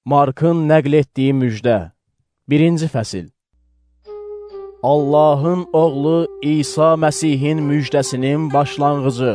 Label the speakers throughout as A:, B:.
A: Markın nəql etdiyi müjdə. 1-ci fəsil. Allahın oğlu İsa Məsihin müjdəsinin başlanğıcı.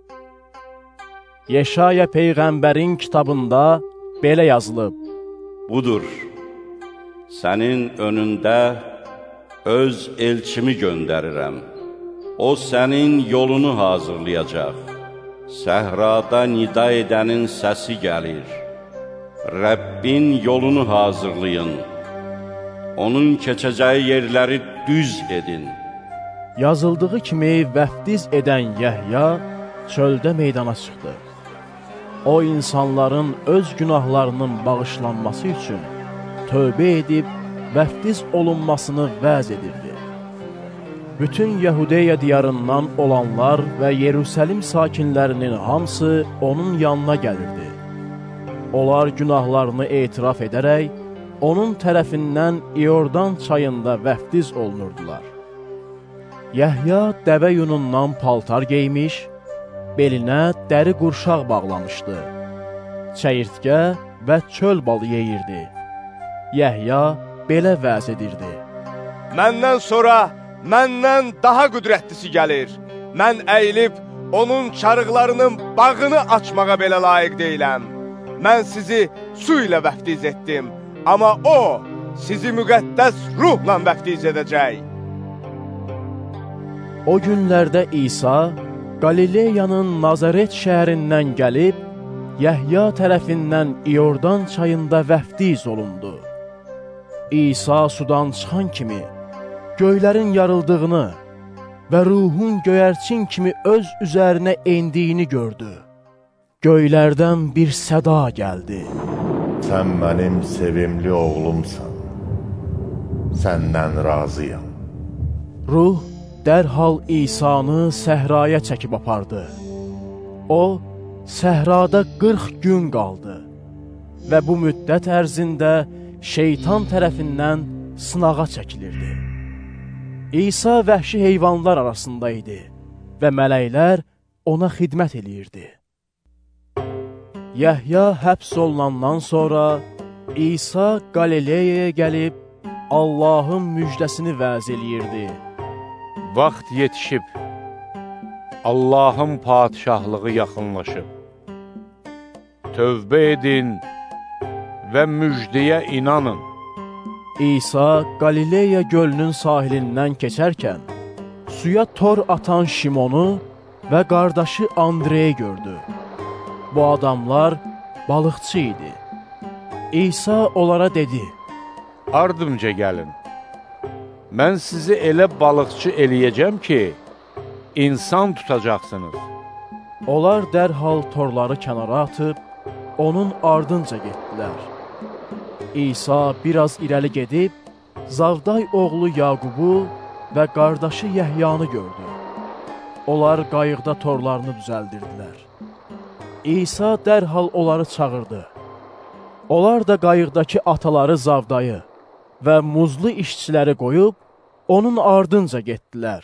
A: Yeşaya Peyğəmbərin kitabında belə yazılıb.
B: Budur, sənin önündə öz elçimi göndərirəm. O sənin yolunu hazırlayacaq. Səhrada nida edənin səsi gəlir. Rəbbin yolunu hazırlayın. Onun keçəcəyi yerləri düz edin.
A: Yazıldığı kimi vəftiz edən Yəhya çöldə meydana çıxdı. O, insanların öz günahlarının bağışlanması üçün tövbə edib vəftiz olunmasını vəz edirdi. Bütün Yahudiya diyarından olanlar və Yerusəlim sakinlərinin hamısı onun yanına gəlirdi. Onlar günahlarını etiraf edərək, onun tərəfindən İordan çayında vəftiz olunurdular. Yəhya dəvə yunundan paltar geymiş, belinə dəri qurşaq bağlamışdı. Çəyirtkə və çöl balı yeyirdi. Yəhya belə vəz edirdi.
C: Məndən sonra məndən daha qüdrətlisi gəlir. Mən əyilib onun çarıqlarının bağını açmağa belə layiq deyiləm. Mən sizi su ilə vəftiz etdim, amma o sizi müqəddəs ruhla vəftiz edəcək.
A: O günlərdə İsa Qalileyanın Nazaret şəhərindən gəlib, Yəhya tərəfindən İordan çayında vəftiz olundu. İsa sudan çıxan kimi göylərin yarıldığını və ruhun göyərçin kimi öz üzərinə endiyini gördü. Göylərdən bir səda gəldi.
D: Sən mənim sevimli oğlumsan, səndən razıyam.
A: Ruh dərhal İsanı səhraya çəkib apardı. O, səhrada 40 gün qaldı və bu müddət ərzində şeytan tərəfindən sınağa çəkilirdi. İsa vəhşi heyvanlar arasında idi və mələklər ona xidmət eləyirdi. Yəhya həbs olunandan sonra İsa Qalileyaya gəlib Allahın müjdəsini vəz eləyirdi.
E: Vaxt yetişib, Allahın padişahlığı yaxınlaşıb. Tövbə edin və müjdəyə inanın.
A: İsa Qalileya gölünün sahilindən keçərkən, suya tor atan Şimonu və qardaşı Andreyi gördü. Bu adamlar balıqçı idi. İsa onlara dedi,
E: Ardımca gəlin. Mən sizi elə balıqçı eləyəcəm ki, insan tutacaqsınız.
A: Onlar dərhal torları kənara atıb, onun ardınca getdilər. İsa biraz irəli gedib, Zavday oğlu Yaqubu və qardaşı Yəhyanı gördü. Onlar qayıqda torlarını düzəldirdilər. İsa dərhal onları çağırdı. Onlar da qayıqdakı ataları Zavdayı və muzlu işçiləri qoyub, onun ardınca getdilər.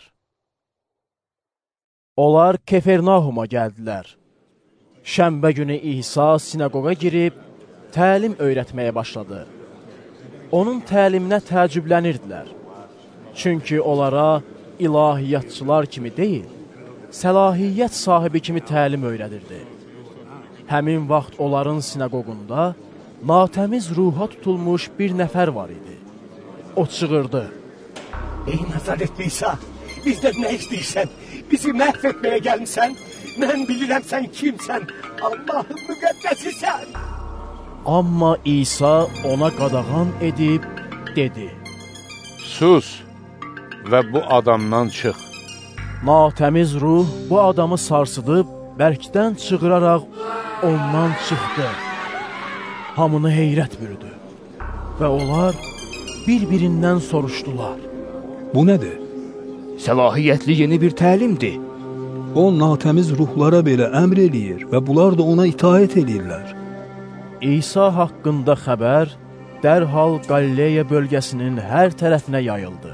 A: Onlar Kefernahuma gəldilər. Şənbə günü İsa sinagога girib, təlim öyrətməyə başladı. Onun təliminə təəccüblənirdilər. Çünki onlara ilahiyyatçılar kimi deyil, səlahiyyət sahibi kimi təlim öyrədirdi. Həmin vaxt onların sinagogunda natəmiz ruha tutulmuş bir nəfər var idi. O çığırdı.
F: Ey Nazaretli İsa, bizdən nə istəyirsən? Bizi məhv etməyə gəlmişsən? Mən bilirəm sən kimsən? Allahın müqəddəsisən.
A: Amma İsa ona qadağan edib dedi.
E: Sus və bu adamdan çıx.
A: Natəmiz ruh bu adamı sarsıdıb, bərkdən çığıraraq ondan çıxdı. Hamını heyrət bürüdü və onlar bir-birindən soruşdular.
G: Bu nədir?
H: Səlahiyyətli yeni bir təlimdir.
G: O, natəmiz ruhlara belə əmr eləyir və bunlar da ona itaət edirlər.
A: İsa haqqında xəbər dərhal Qalileya bölgəsinin hər tərəfinə yayıldı.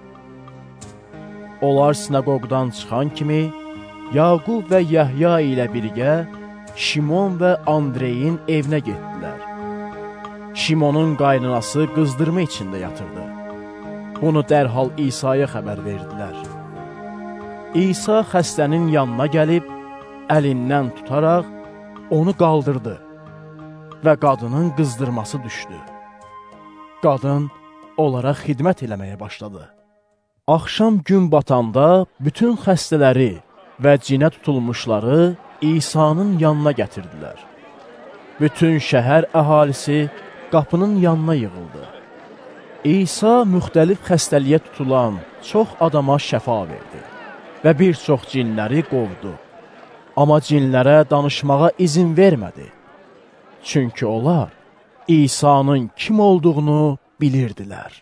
A: Onlar sinagogdan çıxan kimi, Yaqub və Yəhya ilə birgə Şimon və Andreyin evinə getdilər. Şimonun qaynanası qızdırma içində yatırdı. Bunu dərhal İsa'ya xəbər verdilər. İsa xəstənin yanına gəlib, əlindən tutaraq onu qaldırdı və qadının qızdırması düşdü. Qadın onlara xidmət eləməyə başladı. Axşam gün batanda bütün xəstələri və cinə tutulmuşları İsa'nın yanına gətirdilər. Bütün şəhər əhalisi qapının yanına yığıldı. İsa müxtəlif xəstəliyə tutulan çox adama şəfa verdi və bir çox cinləri qovdu. Amma cinlərə danışmağa izin vermədi. Çünki onlar İsa'nın kim olduğunu bilirdilər.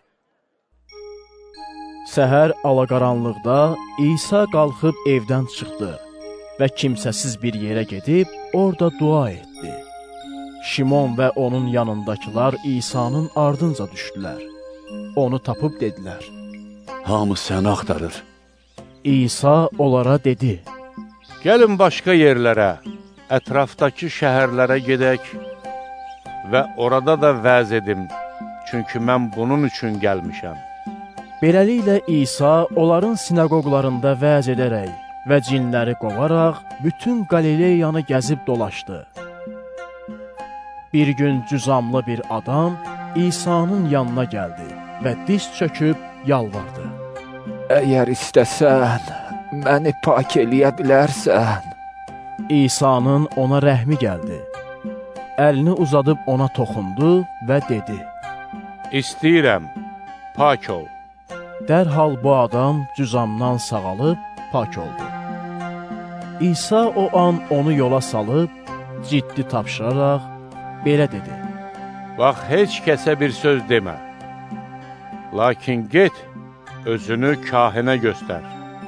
A: Səhər alaqaranlıqda İsa qalxıb evdən çıxdı və kimsəsiz bir yerə gedib orada dua etdi. Şimon və onun yanındakılar İsa'nın ardınca düşdülər. Onu tapıb dedilər.
H: Hamı səni axtarır.
A: İsa onlara dedi.
E: Gəlin başqa yerlərə, ətrafdakı şəhərlərə gedək və orada da vəz edim, çünki mən bunun üçün gəlmişəm.
A: Beləliklə İsa onların sinagoglarında vəz edərək və cinləri qovaraq bütün Qalileyanı gəzib dolaşdı. Bir gün cüzamlı bir adam İsa'nın yanına gəldi və diz çöküb yalvardı.
H: Əgər istəsən, məni pak eləyə bilərsən.
A: İsa'nın ona rəhmi gəldi. Əlini uzadıb ona toxundu və dedi.
E: İstəyirəm, pak ol.
A: Dərhal bu adam cüzamdan sağalıb pak oldu. İsa o an onu yola salıb, ciddi tapşıraraq belə dedi.
E: Bax, heç kəsə bir söz demə. Lakin get, özünü kahinə göstər.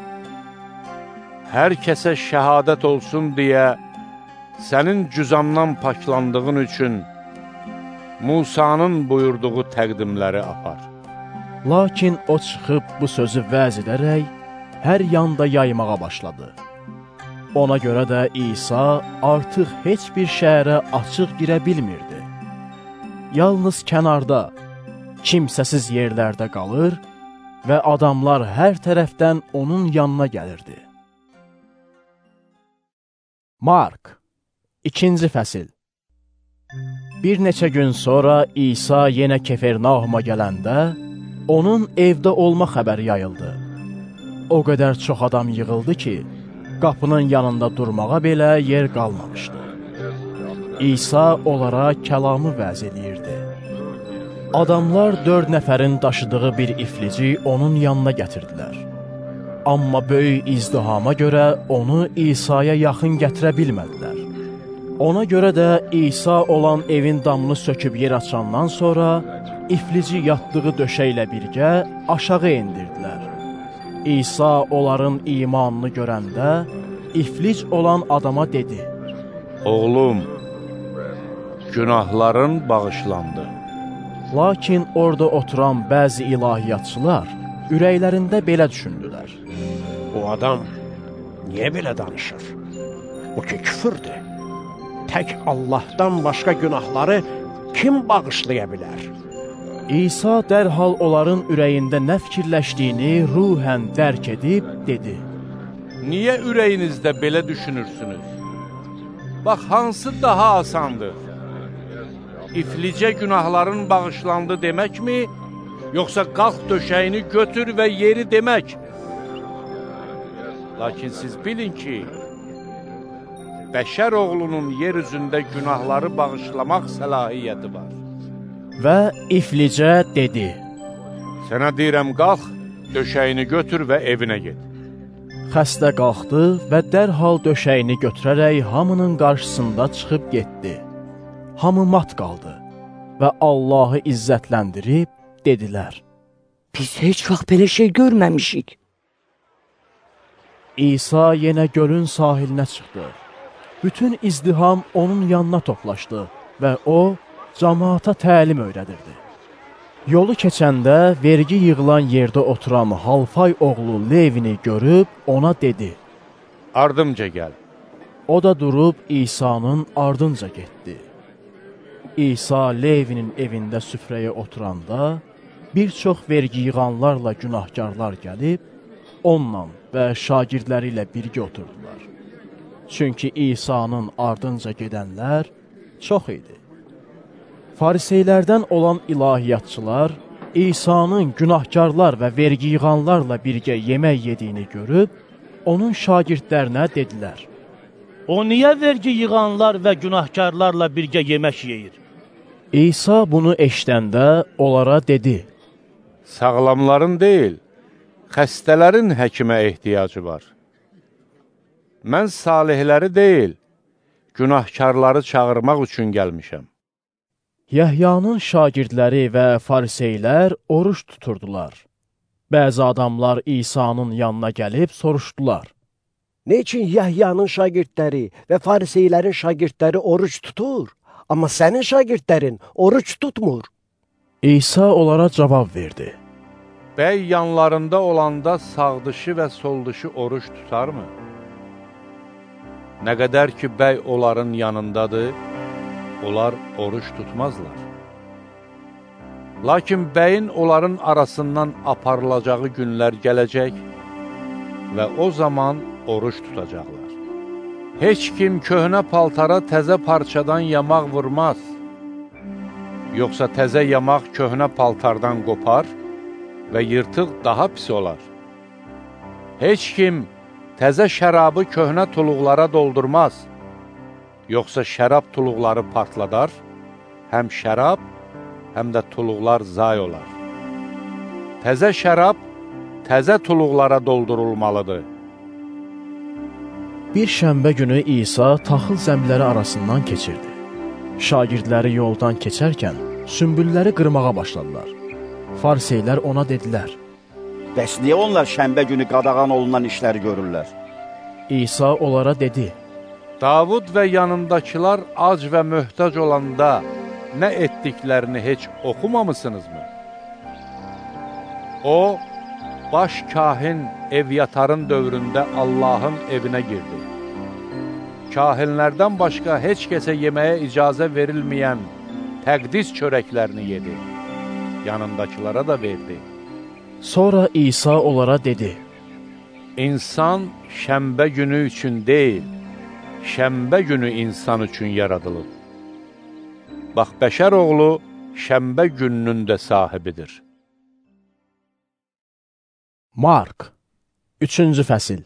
E: Hər kəsə şəhadət olsun deyə, sənin cüzamdan paklandığın üçün Musanın buyurduğu təqdimləri apar.
A: Lakin o çıxıb bu sözü vəz edərək, hər yanda yaymağa başladı. Ona görə də İsa artıq heç bir şəhərə açıq girə bilmirdi. Yalnız kənarda, kimsəsiz yerlərdə qalır və adamlar hər tərəfdən onun yanına gəlirdi. Mark 2-ci fəsil. Bir neçə gün sonra İsa yenə Kefernauma gələndə, onun evdə olma xəbəri yayıldı. O qədər çox adam yığıldı ki, qapının yanında durmağa belə yer qalmamışdı. İsa onlara kəlamı vəz eləyirdi. Adamlar 4 nəfərin daşıdığı bir iflici onun yanına gətirdilər. Amma böyük izdihama görə onu İsa'ya yaxın gətirə bilmədilər. Ona görə də İsa olan evin damını söküb yer açandan sonra iflici yatdığı döşəklə birgə aşağı endirdilər. İsa onların imanını görəndə iflic olan adama dedi.
E: Oğlum, günahların bağışlandı.
A: Lakin orada oturan bəzi ilahiyyatçılar ürəklərində belə düşündülər.
F: Bu adam niyə belə danışır? Bu ki küfürdür. Tək Allahdan başqa günahları kim bağışlaya bilər?
A: İsa dərhal onların ürəyində nə fikirləşdiyini ruhən dərk edib dedi.
E: Niyə ürəyinizdə belə düşünürsünüz? Bax, hansı daha asandır? İflicə günahların bağışlandı deməkmi, yoxsa qalx döşəyini götür və yeri demək? Lakin siz bilin ki, bəşər oğlunun yer üzündə günahları bağışlamaq səlahiyyəti var.
A: Və iflicə dedi.
E: Sənə deyirəm, qalx, döşəyini götür və evinə get.
A: Xəstə qalxdı və dərhal döşəyini götürərək hamının qarşısında çıxıb getdi. Hamı mat qaldı və Allahı izzətləndirib dedilər.
I: Biz heç vaxt belə şey görməmişik.
A: İsa yenə gölün sahilinə çıxdı. Bütün izdiham onun yanına toplaşdı və o, cəmaata təlim öyrədirdi. Yolu keçəndə vergi yığılan yerdə oturan Halfay oğlu Levini görüb ona dedi.
E: Ardımca gəl.
A: O da durub İsa'nın ardınca getdi. İsa Levinin evində süfrəyə oturanda, bir çox vergi yığanlarla günahkarlar gəlib, onunla və şagirdləri ilə birgə oturdular. Çünki İsa'nın ardınca gedənlər çox idi. Fariseylərdən olan ilahiyyatçılar İsa'nın günahkarlar və vergi yığanlarla birgə yemək yediyini görüb, onun şagirdlərinə dedilər:
J: O niyə vergi yığanlar və günahkarlarla birgə yemək yeyir?
A: İsa bunu eşidəndə onlara dedi:
E: Sağlamların deyil, xəstələrin həkimə ehtiyacı var. Mən salihləri deyil, günahkarları çağırmaq üçün gəlmişəm.
A: Yəhyanın şagirdləri və fariseylər oruç tuturdular. Bəzi adamlar İsa'nın yanına gəlib soruşdular:
F: Neçin Yəhyanın şagirdləri və fariseylərin şagirdləri oruç tutur, amma sənin şagirdlərin oruç tutmur?
A: İsa onlara cavab verdi:
E: Bəy yanlarında olanda sağdışı və soldışı oruç tutarmı? Nə qədər ki, bəy onların yanındadır, onlar oruç tutmazlar. Lakin bəyin onların arasından aparılacağı günlər gələcək və o zaman oruç tutacaqlar. Heç kim köhnə paltara təzə parçadan yamaq vurmaz. Yoxsa təzə yamaq köhnə paltardan qopar və yırtıq daha pis olar. Heç kim təzə şərabı köhnə tuluqlara doldurmaz. Yoxsa şərab tuluqları partladar, həm şərab, həm də tuluqlar zay olar. Təzə şərab təzə tuluqlara doldurulmalıdır.
A: Bir şənbə günü İsa taxıl zəmbiləri arasından keçirdi. Şagirdləri yoldan keçərkən sümbülləri qırmağa başladılar. Fariseylər ona dedilər:
K: Bəs niyə onlar şənbə günü qadağan olunan işləri görürlər?
A: İsa onlara dedi:
E: Davud və yanındakılar ac və möhtac olanda nə etdiklərini heç oxumamısınızmı? O, baş kahin Evyatarın dövründə Allahın evinə girdi. Kahinlərdən başqa heç kəsə yeməyə icazə verilməyən təqdis çörəklərini yedi. Yanındakılara da verdi.
A: Sonra İsa onlara dedi:
E: İnsan şənbə günü üçün deyil, şənbə günü insan üçün yaradılıb. Bax, bəşər oğlu şənbə gününün də sahibidir.
A: Mark 3-cü fəsil.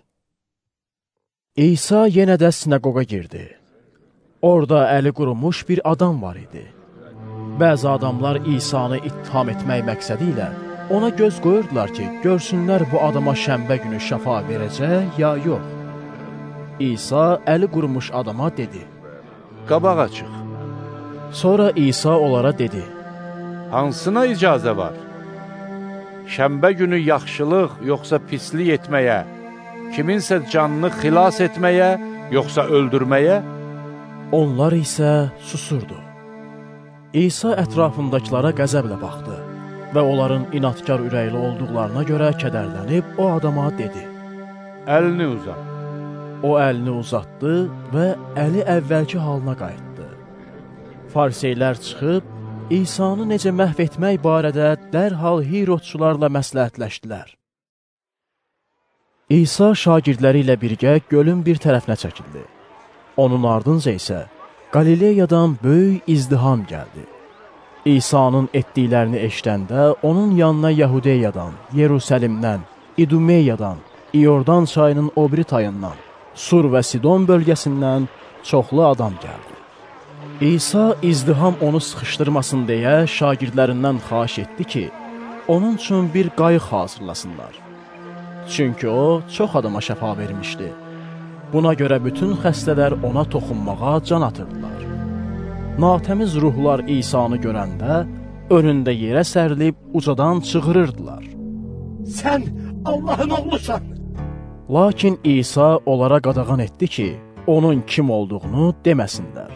A: İsa yenə də sinagога girdi. Orada əli qurumuş bir adam var idi. Bəzi adamlar İsa'nı ittiham etmək məqsədi ilə ona göz qoyurdular ki, görsünlər bu adama şənbə günü şəfa verəcək ya yox. İsa əli qurumuş adama dedi:
E: Qabağa çıx.
A: Sonra İsa onlara dedi:
E: Hansına icazə var? Şənbə günü yaxşılıq yoxsa pislik etməyə, kiminsə canını xilas etməyə yoxsa öldürməyə?
A: Onlar isə susurdu. İsa ətrafındakılara qəzəblə baxdı və onların inadkar ürəkli olduqlarına görə kədərlənib o adama dedi:
E: Əlini uzat.
A: O əlini uzatdı və əli əvvəlki halına qayıtdı. Fariseylər çıxıb İsa'nı necə məhv etmək barədə dərhal Hirodçularla məsləhətləşdilər. İsa şagirdləri ilə birgə gölün bir tərəfinə çəkildi. Onun ardınca isə Qalileyadan böyük izdiham gəldi. İsa'nın etdiklərini eşidəndə onun yanına Yahudiyadan, Yerusəlimdən, İdumeyadan, İordan çayının o biri tayından, Sur və Sidon bölgəsindən çoxlu adam gəldi. İsa izdiham onu sıxışdırmasın deyə şagirdlərindən xahiş etdi ki, onun üçün bir qayıq hazırlasınlar. Çünki o, çox adama şəfa vermişdi. Buna görə bütün xəstələr ona toxunmağa can atırdılar. Natəmiz ruhlar İsa'nı görəndə, önündə yerə sərilib ucadan çığırırdılar:
F: Sən Allahın oğlusan!
A: Lakin İsa onlara qadağan etdi ki, onun kim olduğunu deməsinlər.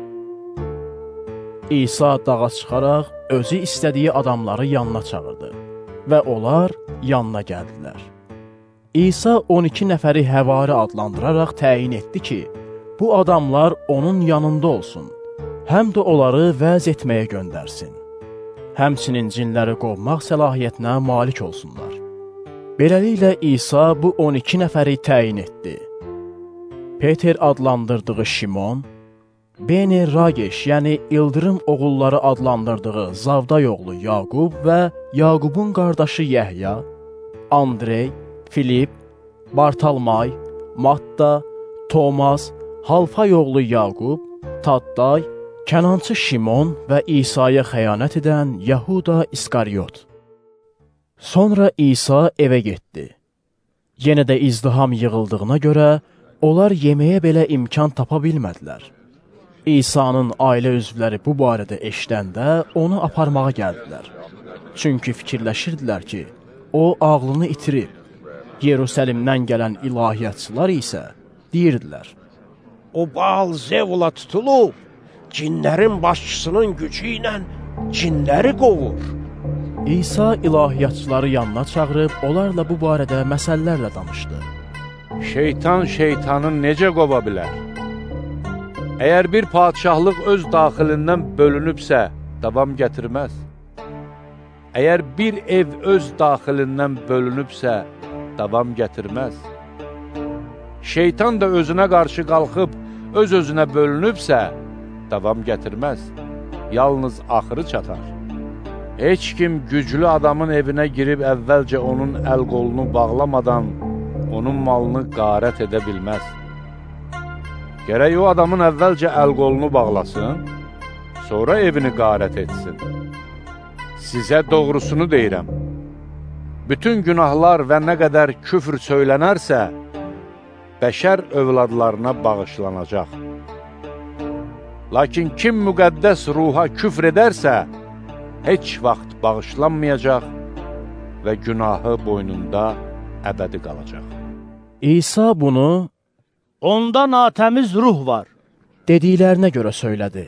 A: İsa dağa çıxaraq özü istədiyi adamları yanına çağırdı və onlar yanına gəldilər. İsa 12 nəfəri həvari adlandıraraq təyin etdi ki, bu adamlar onun yanında olsun. həm də onları vəz etməyə göndərsin. Həmçinin cinləri qovmaq səlahiyyətinə malik olsunlar. Beləliklə İsa bu 12 nəfəri təyin etdi. Peter adlandırdığı Şimon, Beni Rageş, yəni İldırım oğulları adlandırdığı Zavday oğlu Yaqub və Yaqubun qardaşı Yəhya, Andrey, Filip, Bartalmay, Matta, Tomas, Halfay oğlu Yaqub, Tadday, Kənançı Şimon və İsa'ya xəyanət edən Yahuda İskaryot. Sonra İsa evə getdi. Yenə də izdiham yığıldığına görə onlar yeməyə belə imkan tapa bilmədilər. İsa'nın ailə üzvləri bu barədə eşidəndə onu aparmağa gəldilər. Çünki fikirləşirdilər ki, o ağlını itirib. Yerusəlimdən gələn ilahiyyatçılar isə deyirdilər:
F: O Baal Zevula tutulub, cinlərin başçısının gücü ilə cinləri qovur.
A: İsa ilahiyyatçıları yanına çağırıb, onlarla bu barədə məsələlərlə danışdı.
E: Şeytan şeytanı necə qova bilər? Əgər bir padişahlıq öz daxilindən bölünübsə, davam gətirməz. Əgər bir ev öz daxilindən bölünübsə, davam gətirməz. Şeytan da özünə qarşı qalxıb, öz-özünə bölünübsə, davam gətirməz. Yalnız axırı çatar. Heç kim güclü adamın evinə girib əvvəlcə onun əl-qolunu bağlamadan onun malını qarət edə bilməz. Gərək o adamın əvvəlcə əl-qolunu bağlasın, sonra evini qarət etsin. Sizə doğrusunu deyirəm. Bütün günahlar və nə qədər küfr söylənərsə, bəşər övladlarına bağışlanacaq. Lakin kim müqəddəs ruha küfr edərsə, heç vaxt bağışlanmayacaq və günahı boynunda əbədi qalacaq.
A: İsa bunu
J: onda natəmiz ruh var
A: dediklərinə görə söylədi.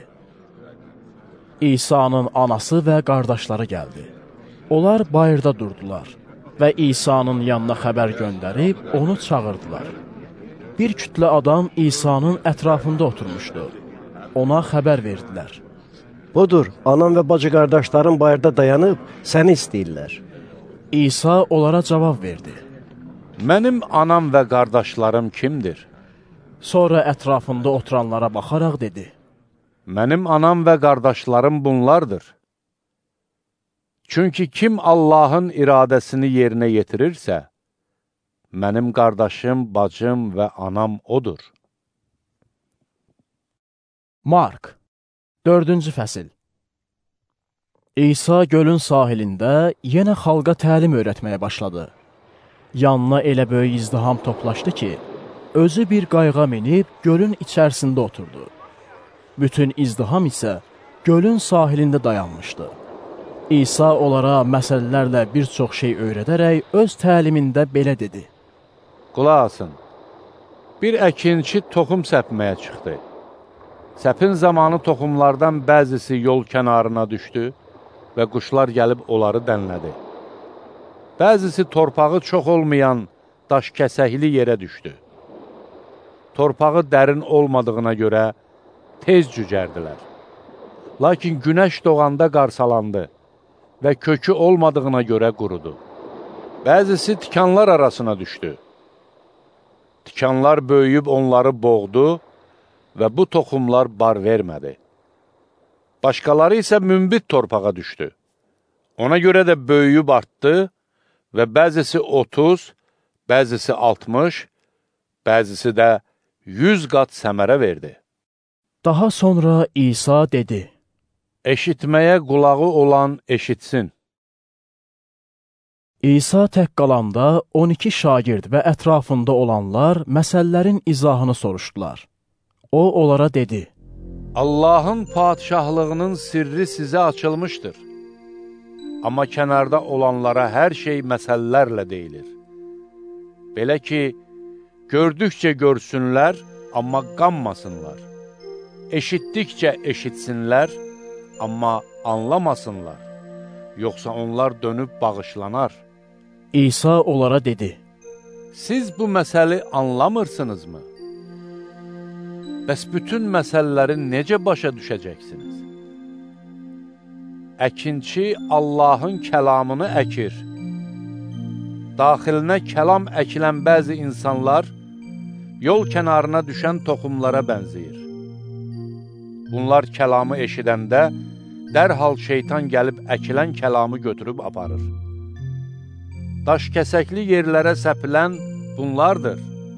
A: İsa'nın anası və qardaşları gəldi. Onlar bayırda durdular və İsa'nın yanına xəbər göndərib onu çağırdılar. Bir kütlə adam İsa'nın ətrafında oturmuşdu. Ona xəbər verdilər.
F: Budur, anam və bacı qardaşların bayırda dayanıb səni istəyirlər.
A: İsa onlara cavab verdi.
E: Mənim anam və qardaşlarım kimdir?
A: Sonra ətrafında oturanlara baxaraq dedi.
E: Mənim anam və qardaşlarım bunlardır. Çünki kim Allahın iradəsini yerinə yetirirsə, mənim qardaşım, bacım və anam odur.
A: Mark 4-cü fəsil. İsa gölün sahilində yenə xalqa təlim öyrətməyə başladı. Yanına elə böyük izdiham toplaşdı ki, özü bir qayığa minib gölün içərisində oturdu. Bütün izdiham isə gölün sahilində dayanmışdı. İsa onlara məsələlərlə bir çox şey öyrədərək öz təlimində belə dedi.
E: Qulaq asın, bir əkinçi toxum səpməyə çıxdı. Səpin zamanı toxumlardan bəzisi yol kənarına düşdü və quşlar gəlib onları dənlədi. Bəzisi torpağı çox olmayan daş kəsəkli yerə düşdü. Torpağı dərin olmadığına görə tez cücərdilər. Lakin günəş doğanda qarsalandı və kökü olmadığına görə qurudu. Bəzisi tikanlar arasına düşdü. Tikanlar böyüyüb onları boğdu və bu toxumlar bar vermədi. Başqaları isə münbit torpağa düşdü. Ona görə də böyüyüb artdı və bəzisi 30, bəzisi 60, bəzisi də 100 qat səmərə verdi.
A: Daha sonra İsa dedi.
E: Eşitməyə qulağı olan eşitsin.
A: İsa tək qalanda 12 şagird və ətrafında olanlar məsələlərin izahını soruşdular. O onlara dedi.
E: Allahın padişahlığının sirri sizə açılmışdır. Amma kənarda olanlara hər şey məsələlərlə deyilir. Belə ki, gördükcə görsünlər, amma qanmasınlar. Eşitdikcə eşitsinlər, amma anlamasınlar. Yoxsa onlar dönüb bağışlanar.
A: İsa onlara dedi.
E: Siz bu məsəli anlamırsınızmı? Bəs bütün məsələləri necə başa düşəcəksiniz? Əkinçi Allahın kəlamını əkir. Daxilinə kəlam əkilən bəzi insanlar yol kənarına düşən toxumlara bənzəyir. Bunlar kəlamı eşidəndə dərhal şeytan gəlib əkilən kəlamı götürüb aparır. Daşkəsəkli yerlərə səpilən bunlardır.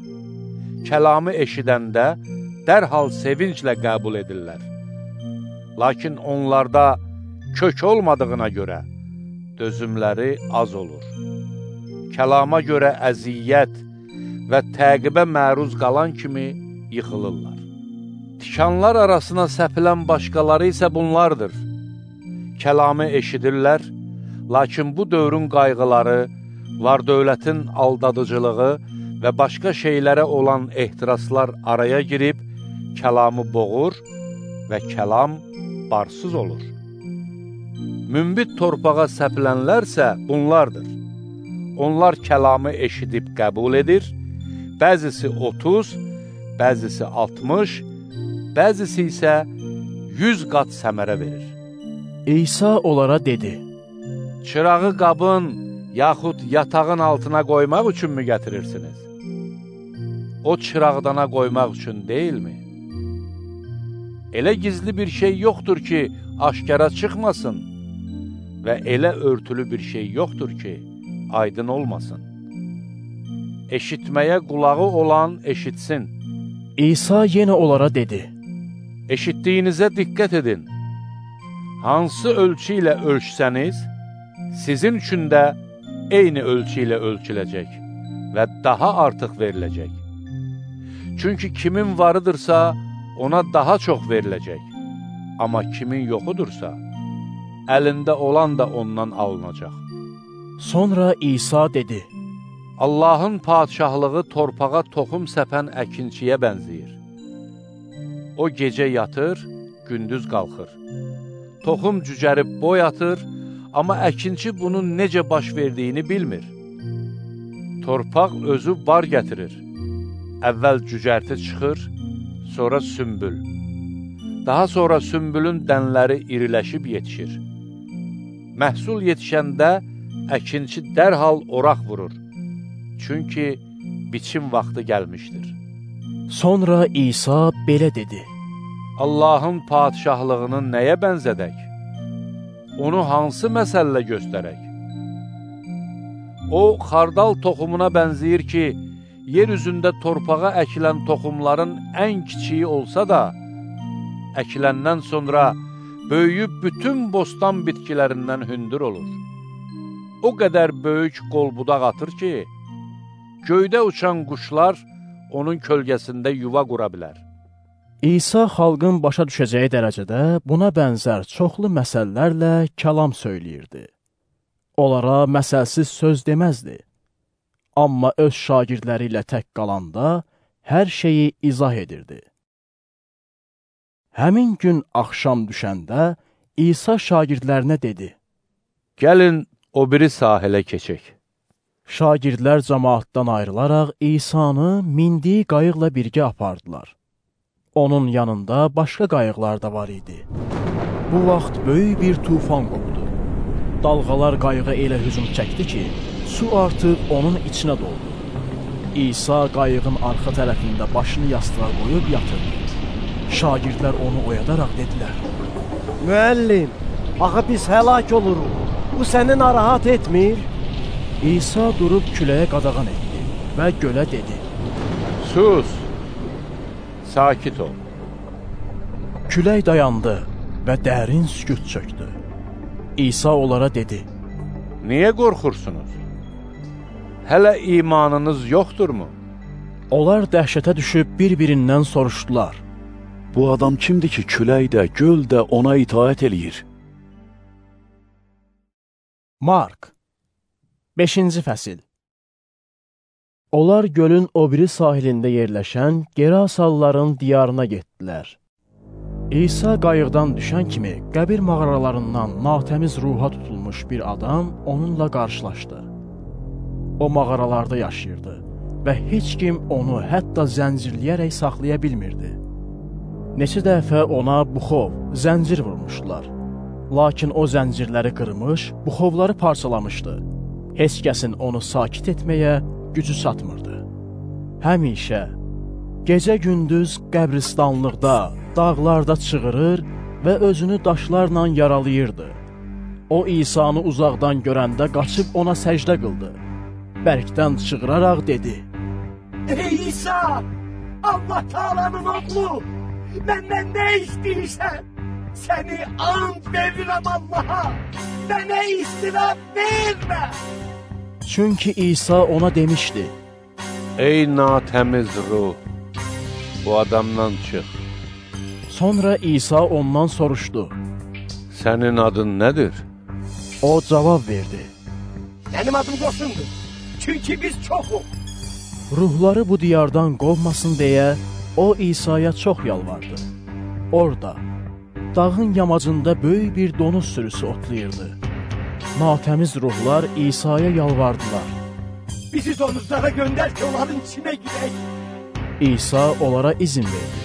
E: Kəlamı eşidəndə dərhal sevinclə qəbul edirlər. Lakin onlarda kök olmadığına görə dözümləri az olur. Kəlama görə əziyyət və təqibə məruz qalan kimi yıxılırlar. Tikanlar arasına səpilən başqaları isə bunlardır. Kəlamı eşidirlər, lakin bu dövrün qayğıları, var-dövlətin aldadıcılığı və başqa şeylərə olan ehtiraslar araya girib, kəlamı boğur və kəlam barsız olur. Münbit torpağa səpilənlərsə bunlardır. Onlar kəlamı eşidib qəbul edir, bəzisi 30, bəzisi 60, bəzisi isə 100 qat səmərə verir.
A: İsa onlara dedi:
E: Çırağı qabın, yaxud yatağın altına qoymaq üçünmü gətirirsiniz? O çıraqdana qoymaq üçün deyilmi? Elə gizli bir şey yoxdur ki, aşkara çıxmasın və elə örtülü bir şey yoxdur ki, aydın olmasın. Eşitməyə qulağı olan eşitsin.
A: İsa yenə onlara dedi:
E: Eşitdiyinizə diqqət edin. Hansı ölçü ilə ölçsəniz, sizin üçün də eyni ölçü ilə ölçüləcək və daha artıq veriləcək. Çünki kimin varıdırsa, ona daha çox veriləcək. Amma kimin yoxudursa, əlində olan da ondan alınacaq.
A: Sonra İsa dedi:
E: Allahın padişahlığı torpağa toxum səpən əkinçiyə bənzəyir. O gecə yatır, gündüz qalxır. Toxum cücərib boy atır, amma əkinçi bunun necə baş verdiyini bilmir. Torpaq özü bar gətirir. Əvvəl cücərti çıxır, sonra sümbül. Daha sonra sümbülün dənləri iriləşib yetişir. Məhsul yetişəndə əkinçi dərhal oraq vurur. Çünki biçim vaxtı gəlmişdir.
A: Sonra İsa belə dedi:
E: Allahın padişahlığını nəyə bənzədək? Onu hansı məsəllə göstərək? O, xardal toxumuna bənzəyir ki, yer üzündə torpağa əkilən toxumların ən kiçiyi olsa da, əkiləndən sonra böyüyüb bütün bostan bitkilərindən hündür olur. O qədər böyük qol-budaq atır ki, göydə uçan quşlar onun kölgəsində yuva qura bilər.
A: İsa xalqın başa düşəcəyi dərəcədə buna bənzər çoxlu məsəllərlə kəlam söyləyirdi. Onlara məsəlsiz söz deməzdi. Amma öz şagirdləri ilə tək qalanda hər şeyi izah edirdi. Həmin gün axşam düşəndə İsa şagirdlərinə dedi:
E: Gəlin o biri sahilə keçək.
A: Şagirdlər cəmaatdan ayrılaraq İsanı mindiyi qayıqla birgə apardılar. Onun yanında başqa qayıqlar da var idi. Bu vaxt böyük bir tufan qopdu. Dalğalar qayığa elə hücum çəkdi ki, su artıq onun içinə doldu. İsa qayığın arxa tərəfində başını yastığa qoyub yatırdı. Şagirdlər onu oyadaraq dedilər:
F: Müəllim, axı biz həlak oluruq. Bu səni narahat etmir?
A: İsa durub küləyə qadağan etdi və gölə dedi:
E: Sus, sakit ol.
A: Külək dayandı və dərin sükut çöktü. İsa onlara dedi:
E: Niyə qorxursunuz? Hələ imanınız yoxdurmu?
A: Onlar dəhşətə düşüb bir-birindən soruşdular:
H: Bu adam kimdir ki, külək də, göl də ona itaət eləyir?
A: Mark 5-ci fəsil. Onlar gölün o biri sahilində yerləşən Gerasalların diyarına getdilər. İsa qayıqdan düşən kimi qəbir mağaralarından natəmiz ruha tutulmuş bir adam onunla qarşılaşdı. O mağaralarda yaşayırdı və heç kim onu hətta zəncirləyərək saxlaya bilmirdi. Neçə dəfə ona buxov, zəncir vurmuşdular. Lakin o zəncirləri qırmış, buxovları parçalamışdı. Heç kəsin onu sakit etməyə gücü çatmırdı. Həmişə, gecə-gündüz qəbristanlıqda, dağlarda çığırır və özünü daşlarla yaralayırdı. O, İsa'nı uzaqdan görəndə qaçıb ona səcdə qıldı. Bərkdən çığıraraq dedi:
F: Ey İsa, Allah Taala'nın oğlu, məndən nə istəyirsən? Səni and verirəm Allaha, mənə istirab vermə.
A: Çünki İsa ona demişdi:
E: Ey natəmiz ruh, bu adamdan çıx.
A: Sonra İsa ondan soruşdu:
E: Sənin adın nədir?
A: O cavab verdi:
F: Mənim adım Qoşundur, çünki biz çoxuq.
A: Ruhları bu diyardan qovmasın deyə o İsa'ya çox yalvardı. Orada, dağın yamacında böyük bir donuz sürüsü otlayırdı. Natəmiz ruhlar İsa'ya yalvardılar:
F: Bizi donuzlara göndər ki, onların içinə girək.
A: İsa onlara izin verdi.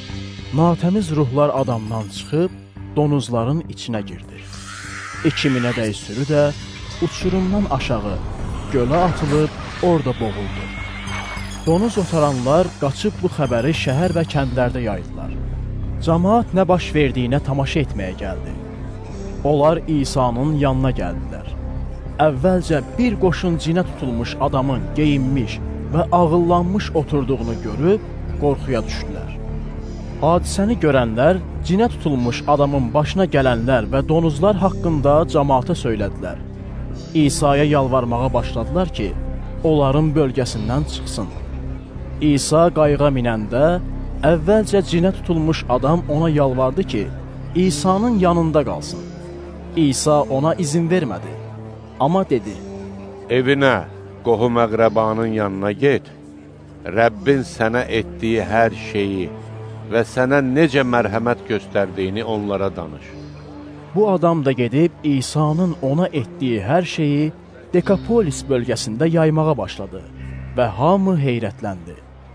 A: Natəmiz ruhlar adamdan çıxıb donuzların içinə girdi. 2000-ədək sürü də uçurumdan aşağı gölə atılıb orada boğuldu. Donuz otaranlar qaçıb bu xəbəri şəhər və kəndlərdə yaydılar. Camaat nə baş verdiyinə tamaşa etməyə gəldi. Onlar İsa'nın yanına gəldilər. Əvvəlcə bir qoşun cinə tutulmuş adamın geyinmiş və ağıllanmış oturduğunu görüb qorxuya düşdülər. Hadisəni görənlər cinə tutulmuş adamın başına gələnlər və donuzlar haqqında camaata söylədilər. İsa'ya yalvarmağa başladılar ki, onların bölgəsindən çıxsın. İsa qayığa minəndə əvvəlcə cinə tutulmuş adam ona yalvardı ki, İsa'nın yanında qalsın. İsa ona izin vermədi. Amma dedi:
E: Evinə, qohum-əqrəbanın yanına get, Rəbbin sənə etdiyi hər şeyi və sənə necə mərhəmət göstərdiyini onlara danış.
A: Bu adam da gedib İsa'nın ona etdiyi hər şeyi Dekapolis bölgəsində yaymağa başladı və hamı heyrətləndi.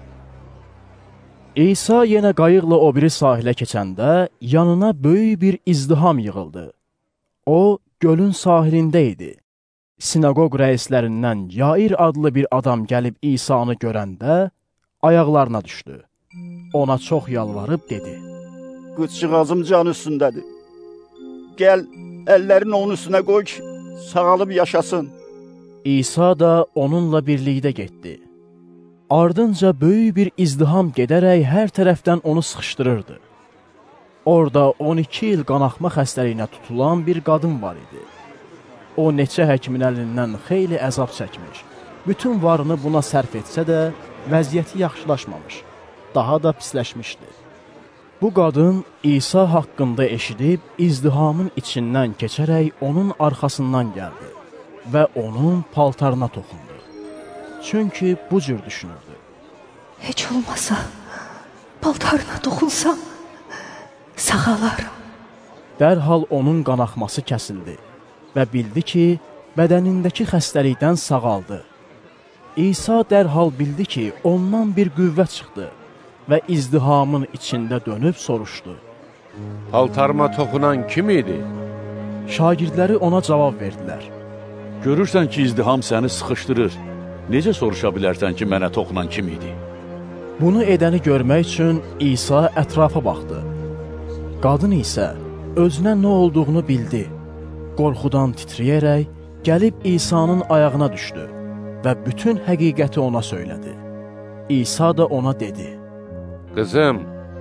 A: İsa yenə qayıqla o biri sahilə keçəndə yanına böyük bir izdiham yığıldı. O, gölün sahilində idi. Sinagog rəislərindən Yair adlı bir adam gəlib İsa'nı görəndə ayaqlarına düşdü. Ona çox yalvarıb dedi:
K: Qızcığazım can üstündədir. Gəl, əllərini onun üstünə qoy ki, sağalıb yaşasın.
A: İsa da onunla birlikdə getdi. Ardınca böyük bir izdiham gedərək hər tərəfdən onu sıxışdırırdı. Orada 12 il qanaxma xəstəliyinə tutulan bir qadın var idi. O, neçə həkimin əlindən xeyli əzab çəkmiş. Bütün varını buna sərf etsə də, vəziyyəti yaxşılaşmamış, daha da pisləşmişdi. Bu qadın İsa haqqında eşidib, izdihamın içindən keçərək onun arxasından gəldi və onun paltarına toxundu. Çünki bu cür düşünürdü:
L: Heç olmasa, paltarına toxunsam, sağalaram.
A: Dərhal onun qanaxması kəsildi və bildi ki, bədənindəki xəstəlikdən sağaldı. İsa dərhal bildi ki, ondan bir qüvvət çıxdı və izdihamın içində dönüb soruşdu:
E: Paltarıma toxunan kim idi?
A: Şagirdləri ona cavab verdilər:
H: Görürsən ki, izdiham səni sıxışdırır. Necə soruşa bilərsən ki, mənə toxunan kim idi?
A: Bunu edəni görmək üçün İsa ətrafa baxdı. Qadın isə özünə nə olduğunu bildi. Qorxudan titrəyərək gəlib İsa'nın ayağına düşdü və bütün həqiqəti ona söylədi. İsa da ona dedi:
E: Qızım,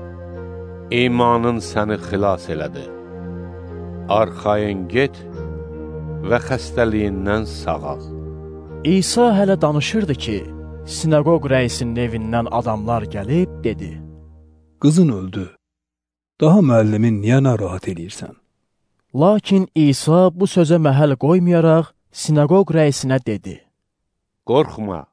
E: imanın səni xilas elədi. Arxayın get və xəstəliyindən sağal.
A: İsa hələ danışırdı ki, sinagog rəisinin evindən adamlar gəlib dedi:
G: Qızın öldü. Daha müəllimin niyə narahat edirsən?
A: Lakin İsa bu sözə məhəl qoymayaraq sinagog rəisinə dedi:
E: Qorxma,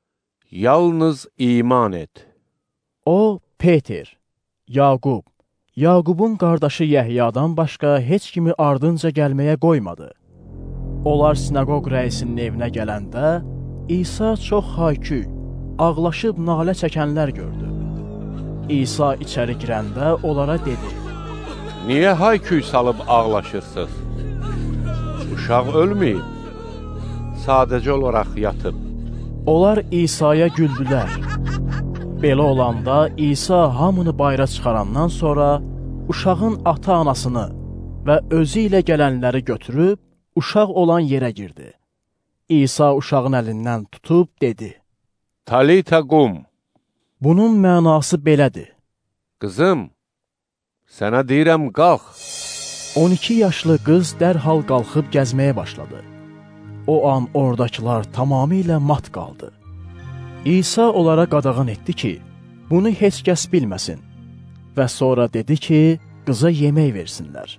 E: yalnız iman et.
A: O, Peter, Yaqub, Yaqubun qardaşı Yəhyadan başqa heç kimi ardınca gəlməyə qoymadı. Onlar sinagog rəisinin evinə gələndə İsa çox hayküy, ağlaşıb nalə çəkənlər gördü. İsa içəri girəndə onlara dedi:
E: Niyə hay-küy salıb ağlaşırsınız? Uşaq ölməyib, sadəcə olaraq yatıb.
A: Onlar İsa'ya güldülər. Belə olanda İsa hamını bayıra çıxarandan sonra uşağın ata-anasını və özü ilə gələnləri götürüb uşaq olan yerə girdi. İsa uşağın əlindən tutub dedi:
E: Talita qum.
A: Bunun mənası belədir:
E: Qızım, sənə deyirəm, qalx.
A: 12 yaşlı qız dərhal qalxıb gəzməyə başladı. O an oradakılar tamamilə mat qaldı. İsa onlara qadağan etdi ki, bunu heç kəs bilməsin və sonra dedi ki, qıza yemək versinlər.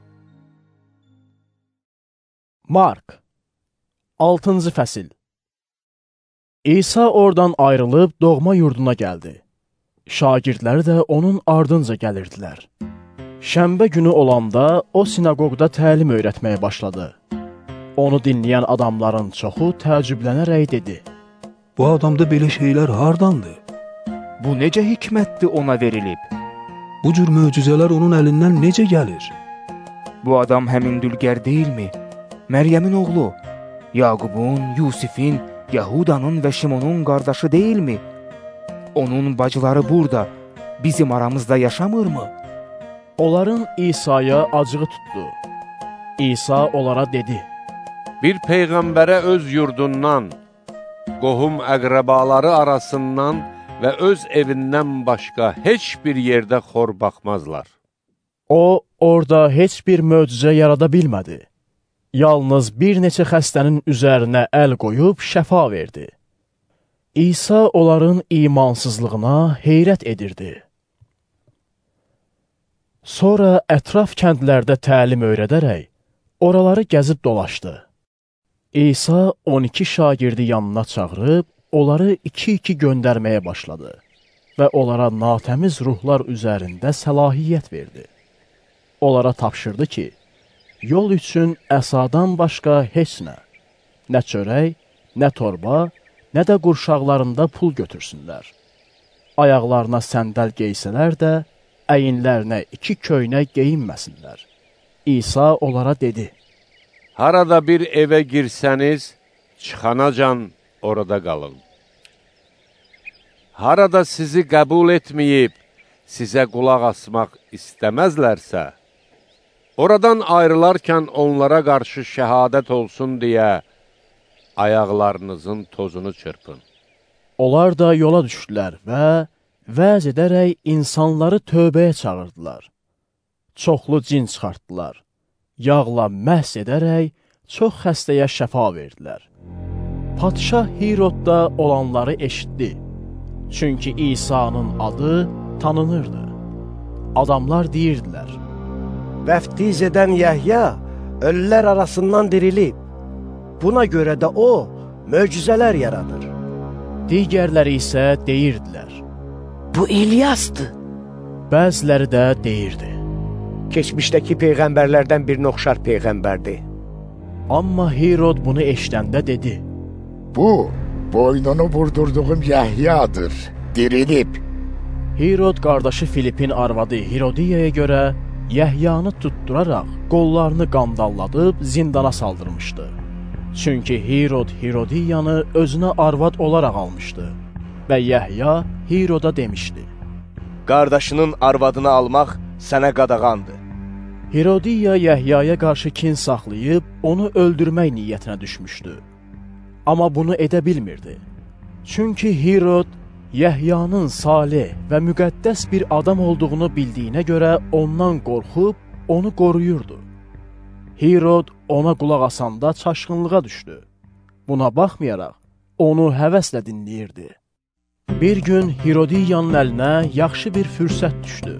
A: Mark 6-cı fəsil. İsa oradan ayrılıb doğma yurduna gəldi. Şagirdləri də onun ardınca gəlirdilər. Şənbə günü olanda o sinagogda təlim öyrətməyə başladı. Onu dinləyən adamların çoxu təəccüblənərək dedi:
G: Bu adamda belə şeylər hardandır?
M: Bu necə hikmətdir ona verilib?
G: Bu cür möcüzələr onun əlindən necə gəlir?
M: Bu adam həmin dülgər deyilmi? Məryəmin oğlu, Yaqubun, Yusifin, Yahudanın və Şimonun qardaşı deyilmi? Onun bacıları burada, bizim aramızda yaşamırmı?
A: Onların İsa'ya acığı tutdu. İsa onlara dedi:
E: Bir peyğəmbərə öz yurdundan, qohum əqrəbaları arasından və öz evindən başqa heç bir yerdə xor baxmazlar.
A: O, orada heç bir möcüzə yarada bilmədi. Yalnız bir neçə xəstənin üzərinə əl qoyub şəfa verdi. İsa onların imansızlığına heyrət edirdi. Sonra ətraf kəndlərdə təlim öyrədərək, oraları gəzib dolaşdı. İsa 12 şagirdi yanına çağırıb, onları 2-2 göndərməyə başladı və onlara natəmiz ruhlar üzərində səlahiyyət verdi. Onlara tapşırdı ki, yol üçün əsadan başqa heç nə çörək, nə torba, nə də qurşaqlarında pul götürsünlər. Ayaqlarına səndəl geysələr də, əyinlərinə 2 köynək geyinməsinlər. İsa onlara dedi:
E: Harada bir evə girsəniz, çıxanacan orada qalın. Harada sizi qəbul etməyib, sizə qulaq asmaq istəməzlərsə, oradan ayrılarkən onlara qarşı şəhadət olsun deyə ayaqlarınızın tozunu çırpın.
A: Onlar da yola düşdülər və vəz edərək insanları tövbəyə çağırdılar. Çoxlu cin çıxartdılar. Yağla məhs edərək çox xəstəyə şəfa verdilər. Padşah Hirod da olanları eşitdi. Çünki İsa'nın adı tanınırdı. Adamlar deyirdilər:
F: Vəftiz edən Yəhya ölülər arasından dirilib. Buna görə də o, möcüzələr yaradır.
A: Digərləri isə deyirdilər:
I: Bu İlyasdır.
A: Bəziləri də deyirdi:
F: Keçmişdəki peyğəmbərlərdən birinə oxşar peyğəmbərdir.
A: Amma Hirod bunu eşidəndə dedi:
N: Bu, boynunu vurdurduğum Yəhyadır, dirilib.
A: Hirod qardaşı Filipin arvadı Hirodiyaya görə Yəhyanı tutturaraq qollarını qandalladıb zindana saldırmışdı. Çünki Hirod Hirodiyanı özünə arvad olaraq almışdı və Yəhya Hiroda demişdi:
C: Qardaşının arvadını almaq sənə qadağandır.
A: Hirodiya Yəhyaya qarşı kin saxlayıb, onu öldürmək niyyətinə düşmüşdü. Amma bunu edə bilmirdi. Çünki Hirod, Yəhyanın salih və müqəddəs bir adam olduğunu bildiyinə görə ondan qorxub, onu qoruyurdu. Hirod ona qulaq asanda çaşqınlığa düşdü. Buna baxmayaraq, onu həvəslə dinləyirdi. Bir gün Hirodiyanın əlinə yaxşı bir fürsət düşdü.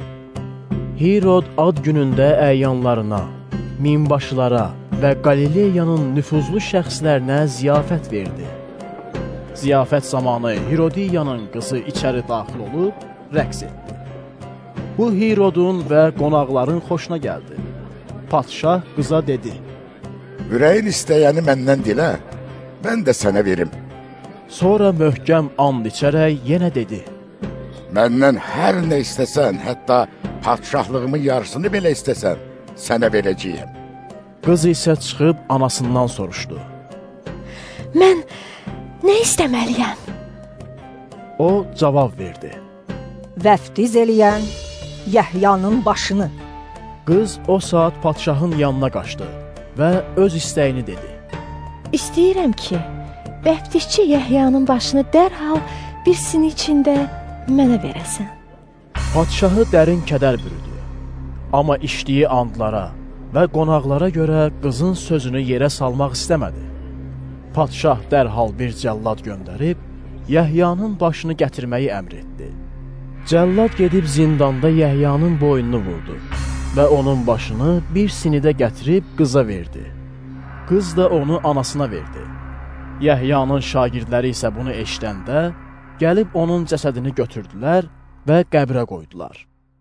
A: Hirod ad günündə əyanlarına, minbaşılara və Qalileyanın nüfuzlu şəxslərinə ziyafət verdi. Ziyafət zamanı Hirodiyanın qızı içəri daxil olub, rəqs etdi. Bu Hirodun və qonaqların xoşuna gəldi. Padşah qıza dedi:
N: Ürəyin istəyəni məndən dilə, mən də sənə verim.
A: Sonra möhkəm and içərək yenə dedi:
N: Məndən hər nə istəsən, hətta padşahlığımın yarısını belə istəsən, sənə verəcəyəm.
A: Qız isə çıxıb anasından soruşdu.
L: Mən nə istəməliyəm?
A: O cavab verdi.
O: Vəftiz eləyən Yəhyanın başını.
A: Qız o saat padşahın yanına qaçdı və öz istəyini dedi.
L: İstəyirəm ki, vəftizçi Yəhyanın başını dərhal bir sinin içində mənə verəsən.
A: Padşahı dərin kədər bürüdü. Amma içdiyi andlara və qonaqlara görə qızın sözünü yerə salmaq istəmədi. Padşah dərhal bir cəllad göndərib, Yəhyanın başını gətirməyi əmr etdi. Cəllad gedib zindanda Yəhyanın boynunu vurdu və onun başını bir sinidə gətirib qıza verdi. Qız da onu anasına verdi. Yəhyanın şagirdləri isə bunu eşidəndə, gəlib onun cəsədini götürdülər və qəbrə qoydular.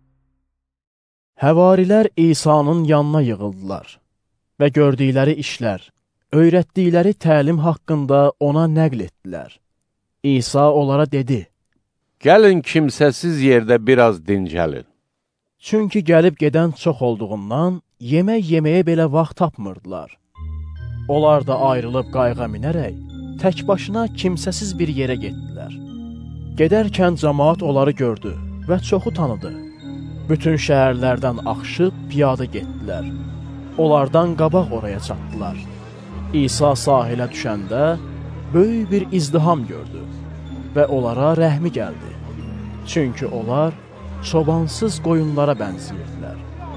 A: Həvarilər İsa'nın yanına yığıldılar və gördükləri işlər, öyrətdikləri təlim haqqında ona nəql etdilər. İsa onlara dedi,
E: gəlin kimsəsiz yerdə biraz dincəlin.
A: Çünki gəlib gedən çox olduğundan, yemək yeməyə belə vaxt tapmırdılar. Onlar da ayrılıb qayığa minərək, tək başına kimsəsiz bir yerə getdilər. Gedərkən cəmaat onları gördü və çoxu tanıdı. Bütün şəhərlərdən axışıb piyada getdilər. Onlardan qabaq oraya çatdılar. İsa sahilə düşəndə böyük bir izdiham gördü və onlara rəhmi gəldi. Çünki onlar çobansız qoyunlara bənziyirdilər.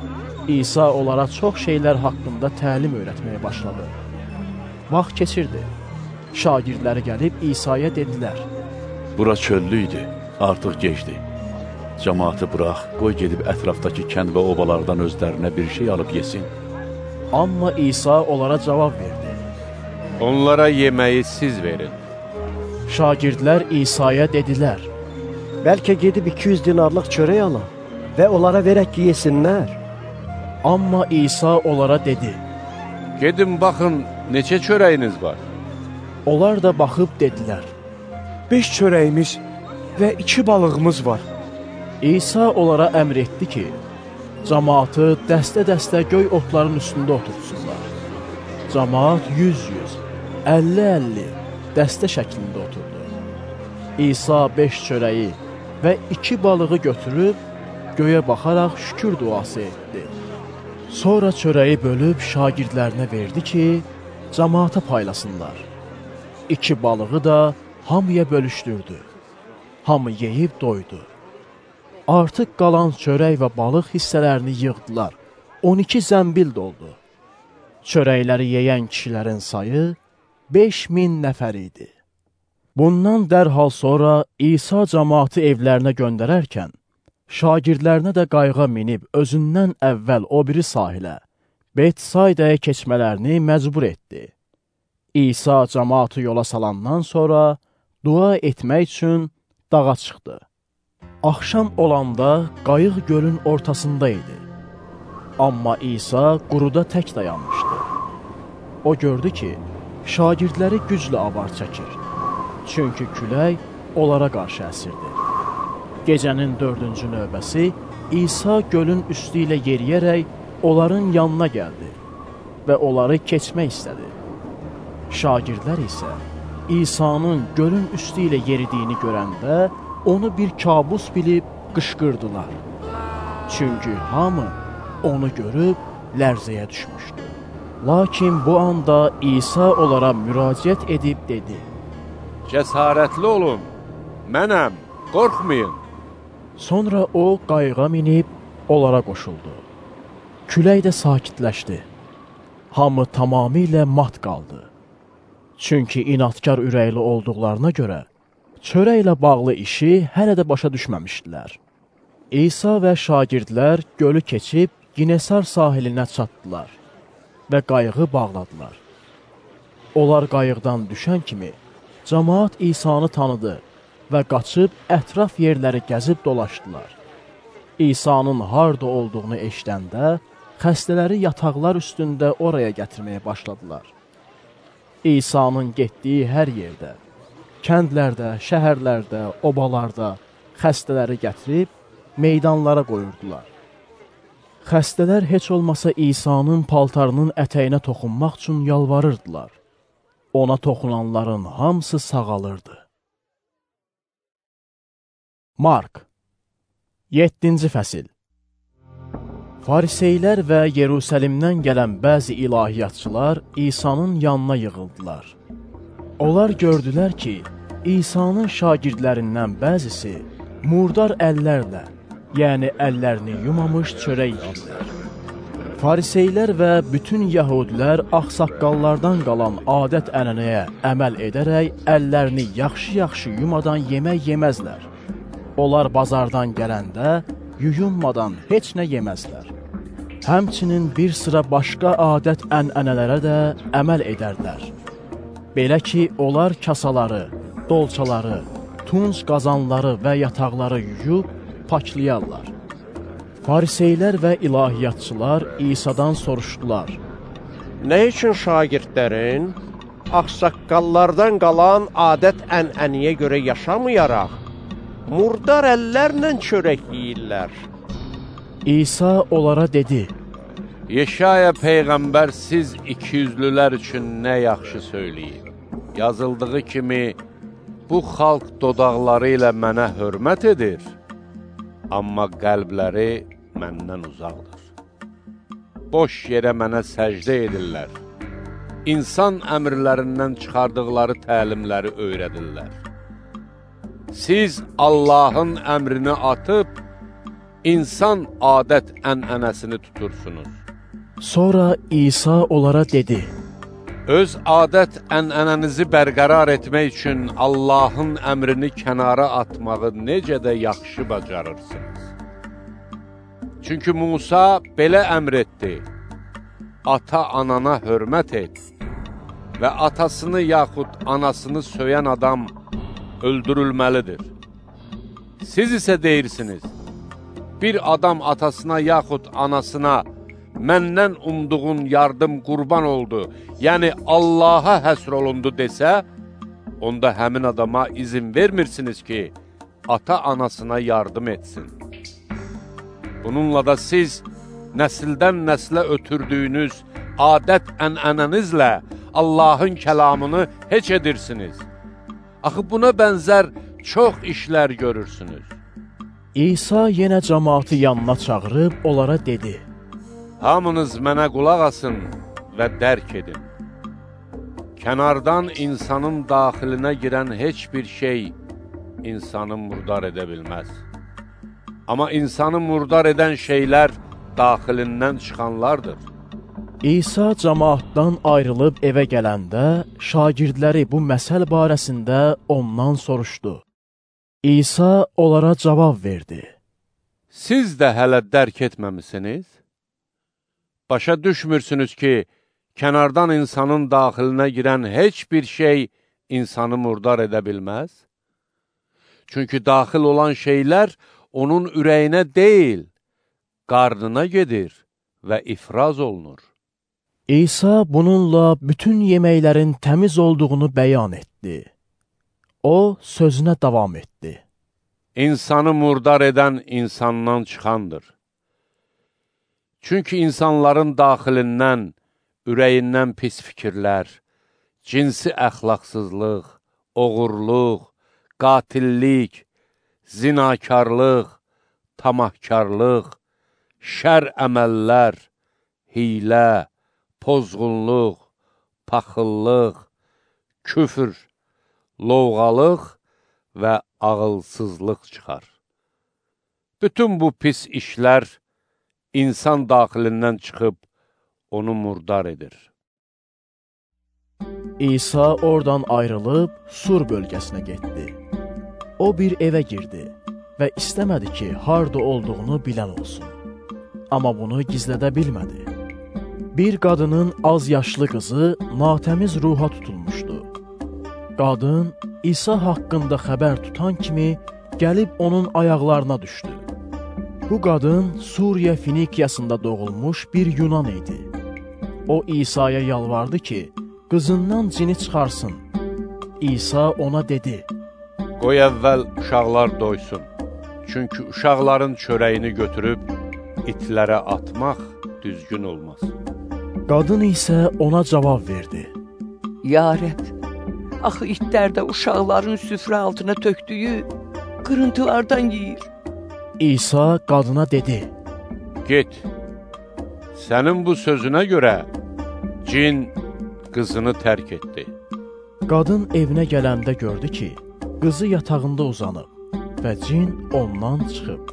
A: İsa onlara çox şeylər haqqında təlim öyrətməyə başladı. Vaxt keçirdi. Şagirdləri gəlib İsa'ya dedilər,
H: bura çöllü idi, artıq gecdi. Cəmaatı burax, qoy gedib ətrafdakı kənd və obalardan özlərinə bir şey alıb yesin.
A: Amma İsa onlara cavab verdi.
E: Onlara yeməyi siz verin.
A: Şagirdlər İsa'ya dedilər,
F: bəlkə gedib 200 dinarlıq çörək alın və onlara verək ki, yesinlər.
A: Amma İsa onlara dedi,
E: gedin baxın, neçə çörəyiniz var?
A: Onlar da baxıb dedilər,
M: 5 çörəyimiz və 2 balığımız var.
A: İsa onlara əmr etdi ki, cəmaatı dəstə-dəstə göy otların üstündə oturtsunlar. Cəmaat 100-100, 50-50 dəstə şəklində oturdu. İsa 5 çörəyi və 2 balığı götürüb, göyə baxaraq şükür duası etdi. Sonra çörəyi bölüb şagirdlərinə verdi ki, cəmaata paylasınlar. 2 balığı da hamıya bölüşdürdü. Hamı yeyib doydu. Artıq qalan çörək və balıq hissələrini yığdılar. 12 zəmbil doldu. Çörəkləri yeyən kişilərin sayı 5000 nəfər idi. Bundan dərhal sonra İsa cəmaatı evlərinə göndərərkən, şagirdlərinə də qayığa minib özündən əvvəl o biri sahilə, Betsaydaya keçmələrini məcbur etdi. İsa cəmaatı yola salandan sonra dua etmək üçün dağa çıxdı. Axşam olanda qayıq gölün ortasında idi. Amma İsa quruda tək dayanmışdı. O gördü ki, şagirdləri güclə avar çəkir. Çünki külək onlara qarşı əsirdi. Gecənin 4-cü növbəsi İsa gölün üstü ilə yeriyərək onların yanına gəldi və onları keçmək istədi. Şagirdlər isə İsa'nın gölün üstü ilə yeridiyini görəndə onu bir kabus bilib qışqırdılar. Çünki hamı onu görüb lərzəyə düşmüşdü. Lakin bu anda İsa onlara müraciət edib dedi,
E: cəsarətli olun, mənəm, qorxmayın.
A: Sonra o qayığa minib onlara qoşuldu. Külək də sakitləşdi. Hamı tamamilə mat qaldı. Çünki inadkar ürəkli olduqlarına görə, çörəklə bağlı işi hələ də başa düşməmişdilər. İsa və şagirdlər gölü keçib Ginesar sahilinə çatdılar və qayığı bağladılar. Onlar qayıqdan düşən kimi, cəmaat İsa'nı tanıdı və qaçıb ətraf yerləri gəzib dolaşdılar. İsa'nın harda olduğunu eşidəndə, xəstələri yataqlar üstündə oraya gətirməyə başladılar. İsa'nın getdiyi hər yerdə, kəndlərdə, şəhərlərdə, obalarda xəstələri gətirib meydanlara qoyurdular. Xəstələr heç olmasa İsa'nın paltarının ətəyinə toxunmaq üçün yalvarırdılar. Ona toxunanların hamısı sağalırdı. Mark 7-ci fəsil. Fariseylər və Yerusəlimdən gələn bəzi ilahiyyatçılar İsa'nın yanına yığıldılar. Onlar gördülər ki, İsa'nın şagirdlərindən bəzisi murdar əllərlə, yəni əllərini yumamış çörək yeyirlər. Fariseylər və bütün yəhudilər ağsaqqallardan qalan adət-ənənəyə əməl edərək əllərini yaxşı-yaxşı yumadan yemək yeməzlər. Onlar bazardan gələndə yuyunmadan heç nə yeməzlər. Həmçinin bir sıra başqa adət-ənənələrə də əməl edərlər. Belə ki, onlar kasaları, dolçaları, tunc qazanları və yataqları yuyub paklayarlar. Fariseylər və ilahiyyatçılar İsa'dan soruşdular.
P: Nə üçün şagirdlərin ağsaqqallardan qalan adət-ənənəyə görə yaşamayaraq, murdar əllərlə çörək yeyirlər?
A: İsa onlara dedi.
E: Yeşaya Peyğəmbər siz ikiyüzlülər üçün nə yaxşı söyləyib. Yazıldığı kimi, bu xalq dodaqları ilə mənə hörmət edir, amma qəlbləri məndən uzaqdır. Boş yerə mənə səcdə edirlər. İnsan əmrlərindən çıxardıqları təlimləri öyrədirlər. Siz Allahın əmrini atıb, insan adət-ənənəsini tutursunuz.
A: Sonra İsa onlara dedi.
E: Öz adət-ənənənizi bərqərar etmək üçün Allahın əmrini kənara atmağı necə də yaxşı bacarırsınız. Çünki Musa belə əmr etdi. Ata-anana hörmət et və atasını yaxud anasını söyən adam öldürülməlidir. Siz isə deyirsiniz, bir adam atasına yaxud anasına məndən umduğun yardım qurban oldu, yəni Allaha həsr olundu desə, onda həmin adama izin vermirsiniz ki, ata-anasına yardım etsin. Bununla da siz nəsildən nəslə ötürdüyünüz adət-ənənənizlə Allahın kəlamını heç edirsiniz. Axı buna bənzər çox işlər görürsünüz.
A: İsa yenə cəmaatı yanına çağırıb onlara dedi.
E: Hamınız mənə qulaq asın və dərk edin. Kənardan insanın daxilinə girən heç bir şey insanı murdar edə bilməz. Amma insanı murdar edən şeylər daxilindən çıxanlardır.
A: İsa cəmaatdan ayrılıb evə gələndə, şagirdləri bu məsəl barəsində ondan soruşdu. İsa onlara cavab verdi.
E: Siz də hələ dərk etməmisiniz? Başa düşmürsünüz ki, kənardan insanın daxilinə girən heç bir şey insanı murdar edə bilməz? Çünki daxil olan şeylər onun ürəyinə deyil, qarnına gedir və ifraz olunur.
A: İsa bununla bütün yeməklərin təmiz olduğunu bəyan etdi. O, sözünə davam etdi.
E: İnsanı murdar edən insandan çıxandır. Çünki insanların daxilindən, ürəyindən pis fikirlər, cinsi əxlaqsızlıq, oğurluq, qatillik, zinakarlıq, tamahkarlıq, şər əməllər, hiylə, pozğunluq, paxıllıq, küfür, lovğalıq və ağılsızlıq çıxar. Bütün bu pis işlər insan daxilindən çıxıb onu murdar edir.
A: İsa oradan ayrılıb Sur bölgəsinə getdi. O bir evə girdi və istəmədi ki, harda olduğunu bilən olsun. Amma bunu gizlədə bilmədi. Bir qadının az yaşlı qızı natəmiz ruha tutulmuşdu. Qadın İsa haqqında xəbər tutan kimi gəlib onun ayaqlarına düşdü. Bu qadın Suriya Finikiyasında doğulmuş bir Yunan idi. O İsa'ya yalvardı ki, qızından cini çıxarsın. İsa ona dedi.
E: Qoy əvvəl uşaqlar doysun. Çünki uşaqların çörəyini götürüb itlərə atmaq düzgün olmaz.
A: Qadın isə ona cavab verdi.
I: Ya Rəbb, axı itlər də uşaqların süfrə altına tökdüyü qırıntılardan yeyir.
A: İsa qadına dedi.
E: Get, sənin bu sözünə görə cin qızını tərk etdi.
A: Qadın evinə gələndə gördü ki, qızı yatağında uzanıb və cin ondan çıxıb.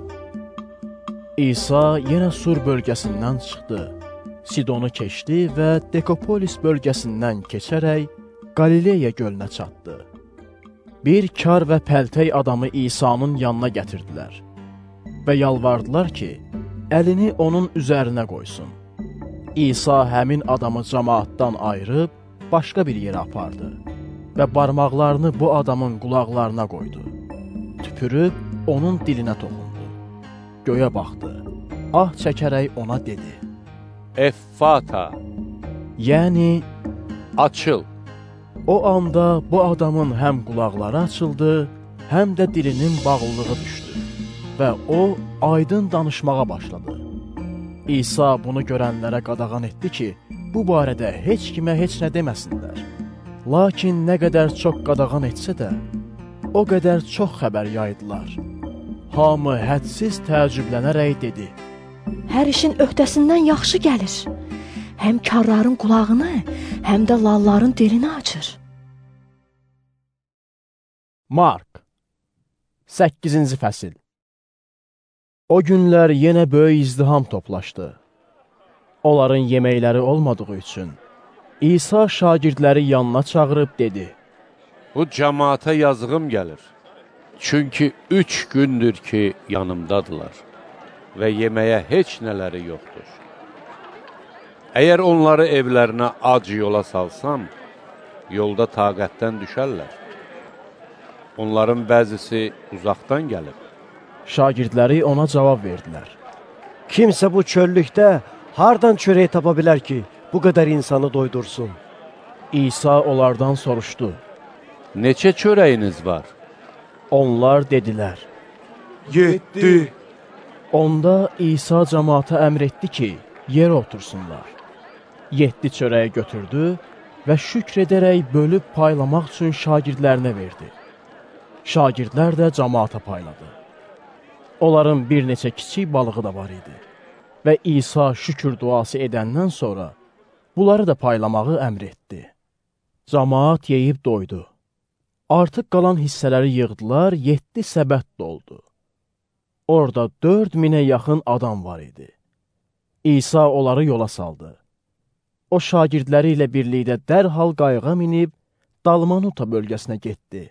A: İsa yenə Sur bölgəsindən çıxdı, Sidonu keçdi və Dekopolis bölgəsindən keçərək Qalileya gölünə çatdı. Bir kar və pəltək adamı İsa'nın yanına gətirdilər və yalvardılar ki, əlini onun üzərinə qoysun. İsa həmin adamı cəmaatdan ayırıb başqa bir yerə apardı və barmaqlarını bu adamın qulaqlarına qoydu. Tüpürüb onun dilinə toxundu. Göyə baxdı, ah çəkərək ona dedi.
E: Effata,
A: yəni
E: açıl.
A: O anda bu adamın həm qulaqları açıldı, həm də dilinin bağlılığı düşdü və o aydın danışmağa başladı. İsa bunu görənlərə qadağan etdi ki, bu barədə heç kimə heç nə deməsinlər. Lakin nə qədər çox qadağan etsə də, o qədər çox xəbər yaydılar. Hamı hədsiz təəccüblənərək dedi.
L: Hər işin öhdəsindən yaxşı gəlir. Həm karların qulağını, həm də lalların dilini açır.
A: Mark 8-ci fəsil. O günlər yenə böyük izdiham toplaşdı. Onların yeməkləri olmadığı üçün İsa şagirdləri yanına çağırıb dedi.
E: Bu cəmaata yazığım gəlir. Çünki 3 gündür ki, yanımdadılar və yeməyə heç nələri yoxdur. Əgər onları evlərinə ac yola salsam, yolda taqətdən düşərlər. Onların bəzisi uzaqdan gəlib.
A: Şagirdləri ona cavab verdilər.
Q: Kimsə bu çöllükdə hardan çörək tapa bilər ki, bu qədər insanı doydursun?
A: İsa onlardan soruşdu.
E: Neçə çörəyiniz var?
A: Onlar dedilər.
Q: 7.
A: Onda İsa cəmaata əmr etdi ki, yerə otursunlar. 7 çörəyi götürdü və şükr edərək bölüb paylamaq üçün şagirdlərinə verdi. Şagirdlər də cəmaata payladı. Onların bir neçə kiçik balığı da var idi. Və İsa şükür duası edəndən sonra bunları da paylamağı əmr etdi. Cəmaat yeyib doydu. Artıq qalan hissələri yığdılar, 7 səbət doldu. Orada 4000-ə yaxın adam var idi. İsa onları yola saldı. O şagirdləri ilə birlikdə dərhal qayığa minib Dalmanuta bölgəsinə getdi.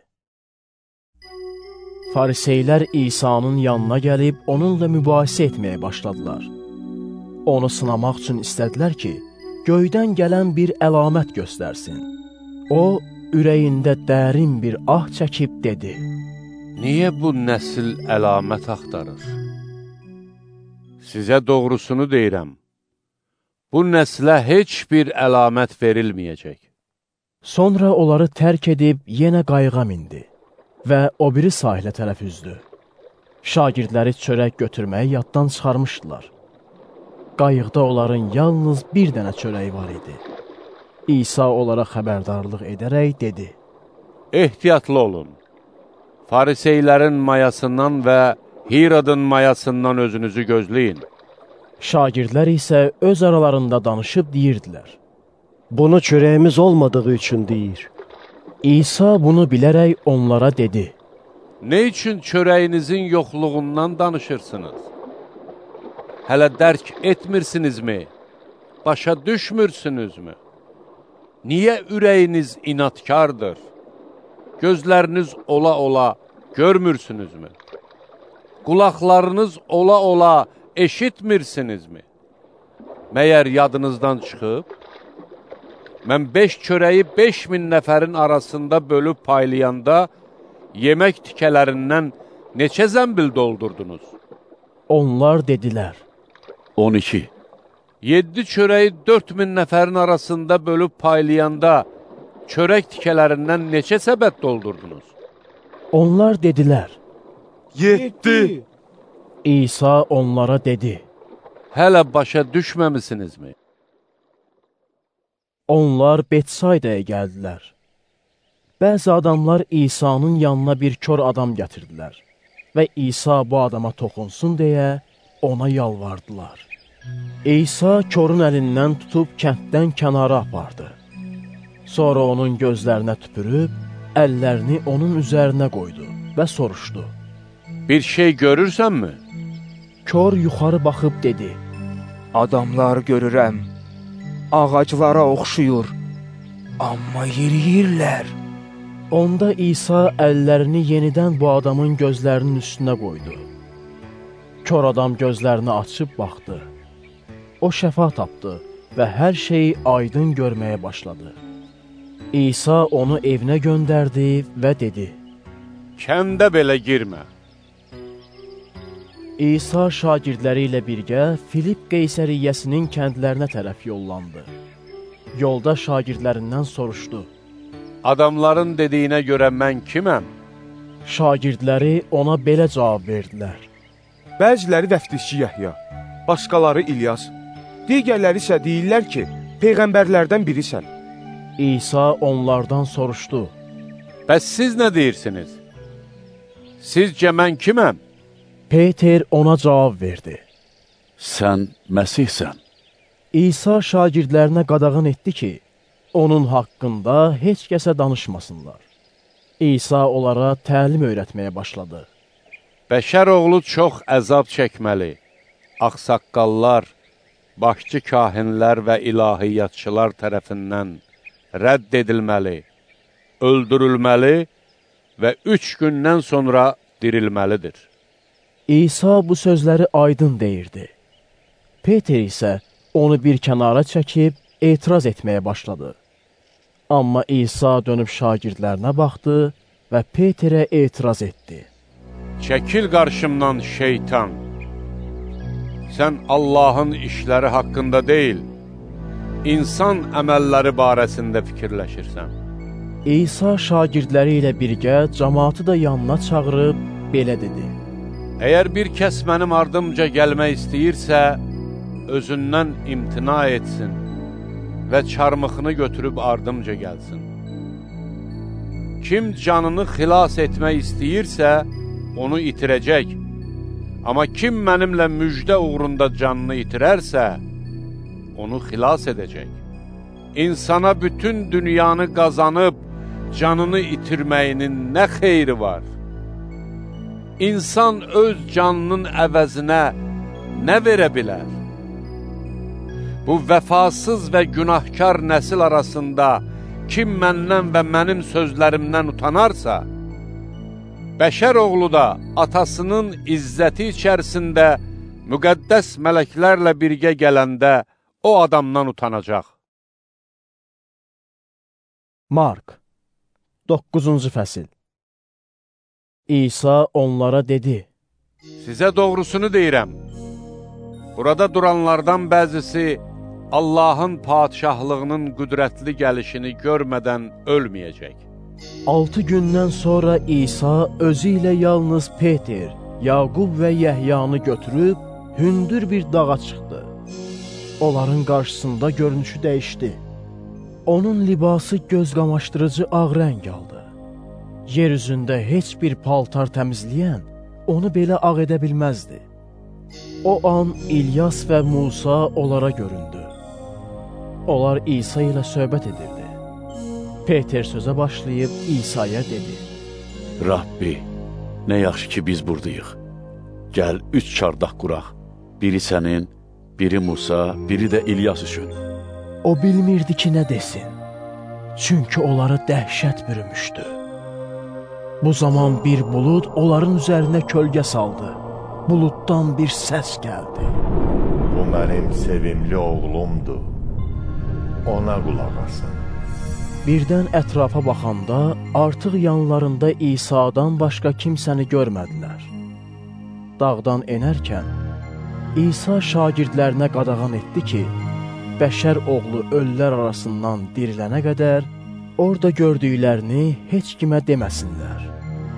A: Fariseylər İsa'nın yanına gəlib onunla mübahisə etməyə başladılar. Onu sınamaq üçün istədilər ki, göydən gələn bir əlamət göstərsin. O, ürəyində dərin bir ah çəkib dedi.
E: Niyə bu nəsil əlamət axtarır? Sizə doğrusunu deyirəm. Bu nəslə heç bir əlamət verilməyəcək.
A: Sonra onları tərk edib yenə qayığa mindi və o biri sahilə tərəf üzdü. Şagirdləri çörək götürməyi yaddan çıxarmışdılar. Qayıqda onların yalnız bir dənə çörəyi var idi. İsa onlara xəbərdarlıq edərək dedi.
E: Ehtiyatlı olun. Fariseylərin mayasından və Hirodun mayasından özünüzü gözləyin.
A: Şagirdlər isə öz aralarında danışıb deyirdilər.
Q: Bunu çörəyimiz olmadığı üçün deyir.
A: İsa bunu bilərək onlara dedi.
E: Nə üçün çörəyinizin yoxluğundan danışırsınız? Hələ dərk etmirsinizmi? Başa düşmürsünüzmü? Niyə ürəyiniz inatkardır? Gözləriniz ola-ola görmürsünüzmü? Qulaqlarınız ola-ola eşitmirsinizmi? Məyər yadınızdan çıxıb? Mən 5 çörəyi 5000 nəfərin arasında bölüb paylayanda yemək tikələrindən neçə zəmbil doldurdunuz?
A: Onlar dedilər.
H: 12.
E: 7 çörəyi 4000 nəfərin arasında bölüb paylayanda çörək tikələrindən neçə səbət doldurdunuz?
A: Onlar dedilər.
C: 7.
A: İsa onlara dedi:
E: Hələ başa düşməmisinizmi?
A: Onlar Betsaydaya gəldilər. Bəzi adamlar İsa'nın yanına bir kör adam gətirdilər və İsa bu adama toxunsun deyə ona yalvardılar. İsa körün əlindən tutub kənddən kənara apardı. Sonra onun gözlərinə tüpürüb, əllərini onun üzərinə qoydu və soruşdu:
E: Bir şey görürsənmi?
A: Kör yuxarı baxıb dedi:
M: Adamlar görürəm, ağaclara oxşuyur, amma yeriyirlər.
A: Onda İsa əllərini yenidən bu adamın gözlərinin üstünə qoydu. Kör adam gözlərini açıb baxdı. O şəfa tapdı və hər şeyi aydın görməyə başladı. İsa onu evinə göndərdi və dedi:
E: Kəndə belə girmə.
A: İsa şagirdləri ilə birgə Filip Qeysəriyyəsinin kəndlərinə tərəf yollandı. Yolda şagirdlərindən soruşdu:
E: Adamların dediyinə görə mən kiməm?
A: Şagirdləri ona belə cavab verdilər:
R: Bəziləri vəftizçi Yəhya, başqaları İlyas, digərləri isə deyirlər ki, peyğəmbərlərdən birisən.
A: İsa onlardan soruşdu:
E: Bəs siz nə deyirsiniz? Sizcə mən kiməm?
A: Peter ona cavab verdi:
H: Sən Məsihsən.
A: İsa şagirdlərinə qadağan etdi ki, onun haqqında heç kəsə danışmasınlar. İsa onlara təlim öyrətməyə başladı.
E: Bəşər oğlu çox əzab çəkməli, ağsaqqallar, başçı kahinlər və ilahiyyatçılar tərəfindən rədd edilməli, öldürülməli və 3 gündən sonra dirilməlidir.
A: İsa bu sözləri aydın deyirdi. Peter isə onu bir kənara çəkib etiraz etməyə başladı. Amma İsa dönüb şagirdlərinə baxdı və Peterə etiraz etdi:
E: Çəkil qarşımdan şeytan! Sən Allahın işləri haqqında deyil, insan əməlləri barəsində fikirləşirsən.
A: İsa şagirdləri ilə birgə cəmaatı da yanına çağırıb belə dedi:
E: Əgər bir kəs mənim ardımca gəlmək istəyirsə, özündən imtina etsin və çarmıxını götürüb ardımca gəlsin. Kim canını xilas etmək istəyirsə, onu itirəcək. Amma kim mənimlə müjdə uğrunda canını itirərsə, onu xilas edəcək. İnsana bütün dünyanı qazanıb, canını itirməyinin nə xeyri var? İnsan öz canının əvəzinə nə verə bilər? Bu vəfasız və günahkar nəsil arasında kim məndən və mənim sözlərimdən utanarsa, bəşər oğlu da atasının izzəti içərisində müqəddəs mələklərlə birgə gələndə o adamdan utanacaq.
A: Mark 9-cu fəsil. İsa onlara dedi:
E: Sizə doğrusunu deyirəm. Burada duranlardan bəzisi Allahın padişahlığının qüdrətli gəlişini görmədən ölməyəcək.
A: 6 gündən sonra İsa özü ilə yalnız Peter, Yaqub və Yəhyanı götürüb hündür bir dağa çıxdı. Onların qarşısında görünüşü dəyişdi. Onun libası göz qamaşdırıcı ağ rəng aldı. Yer üzündə heç bir paltar təmizləyən onu belə ağ edə bilməzdi. O an İlyas və Musa onlara göründü. Onlar İsa ilə söhbət edirdi. Peter sözə başlayıb İsa'ya dedi:
H: Rabbi, nə yaxşı ki biz buradayıq. Gəl 3 çardaq quraq. Biri sənin, biri Musa, biri də İlyas üçün.
A: O bilmirdi ki, nə desin. Çünki onları dəhşət bürümüşdü. Bu zaman bir bulud onların üzərinə kölgə saldı. Buluddan bir səs gəldi:
D: Bu mənim sevimli oğlumdur. Ona qulaq asın.
A: Birdən ətrafa baxanda artıq yanlarında İsa'dan başqa kimsəni görmədilər. Dağdan enərkən İsa şagirdlərinə qadağan etdi ki, bəşər oğlu ölülər arasından dirilənə qədər orada gördüklərini heç kimə deməsinlər.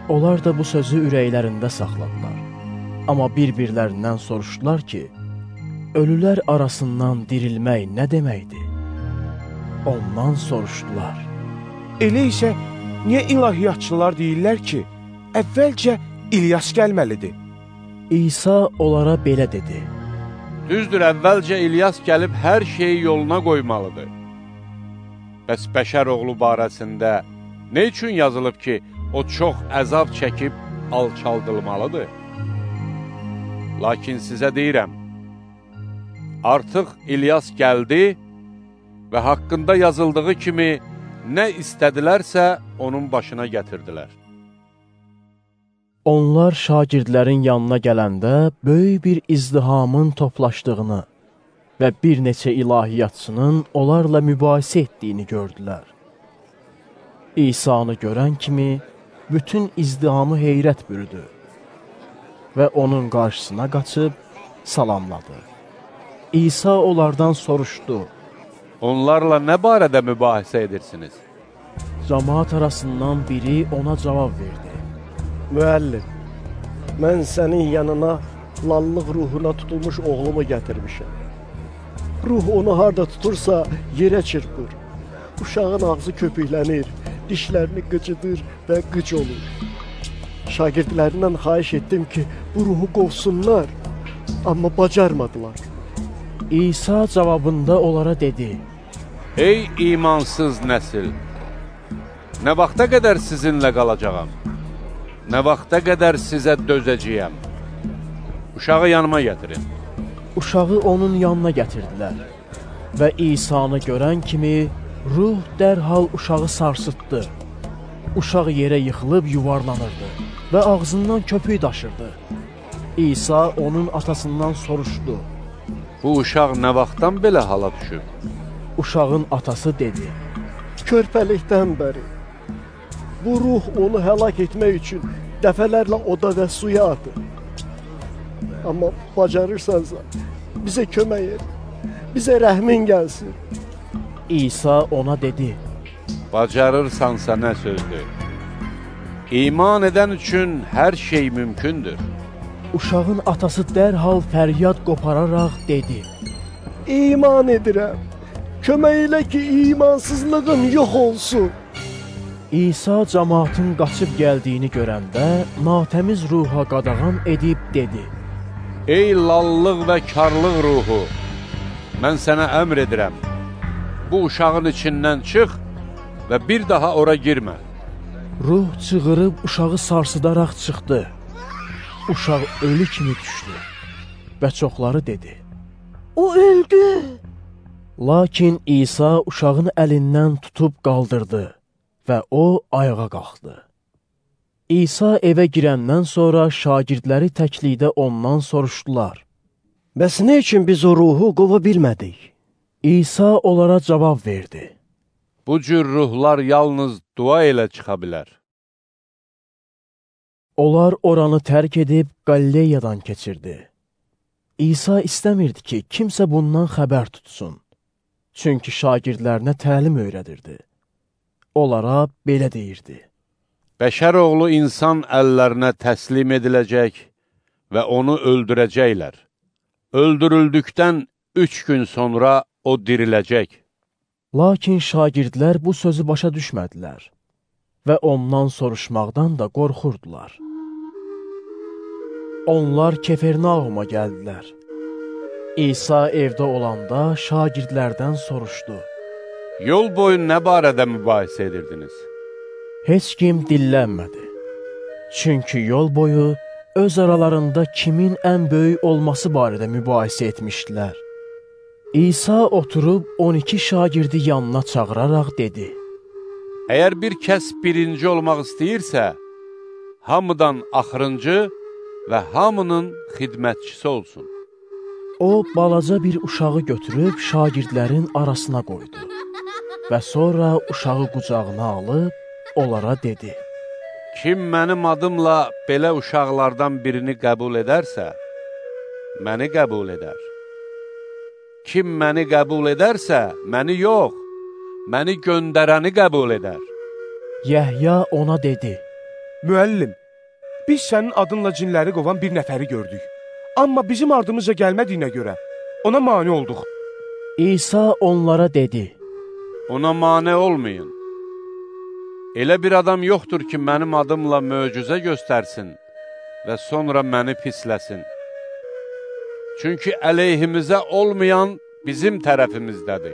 A: Onlar da bu sözü ürəklərində saxladılar. Amma bir-birlərindən soruşdular ki, ölülər arasından dirilmək nə deməkdir? Ondan soruşdular.
R: Elə isə niyə ilahiyyatçılar deyirlər ki, əvvəlcə İlyas gəlməlidir?
A: İsa onlara belə dedi.
E: Düzdür, əvvəlcə İlyas gəlib hər şeyi yoluna qoymalıdır. Bəs bəşər oğlu barəsində nə üçün yazılıb ki, o çox əzab çəkib alçaldılmalıdır? Lakin sizə deyirəm, artıq İlyas gəldi və haqqında yazıldığı kimi nə istədilərsə onun başına gətirdilər.
A: Onlar şagirdlərin yanına gələndə böyük bir izdihamın toplaşdığını və bir neçə ilahiyyatçının onlarla mübahisə etdiyini gördülər. İsa'nı görən kimi bütün izdihamı heyrət bürüdü və onun qarşısına qaçıb salamladı. İsa onlardan soruşdu.
E: Onlarla nə barədə mübahisə edirsiniz?
A: Cəmaət arasından biri ona cavab verdi.
Q: Müəllim, mən sənin yanına lallıq ruhuna tutulmuş oğlumu gətirmişəm. Ruh onu harda tutursa yerə çırpır. Uşağın ağzı köpüklənir, dişlərini qıcıdır və qıc olur. Şagirdlərindən xahiş etdim ki, bu ruhu qovsunlar, amma bacarmadılar.
A: İsa cavabında onlara dedi.
E: Ey imansız nəsil! Nə vaxta qədər sizinlə qalacağam? Nə vaxta qədər sizə dözəcəyəm? Uşağı yanıma gətirin.
A: Uşağı onun yanına gətirdilər və İsa'nı görən kimi ruh dərhal uşağı sarsıtdı. Uşaq yerə yıxılıb yuvarlanırdı və ağzından köpük daşırdı. İsa onun atasından soruşdu.
E: Bu uşaq nə vaxtdan belə hala düşüb?
A: Uşağın atası dedi.
Q: Körpəlikdən bəri. Bu ruh onu həlak etmək üçün dəfələrlə oda və suya atır. Amma bacarırsansa bizə kömək et, bizə rəhmin gəlsin.
A: İsa ona dedi.
E: Bacarırsansa nə sözdür? İman edən üçün hər şey mümkündür.
A: Uşağın atası dərhal fəryad qopararaq dedi.
Q: İman edirəm, kömək elə ki, imansızlığım yox olsun.
A: İsa cəmaatın qaçıb gəldiyini görəndə natəmiz ruha qadağan edib dedi.
E: Ey lallıq və karlıq ruhu, mən sənə əmr edirəm, bu uşağın içindən çıx və bir daha ora girmə.
A: Ruh çığırıb uşağı sarsıdaraq çıxdı. Uşaq ölü kimi düşdü və çoxları dedi.
O: O öldü.
A: Lakin İsa uşağın əlindən tutub qaldırdı və o ayağa qalxdı. İsa evə girəndən sonra şagirdləri təklikdə ondan soruşdular.
Q: Bəs nə üçün biz o ruhu qova bilmədik?
A: İsa onlara cavab verdi.
E: Bu cür ruhlar yalnız dua ilə çıxa bilər.
A: Onlar oranı tərk edib Qalileyadan keçirdi. İsa istəmirdi ki, kimsə bundan xəbər tutsun. Çünki şagirdlərinə təlim öyrədirdi. Onlara belə deyirdi.
E: Bəşər oğlu insan əllərinə təslim ediləcək və onu öldürəcəklər. Öldürüldükdən 3 gün sonra o diriləcək.
A: Lakin şagirdlər bu sözü başa düşmədilər və ondan soruşmaqdan da qorxurdular. Onlar Kefernauma gəldilər. İsa evdə olanda şagirdlərdən soruşdu.
E: Yol boyu nə barədə mübahisə edirdiniz?
A: Heç kim dillənmədi. Çünki yol boyu öz aralarında kimin ən böyük olması barədə mübahisə etmişdilər. İsa oturub 12 şagirdi yanına çağıraraq dedi.
E: Əgər bir kəs birinci olmaq istəyirsə, hamıdan axırıncı və hamının xidmətçisi olsun.
A: O, balaca bir uşağı götürüb şagirdlərin arasına qoydu və sonra uşağı qucağına alıb onlara dedi.
E: Kim mənim adımla belə uşaqlardan birini qəbul edərsə, məni qəbul edər. Kim məni qəbul edərsə, məni yox, məni göndərəni qəbul edər.
A: Yəhya ona dedi.
R: Müəllim, biz sənin adınla cinləri qovan bir nəfəri gördük. Amma bizim ardımızca gəlmədiyinə görə ona mane olduq.
A: İsa onlara dedi:
E: Ona mane olmayın. Elə bir adam yoxdur ki, mənim adımla möcüzə göstərsin və sonra məni pisləsin. Çünki əleyhimizə olmayan bizim tərəfimizdədir.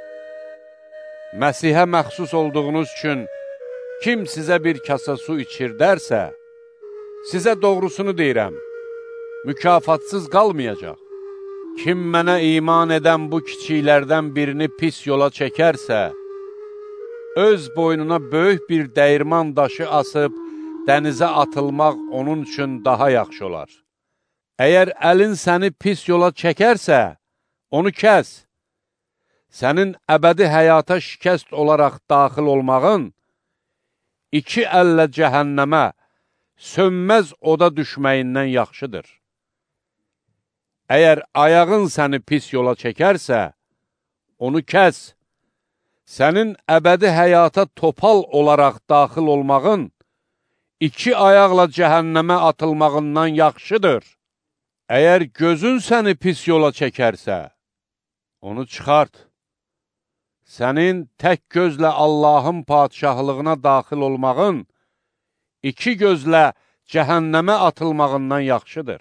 E: Məsihə məxsus olduğunuz üçün kim sizə bir kasa su içir dərsə, sizə doğrusunu deyirəm, mükafatsız qalmayacaq. Kim mənə iman edən bu kiçiklərdən birini pis yola çəkərsə, öz boynuna böyük bir dəyirman daşı asıb dənizə atılmaq onun üçün daha yaxşı olar. Əgər əlin səni pis yola çəkərsə, onu kəs. Sənin əbədi həyata şikəst olaraq daxil olmağın, iki əllə cəhənnəmə, sönməz oda düşməyindən yaxşıdır. Əgər ayağın səni pis yola çəkərsə, onu kəs. Sənin əbədi həyata topal olaraq daxil olmağın, iki ayaqla cəhənnəmə atılmağından yaxşıdır. Əgər gözün səni pis yola çəkərsə, onu çıxart. Sənin tək gözlə Allahın padişahlığına daxil olmağın, iki gözlə cəhənnəmə atılmağından yaxşıdır.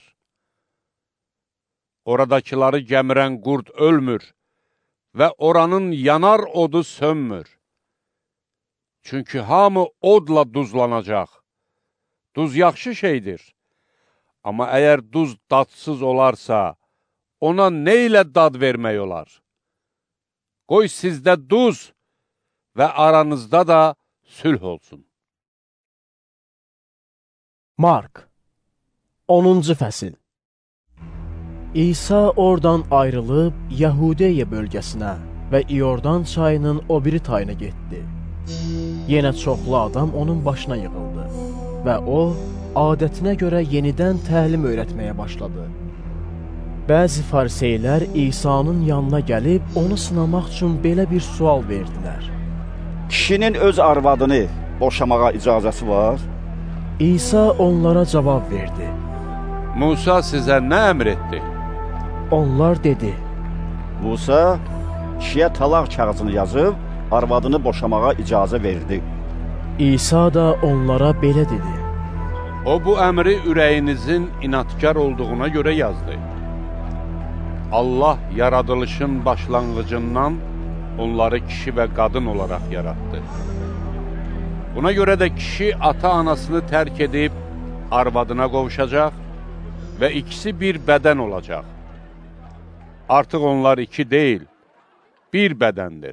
E: Oradakıları gəmirən qurd ölmür və oranın yanar odu sönmür. Çünki hamı odla duzlanacaq. Duz yaxşı şeydir. Amma əgər duz dadsız olarsa, ona nə ilə dad vermək olar? Qoy sizdə duz və aranızda da sülh olsun.
A: Mark 10-cu fəsil. İsa oradan ayrılıb Yahudiya bölgəsinə və İordan çayının o biri tayına getdi. Yenə çoxlu adam onun başına yığıldı və o, adətinə görə yenidən təlim öyrətməyə başladı. Bəzi fariseylər İsa'nın yanına gəlib, onu sınamaq üçün belə bir sual verdilər.
K: Kişinin öz arvadını boşamağa icazəsi var?
A: İsa onlara cavab verdi.
E: Musa sizə nə əmr etdi?
A: Onlar dedi.
K: Musa kişiyə talaq kağızını yazıb, arvadını boşamağa icazə verdi.
A: İsa da onlara belə dedi.
E: O bu əmri ürəyinizin inatkar olduğuna görə yazdı. Allah yaradılışın başlanğıcından onları kişi və qadın olaraq yaratdı. Buna görə də kişi ata-anasını tərk edib arvadına qovuşacaq və ikisi bir bədən olacaq. Artıq onlar iki deyil, bir bədəndir.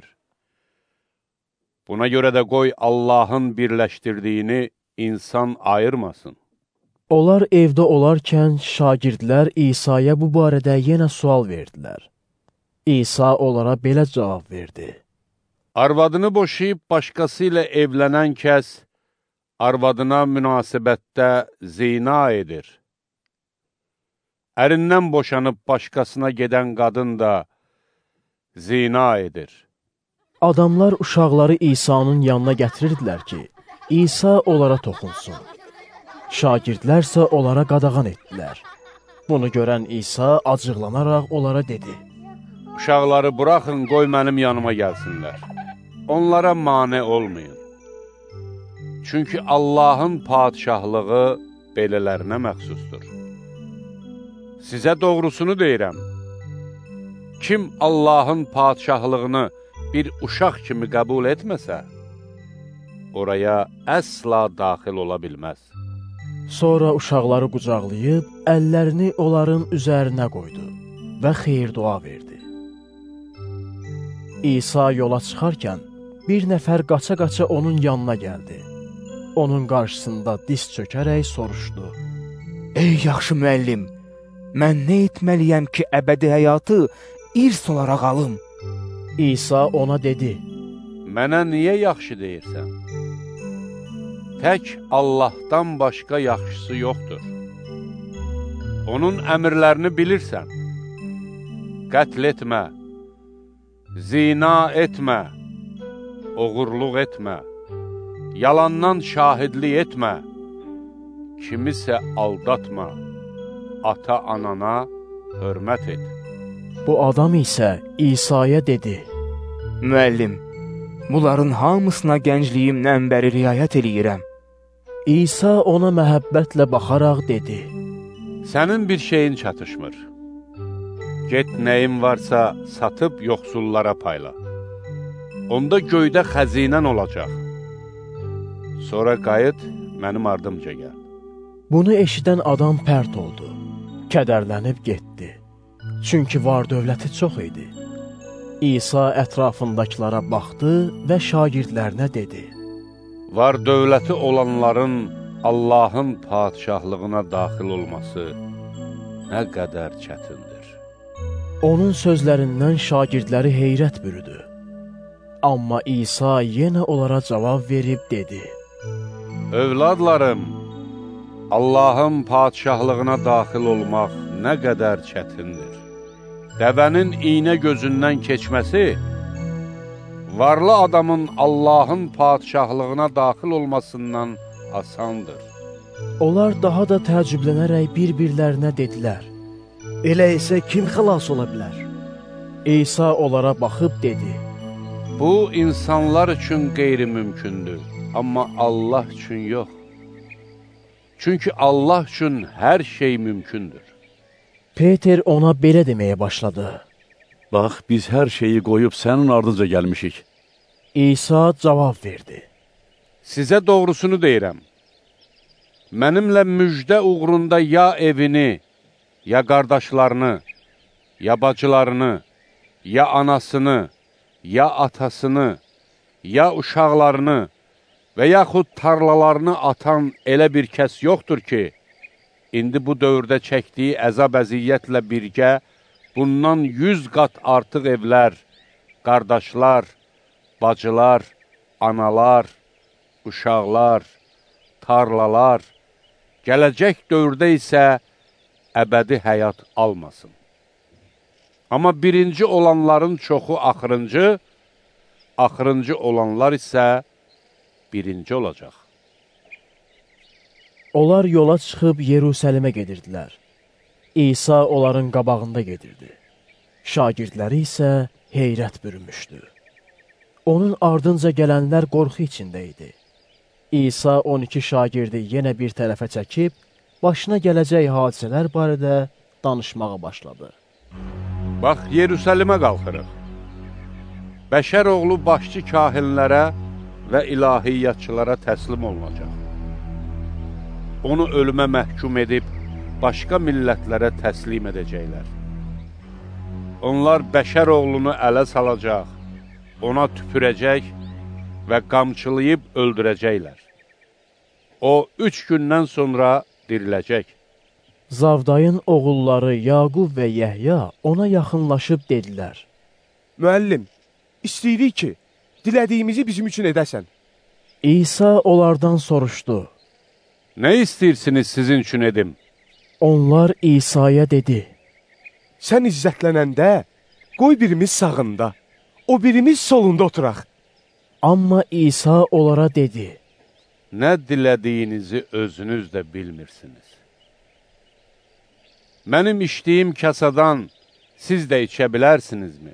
E: Buna görə də qoy Allahın birləşdirdiyini insan ayırmasın.
A: Onlar evdə olarkən şagirdlər İsa'ya bu barədə yenə sual verdilər. İsa onlara belə cavab verdi.
E: Arvadını boşayıb başqası ilə evlənən kəs arvadına münasibətdə zina edir. Ərindən boşanıb başqasına gedən qadın da zina edir.
A: Adamlar uşaqları İsa'nın yanına gətirirdilər ki, İsa onlara toxunsun. Şagirdlərsə onlara qadağan etdilər. Bunu görən İsa acıqlanaraq onlara dedi.
E: Uşaqları buraxın, qoy mənim yanıma gəlsinlər. Onlara mane olmayın. Çünki Allahın padişahlığı belələrinə məxsusdur. Sizə doğrusunu deyirəm. Kim Allahın padişahlığını bir uşaq kimi qəbul etməsə, oraya əsla daxil ola bilməz.
A: Sonra uşaqları qucaqlayıb, əllərini onların üzərinə qoydu və xeyir dua verdi. İsa yola çıxarkən, bir nəfər qaça-qaça onun yanına gəldi. Onun qarşısında diz çökərək soruşdu.
M: Ey yaxşı müəllim, mən nə etməliyəm ki, əbədi həyatı irs olaraq alım?
A: İsa ona dedi.
E: Mənə niyə yaxşı deyirsən? Tək Allahdan başqa yaxşısı yoxdur. Onun əmrlərini bilirsən. Qətl etmə, zina etmə, oğurluq etmə, yalandan şahidlik etmə, kimisə aldatma, ata-anana hörmət et.
A: Bu adam isə İsa'ya dedi:
M: Müəllim, bunların hamısına gəncliyimdən bəri riayət eləyirəm.
A: İsa ona məhəbbətlə baxaraq dedi:
E: Sənin bir şeyin çatışmır. Get nəyin varsa satıb yoxsullara payla. Onda göydə xəzinən olacaq. Sonra qayıt, mənim ardımca gəl.
A: Bunu eşidən adam pərt oldu, kədərlənib getdi. Çünki var dövləti çox idi. İsa ətrafındakılara baxdı və şagirdlərinə dedi:
E: Var dövləti olanların Allahın padişahlığına daxil olması nə qədər çətindir.
A: Onun sözlərindən şagirdləri heyrət bürüdü. Amma İsa yenə onlara cavab verib dedi:
E: Övladlarım, Allahın padişahlığına daxil olmaq nə qədər çətindir. Dəvənin iynə gözündən keçməsi, varlı adamın Allahın padişahlığına daxil olmasından asandır.
A: Onlar daha da təəccüblənərək bir-birlərinə dedilər:
Q: Elə isə kim xilas ola bilər?
A: İsa onlara baxıb dedi:
E: Bu, insanlar üçün qeyri-mümkündür, amma Allah üçün yox. Çünki Allah üçün hər şey mümkündür.
A: Peter ona belə deməyə başladı:
H: Bax, biz hər şeyi qoyub sənin ardınca gəlmişik.
A: İsa cavab verdi:
E: Sizə doğrusunu deyirəm. Mənimlə müjdə uğrunda ya evini, ya qardaşlarını, ya bacılarını, ya anasını, ya atasını, ya uşaqlarını və yaxud tarlalarını atan elə bir kəs yoxdur ki, indi bu dövrdə çəkdiyi əzab-əziyyətlə birgə bundan 100 qat artıq evlər, qardaşlar, bacılar, analar, uşaqlar, tarlalar, gələcək dövrdə isə əbədi həyat almasın. Amma birinci olanların çoxu axırıncı, axırıncı olanlar isə birinci olacaq.
A: Onlar yola çıxıb Yerusəlimə gedirdilər. İsa onların qabağında gedirdi. Şagirdləri isə heyrət bürümüşdü. Onun ardınca gələnlər qorxu içində idi. İsa 12 şagirdi yenə bir tərəfə çəkib, başına gələcək hadisələr barədə danışmağa başladı.
E: Bax, Yerusəlimə qalxırıq. Bəşər oğlu başçı kahinlərə və ilahiyyatçılara təslim olunacaq. Onu ölümə məhkum edib, başqa millətlərə təslim edəcəklər. Onlar bəşər oğlunu ələ salacaq, ona tüpürəcək və qamçılayıb öldürəcəklər. O, 3 gündən sonra diriləcək.
A: Zavdayın oğulları Yaqub və Yəhya ona yaxınlaşıb dedilər:
R: Müəllim, istəyirik ki, dilədiyimizi bizim üçün edəsən.
A: İsa onlardan soruşdu:
E: Nə istəyirsiniz sizin üçün edim?
A: Onlar İsa'ya dedi:
R: Sən izzətlənəndə, qoy birimiz sağında, o birimiz solunda oturaq.
A: Amma İsa onlara dedi:
E: Nə dilədiyinizi özünüz də bilmirsiniz. Mənim içdiyim kasadan siz də içə bilərsinizmi?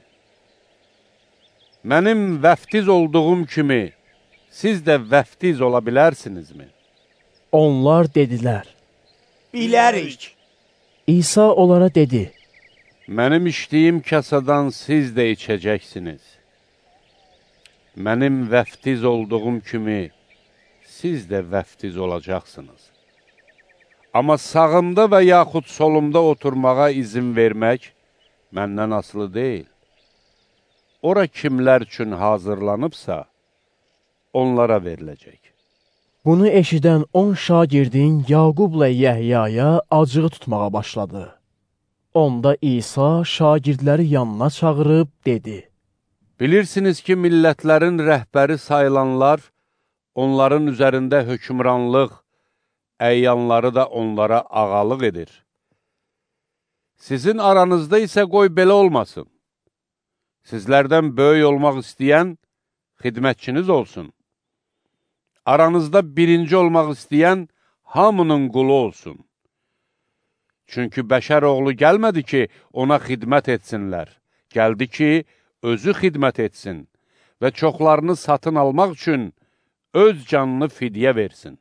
E: Mənim vəftiz olduğum kimi siz də vəftiz ola bilərsinizmi?
A: Onlar dedilər:
F: Bilərik.
A: İsa onlara dedi:
E: Mənim içdiyim kasadan siz də içəcəksiniz. Mənim vəftiz olduğum kimi siz də vəftiz olacaqsınız. Amma sağımda və yaxud solumda oturmağa izin vermək məndən asılı deyil. Ora kimlər üçün hazırlanıbsa, onlara veriləcək.
A: Bunu eşidən 10 şagirdin Yaqubla Yəhyaya acığı tutmağa başladı. Onda İsa şagirdləri yanına çağırıb dedi:
E: Bilirsiniz ki, millətlərin rəhbəri sayılanlar, onların üzərində hökmranlıq, əyyanları da onlara ağalıq edir. Sizin aranızda isə qoy belə olmasın. Sizlərdən böyük olmaq istəyən xidmətçiniz olsun. Aranızda birinci olmaq istəyən hamının qulu olsun. Çünki bəşər oğlu gəlmədi ki, ona xidmət etsinlər. Gəldi ki, özü xidmət etsin və çoxlarını satın almaq üçün öz canını fidyə versin.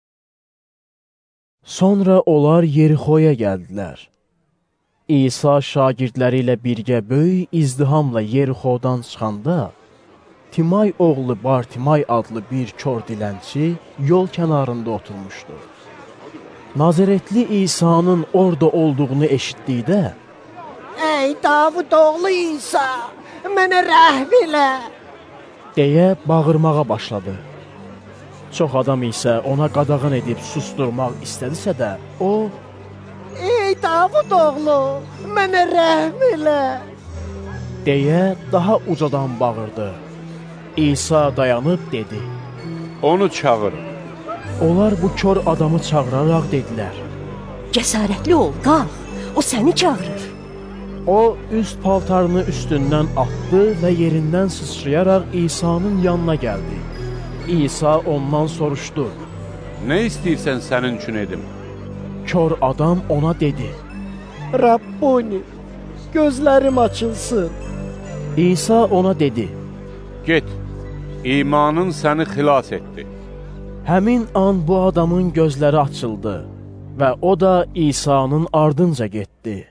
A: Sonra onlar Yerixoya gəldilər. İsa şagirdləri ilə birgə böyük izdihamla Yerixodan çıxanda, Timay oğlu Bartimay adlı bir kör dilənçi yol kənarında oturmuşdu. Nazaretli İsa'nın orada olduğunu eşitdikdə,
F: Ey Davud oğlu İsa, mənə rəhm elə,
A: deyə bağırmağa başladı. Çox adam isə ona qadağan edib susturmaq istədisə də, o,
F: Ey Davud oğlu, mənə rəhm elə,
A: deyə daha ucadan bağırdı. İsa dayanıb dedi,
E: onu çağırın.
A: Onlar bu kör adamı çağıraraq dedilər,
O: Cəsarətli ol, qalx, o səni çağırır.
A: O, üst paltarını üstündən atdı və yerindən sıçrayaraq İsa'nın yanına gəldi. İsa ondan soruşdu,
E: Nə istəyirsən sənin üçün edim?
A: Kör adam ona dedi,
Q: Rabboni, gözlərim açılsın.
A: İsa ona dedi,
E: Get, imanın səni xilas etdi.
A: Həmin an bu adamın gözləri açıldı və o da İsa'nın ardınca getdi.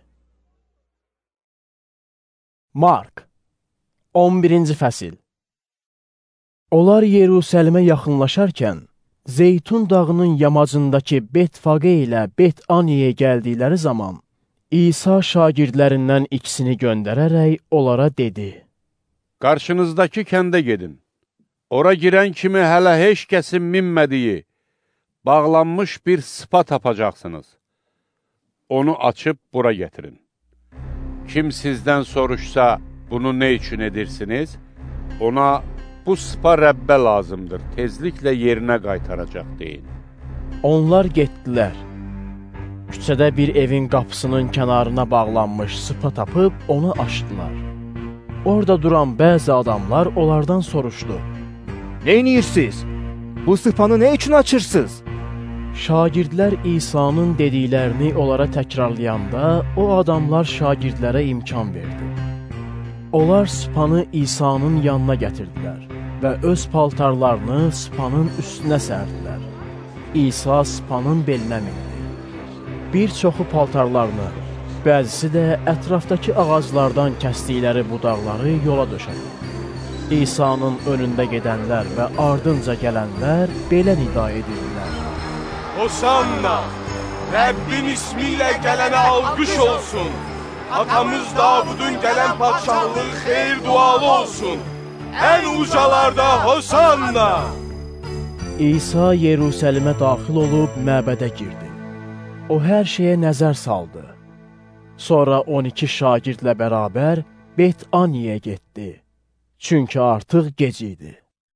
A: Mark 11-ci fəsil. Onlar Yerusəlimə yaxınlaşarkən, Zeytun dağının yamacındakı Betfaqe ilə Bet-Aniyə gəldikləri zaman, İsa şagirdlərindən ikisini göndərərək onlara dedi,
E: Qarşınızdakı kəndə gedin. Ora girən kimi hələ heç kəsin minmədiyi, bağlanmış bir sıpa tapacaqsınız. Onu açıb bura gətirin. Kim sizdən soruşsa, bunu nə üçün edirsiniz? Ona, bu sıpa Rəbbə lazımdır, tezliklə yerinə qaytaracaq deyin.
A: Onlar getdilər. Küçədə bir evin qapısının kənarına bağlanmış sıpa tapıb onu açdılar. Orada duran bəzi adamlar onlardan soruşdu,
M: Neyniyirsiniz? Bu sıpanı nə üçün açırsınız?
A: Şagirdlər İsa'nın dediklərini onlara təkrarlayanda, o adamlar şagirdlərə imkan verdi. Onlar sıpanı İsa'nın yanına gətirdilər və öz paltarlarını sıpanın üstünə sərdilər. İsa sıpanın belinə mindi. Bir çoxu paltarlarını, bəzisi də ətrafdakı ağaclardan kəsdikləri budaqları yola döşədi. İsa'nın önündə gedənlər və ardınca gələnlər belə nida edirlər.
C: Hosanna! Rəbbin ismi ilə gələnə alqış olsun. Atamız Davudun gələn padşahlığı xeyir dualı olsun. Ən ucalarda Hosanna!
A: İsa Yerusəlimə daxil olub məbədə girdi. O hər şeyə nəzər saldı. Sonra 12 şagirdlə bərabər Bet-Aniyə getdi. Çünki artıq gec idi.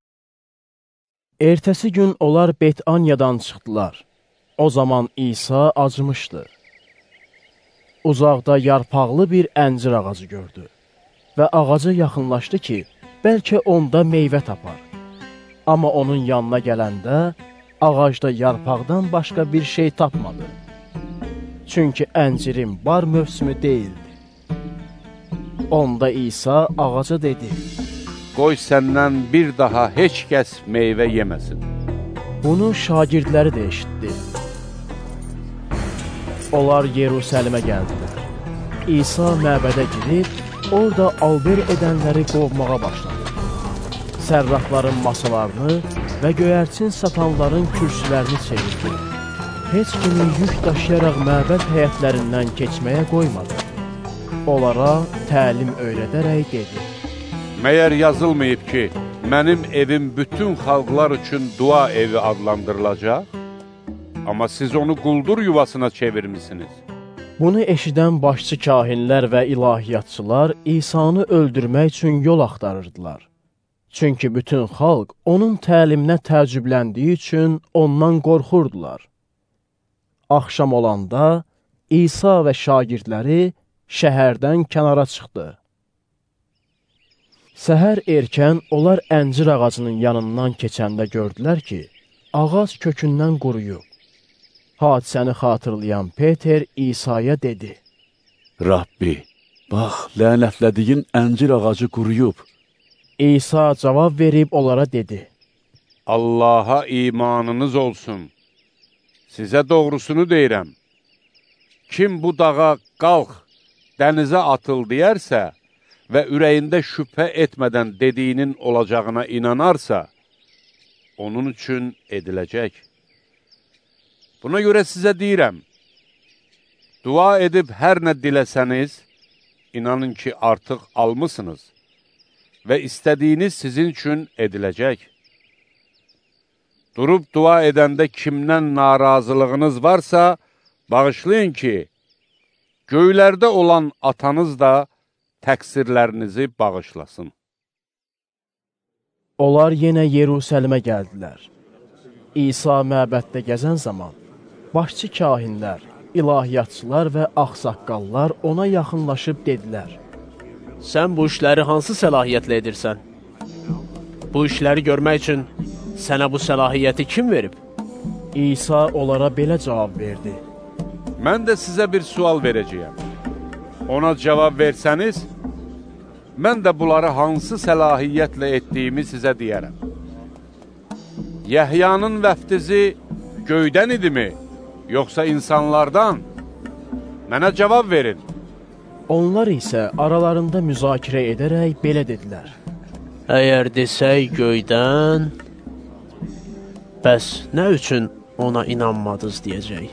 A: Ertəsi gün onlar Bet-Aniyadan çıxdılar. O zaman İsa acımışdı. Uzaqda yarpaqlı bir əncir ağacı gördü və ağaca yaxınlaşdı ki, bəlkə onda meyvə tapar. Amma onun yanına gələndə ağacda yarpaqdan başqa bir şey tapmadı. Çünki əncirin bar mövsümü deyildi. Onda İsa ağaca dedi,
E: Qoy səndən bir daha heç kəs meyvə yeməsin.
A: Bunu şagirdləri də eşitdi. Onlar Yerusəlimə gəldilər. İsa məbədə girib, orada alver edənləri qovmağa başladı. Sərrafların masalarını və göyərçin satanların kürsülərini çevirdi. Heç kimi yük daşıyaraq məbəd həyətlərindən keçməyə qoymadı. Onlara təlim öyrədərək dedi,
E: Məyər yazılmayıb ki, mənim evim bütün xalqlar üçün dua evi adlandırılacaq? Amma siz onu quldur yuvasına çevirmisiniz.
A: Bunu eşidən başçı kahinlər və ilahiyyatçılar İsa'nı öldürmək üçün yol axtarırdılar. Çünki bütün xalq onun təliminə təəccübləndiyi üçün ondan qorxurdular. Axşam olanda İsa və şagirdləri şəhərdən kənara çıxdı. Səhər erkən onlar əncir ağacının yanından keçəndə gördülər ki, ağac kökündən quruyub. Hadisəni xatırlayan Peter İsa'ya dedi:
H: Rabbi, bax, lənətlədiyin əncir ağacı quruyub.
A: İsa cavab verib onlara dedi:
E: Allaha imanınız olsun. Sizə doğrusunu deyirəm. Kim bu dağa qalx, dənizə atıl deyərsə və ürəyində şübhə etmədən dediyinin olacağına inanarsa, onun üçün ediləcək. Buna görə sizə deyirəm, dua edib hər nə diləsəniz, inanın ki, artıq almısınız və istədiyiniz sizin üçün ediləcək. Durub dua edəndə kimdən narazılığınız varsa, bağışlayın ki, göylərdə olan atanız da təqsirlərinizi bağışlasın.
A: Onlar yenə Yerusəlimə gəldilər. İsa məbəddə gəzən zaman, başçı kahinlər, ilahiyyatçılar və ağsaqqallar ona yaxınlaşıb dedilər:
S: Sən bu işləri hansı səlahiyyətlə edirsən? Bu işləri görmək üçün sənə bu səlahiyyəti kim verib?
A: İsa onlara belə cavab verdi:
E: Mən də sizə bir sual verəcəyəm. Ona cavab versəniz, mən də bunları hansı səlahiyyətlə etdiyimi sizə deyərəm. Yəhyanın vəftizi göydən idimi, yoxsa insanlardan? Mənə cavab verin.
A: Onlar isə aralarında müzakirə edərək belə dedilər:
S: Əgər desək göydən, bəs nə üçün ona inanmadınız deyəcək.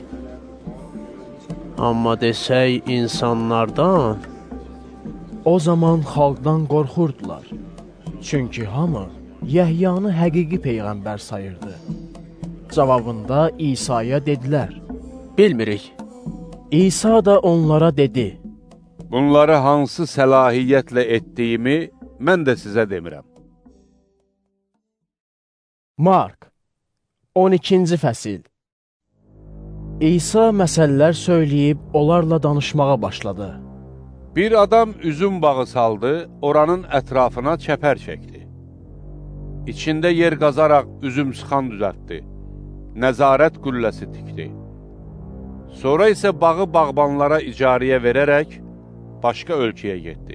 S: Amma desək insanlardan,
A: o zaman xalqdan qorxurdular. Çünki hamı Yəhyanı həqiqi peyğəmbər sayırdı. Cavabında İsa'ya dedilər:
S: Bilmirik.
A: İsa da onlara dedi:
E: Bunları hansı səlahiyyətlə etdiyimi mən də sizə demirəm.
A: Mark 12-ci fəsil. İsa məsələlər söyləyib onlarla danışmağa başladı.
E: Bir adam üzüm bağı saldı, oranın ətrafına çəpər çəkdi. İçində yer qazaraq üzüm sıxan düzəltdi. Nəzarət qülləsi tikdi. Sonra isə bağı bağbanlara icariyə verərək başqa ölkəyə getdi.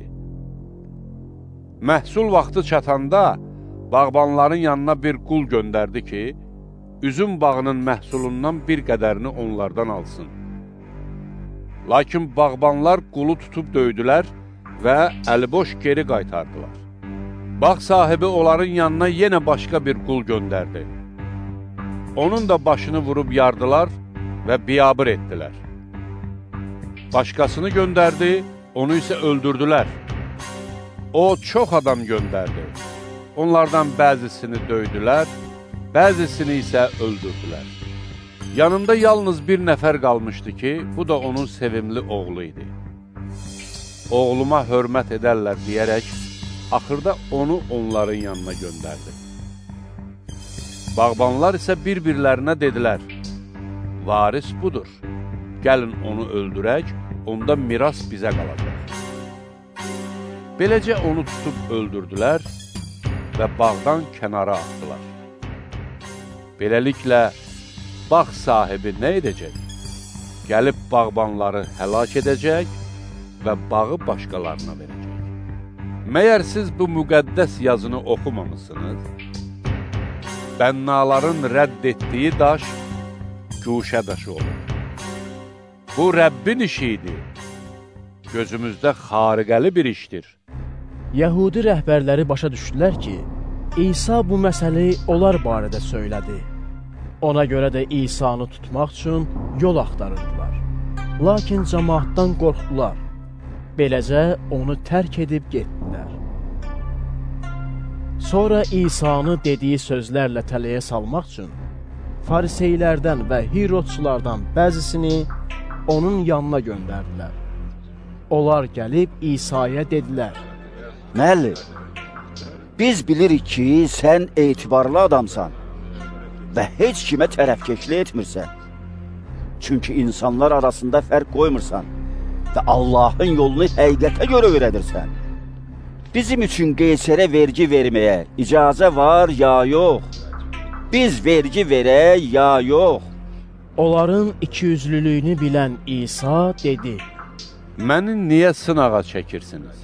E: Məhsul vaxtı çatanda bağbanların yanına bir qul göndərdi ki, üzüm bağının məhsulundan bir qədərini onlardan alsın. Lakin bağbanlar qulu tutub döydülər və əliboş geri qaytardılar. Bağ sahibi onların yanına yenə başqa bir qul göndərdi. Onun da başını vurub yardılar və biyabır etdilər. Başqasını göndərdi, onu isə öldürdülər. O, çox adam göndərdi. Onlardan bəzisini döydülər, bəzisini isə öldürdülər. Yanında yalnız bir nəfər qalmışdı ki, bu da onun sevimli oğlu idi. Oğluma hörmət edərlər deyərək, axırda onu onların yanına göndərdi. Bağbanlar isə bir-birlərinə dedilər: Varis budur, gəlin onu öldürək, onda miras bizə qalacaq. Beləcə onu tutub öldürdülər və bağdan kənara atdılar. Beləliklə, bağ sahibi nə edəcək? Gəlib bağbanları həlak edəcək və bağı başqalarına verəcək. Məyər siz bu müqəddəs yazını oxumamısınız? Bənnaların rədd etdiyi daş, güşə daşı olur. Bu Rəbbin işidir. Gözümüzdə xariqəli bir işdir.
A: Yəhudi rəhbərləri başa düşdülər ki, İsa bu məsələyi onlar barədə söylədi. Ona görə də İsa'nı tutmaq üçün yol axtarırdılar. Lakin cəmaatdan qorxdular. Beləcə onu tərk edib getdilər. Sonra İsa'nı dediyi sözlərlə tələyə salmaq üçün fariseylərdən və hirodçulardan bəzisini onun yanına göndərdilər. Onlar gəlib İsa'ya dedilər:
K: Müəllim, biz bilirik ki, sən etibarlı adamsan və heç kimə tərəfkeşlik etmirsən. Çünki insanlar arasında fərq qoymursan və Allahın yolunu həqiqətə görə öyrədirsən. Bizim üçün Qeysərə vergi verməyə icazə var ya yox? Biz vergi verək ya yox?
A: Onların ikiyüzlülüyünü bilən İsa dedi:
E: Məni niyə sınağa çəkirsiniz?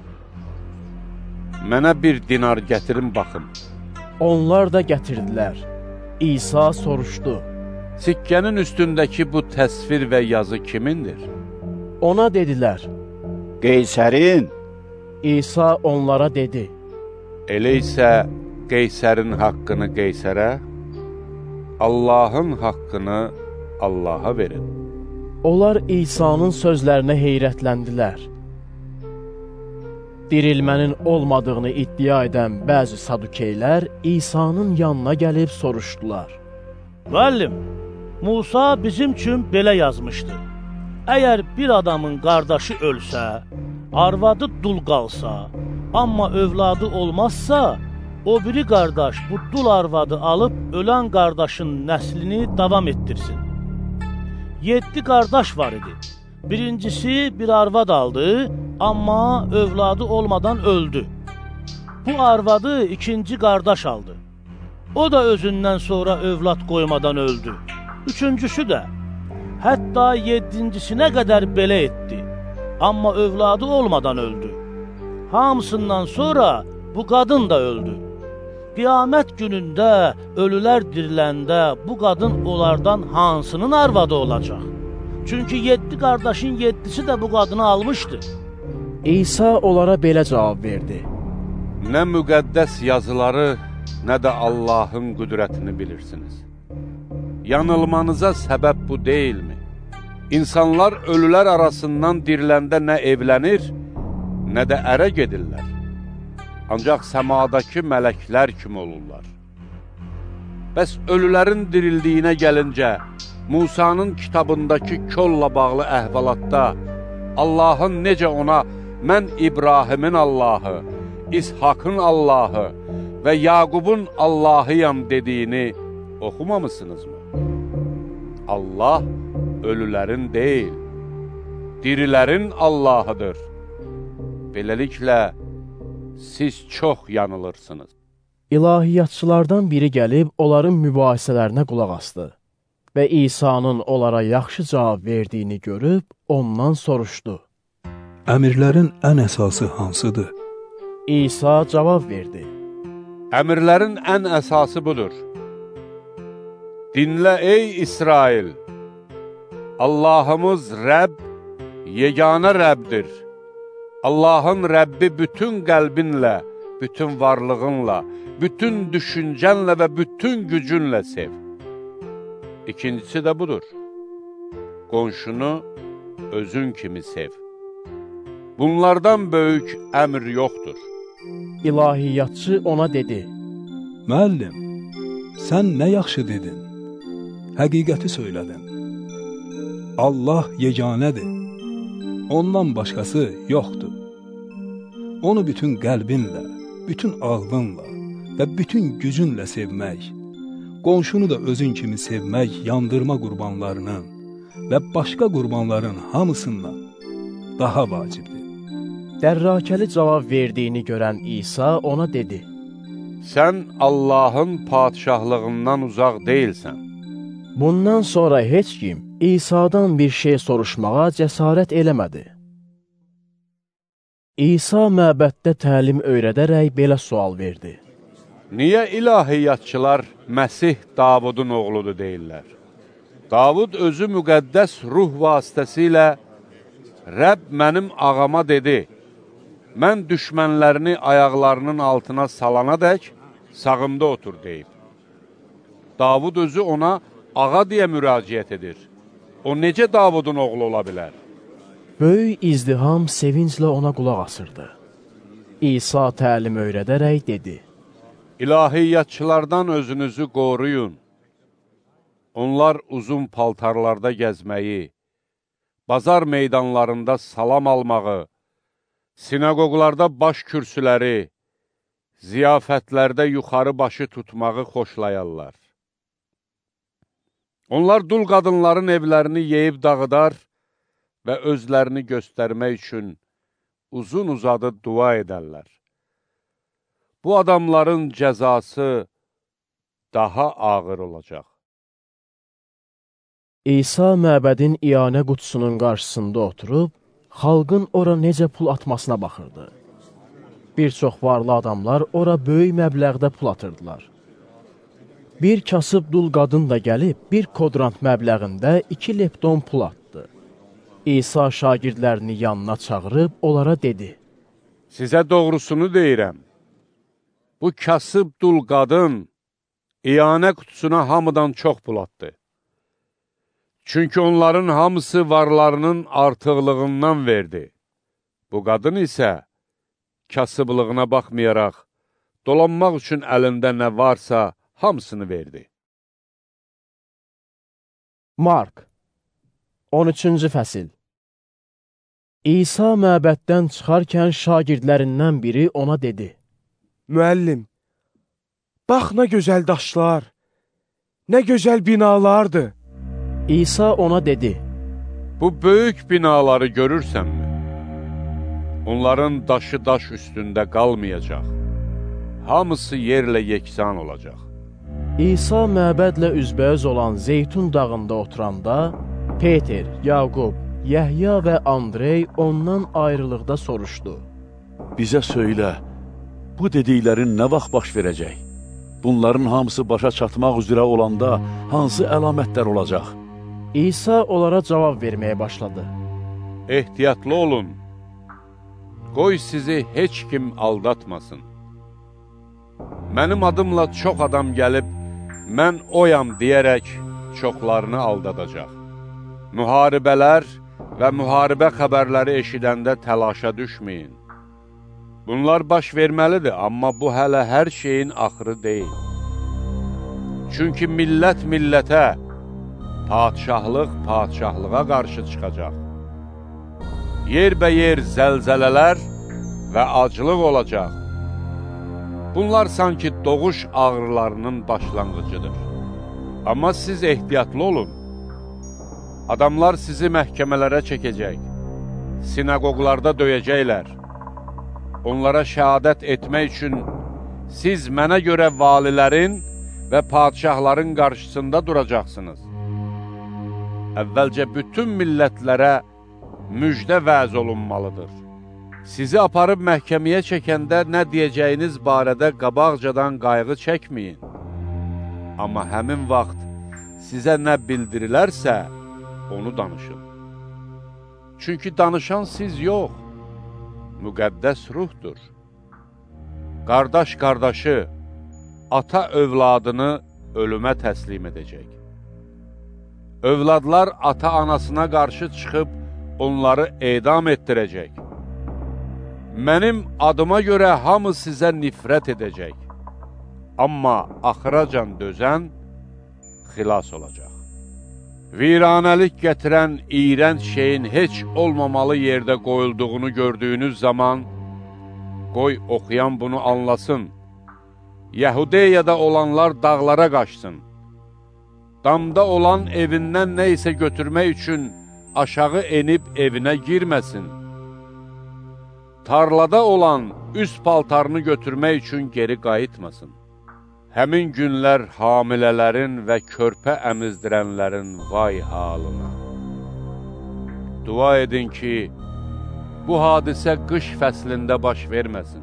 E: Mənə bir dinar gətirin baxım.
A: Onlar da gətirdilər. İsa soruşdu:
E: Sikkənin üstündəki bu təsvir və yazı kimindir?
A: Ona dedilər:
K: Qeysərin.
A: İsa onlara dedi:
E: Elə isə Qeysərin haqqını Qeysərə, Allahın haqqını Allaha verin.
A: Onlar İsa'nın sözlərinə heyrətləndilər. Dirilmənin olmadığını iddia edən bəzi sadukeylər İsa'nın yanına gəlib soruşdular:
J: Müəllim, Musa bizim üçün belə yazmışdı: Əgər bir adamın qardaşı ölsə, arvadı dul qalsa, amma övladı olmazsa, o biri qardaş bu dul arvadı alıb ölən qardaşın nəslini davam etdirsin. 7 qardaş var idi. Birincisi bir arvad aldı, amma övladı olmadan öldü. Bu arvadı ikinci qardaş aldı. O da özündən sonra övlad qoymadan öldü. Üçüncüsü də. Hətta 7-cisinə qədər belə etdi. Amma övladı olmadan öldü. Hamısından sonra bu qadın da öldü. Qiyamət günündə ölülər diriləndə bu qadın onlardan hansının arvadı olacaq? Çünki 7 qardaşın 7-si də bu qadını almışdı.
A: İsa onlara belə cavab verdi:
E: Nə müqəddəs yazıları, nə də Allahın qüdrətini bilirsiniz. Yanılmanıza səbəb bu deyilmi? İnsanlar ölülər arasından diriləndə nə evlənir, nə də ərə gedirlər. Ancaq səmadakı mələklər kimi olurlar. Bəs ölülərin dirildiyinə gəlincə, Musanın kitabındakı kolla bağlı əhvalatda Allahın necə ona mən İbrahimin Allahı, İshakın Allahı və Yaqubun Allahıyam dediyini oxumamısınızmı? Allah ölülərin deyil, dirilərin Allahıdır. Beləliklə, siz çox yanılırsınız.
A: İlahiyyatçılardan biri gəlib onların mübahisələrinə qulaq asdı və İsa'nın onlara yaxşı cavab verdiyini görüb ondan soruşdu:
G: Əmirlərin ən əsası hansıdır?
A: İsa cavab verdi:
E: Əmirlərin ən əsası budur: Dinlə ey İsrail! Allahımız Rəbb, yeganə Rəbbdir. Allahın Rəbbi bütün qəlbinlə, bütün varlığınla, bütün düşüncənlə və bütün gücünlə sev. İkincisi də budur: Qonşunu özün kimi sev. Bunlardan böyük əmr yoxdur.
A: İlahiyyatçı ona dedi:
G: Müəllim, sən nə yaxşı dedin? Həqiqəti söylədin. Allah yeganədir. Ondan başqası yoxdur. Onu bütün qəlbinlə, bütün ağlınla və bütün gücünlə sevmək, qonşunu da özün kimi sevmək yandırma qurbanlarının və başqa qurbanların hamısından daha vacibdir.
A: Dərrakəli cavab verdiyini görən İsa ona dedi:
E: Sən Allahın padişahlığından uzaq deyilsən.
A: Bundan sonra heç kim İsa'dan bir şey soruşmağa cəsarət eləmədi. İsa məbəddə təlim öyrədərək belə sual verdi:
E: Niyə ilahiyyatçılar Məsih Davudun oğludur deyirlər? Davud özü müqəddəs ruh vasitəsilə Rəbb mənim ağama dedi: Mən düşmənlərini ayaqlarının altına salana dək sağımda otur deyib. Davud özü ona ağa deyə müraciət edir. O necə Davudun oğlu ola bilər?
A: Böyük izdiham sevinclə ona qulaq asırdı. İsa təlim öyrədərək dedi:
E: İlahiyyatçılardan özünüzü qoruyun. Onlar uzun paltarlarda gəzməyi, bazar meydanlarında salam almağı, sinagoglarda baş kürsüləri, ziyafətlərdə yuxarı başı tutmağı xoşlayarlar. Onlar dul qadınların evlərini yeyib dağıdar və özlərini göstərmək üçün uzun-uzadı dua edərlər. Bu adamların cəzası daha ağır olacaq.
A: İsa məbədin iyanə qutusunun qarşısında oturub, xalqın ora necə pul atmasına baxırdı. Bir çox varlı adamlar ora böyük məbləğdə pul atırdılar. Bir kasıb dul qadın da gəlib, bir kodrant məbləğində 2 lepton pul atdı. İsa şagirdlərini yanına çağırıb, onlara dedi:
E: Sizə doğrusunu deyirəm. Bu kasıb dul qadın iyanə qutusuna hamıdan çox pul atdı. Çünki onların hamısı varlarının artıqlığından verdi. Bu qadın isə kasıblığına baxmayaraq, dolanmaq üçün əlində nə varsa hamısını verdi.
A: Mark 13-cü fəsil. İsa məbəddən çıxarkən şagirdlərindən biri ona dedi:
R: Müəllim, bax nə gözəl daşlar, nə gözəl binalardır.
A: İsa ona dedi:
E: Bu böyük binaları görürsənmi? Onların daşı daş üstündə qalmayacaq. Hamısı yerlə yeksan olacaq.
A: İsa məbədlə üzbəüz olan Zeytun dağında oturanda, Peter, Yaqub, Yəhya və Andrey ondan ayrılıqda soruşdu:
H: Bizə söylə, bu dediklərin nə vaxt baş verəcək? Bunların hamısı başa çatmaq üzrə olanda hansı əlamətlər olacaq?
A: İsa onlara cavab verməyə başladı:
E: Ehtiyatlı olun, qoy sizi heç kim aldatmasın. Mənim adımla çox adam gəlib, mən oyam deyərək çoxlarını aldadacaq. Müharibələr və müharibə xəbərləri eşidəndə təlaşa düşməyin. Bunlar baş verməlidir, amma bu hələ hər şeyin axırı deyil. Çünki millət millətə, padşahlıq padşahlığa qarşı çıxacaq. Yerbəyer zəlzələlər və aclıq olacaq. Bunlar sanki doğuş ağrılarının başlanğıcıdır. Amma siz ehtiyatlı olun. Adamlar sizi məhkəmələrə çəkəcək, sinagoglarda döyəcəklər. Onlara şəhadət etmək üçün siz mənə görə valilərin və padşahların qarşısında duracaqsınız. Əvvəlcə bütün millətlərə müjdə vəz olunmalıdır. Sizi aparıb məhkəməyə çəkəndə nə deyəcəyiniz barədə qabaqcadan qayğı çəkməyin. Amma həmin vaxt sizə nə bildirilərsə, onu danışın. Çünki danışan siz yox, müqəddəs ruhdur. Qardaş qardaşı, ata övladını ölümə təslim edəcək. Övladlar ata-anasına qarşı çıxıb onları edam etdirəcək. Mənim adıma görə hamı sizə nifrət edəcək. Amma axıracan dözən xilas olacaq. Viranəlik gətirən iyrənc şeyin heç olmamalı yerdə qoyulduğunu gördüyünüz zaman, qoy oxuyan bunu anlasın. Yəhudiyada olanlar dağlara qaçsın. Damda olan evindən nə isə götürmək üçün aşağı enib evinə girməsin. Tarlada olan üst paltarını götürmək üçün geri qayıtmasın. Həmin günlər hamilələrin və körpə əmizdirənlərin vay halına. Dua edin ki, bu hadisə qış fəslində baş verməsin.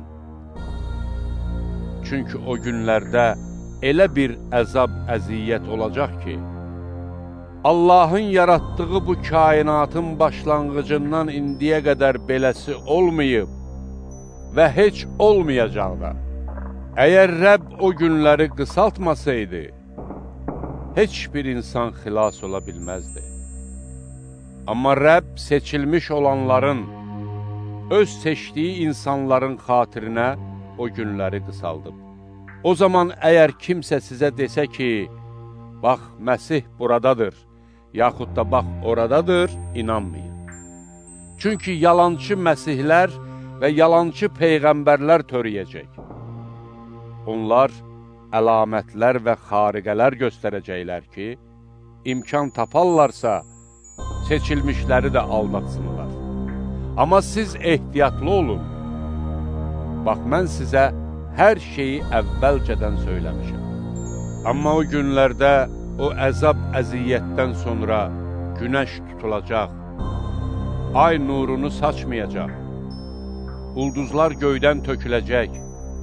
E: Çünki o günlərdə elə bir əzab, əziyyət olacaq ki, Allahın yaratdığı bu kainatın başlanğıcından indiyə qədər beləsi olmayıb və heç olmayacaq da. Əgər Rəbb o günləri qısaltmasaydı, heç bir insan xilas ola bilməzdi. Amma Rəbb seçilmiş olanların, öz seçdiyi insanların xatirinə o günləri qısaldıb. O zaman əgər kimsə sizə desə ki, bax, Məsih buradadır, yaxud da bax, oradadır, inanmayın. Çünki yalançı məsihlər və yalançı peyğəmbərlər törəyəcək. Onlar əlamətlər və xariqələr göstərəcəklər ki, imkan taparlarsa, seçilmişləri də aldatsınlar. Amma siz ehtiyatlı olun. Bax, mən sizə hər şeyi əvvəlcədən söyləmişəm. Amma o günlərdə o əzab əziyyətdən sonra günəş tutulacaq, ay nurunu saçmayacaq, ulduzlar göydən töküləcək,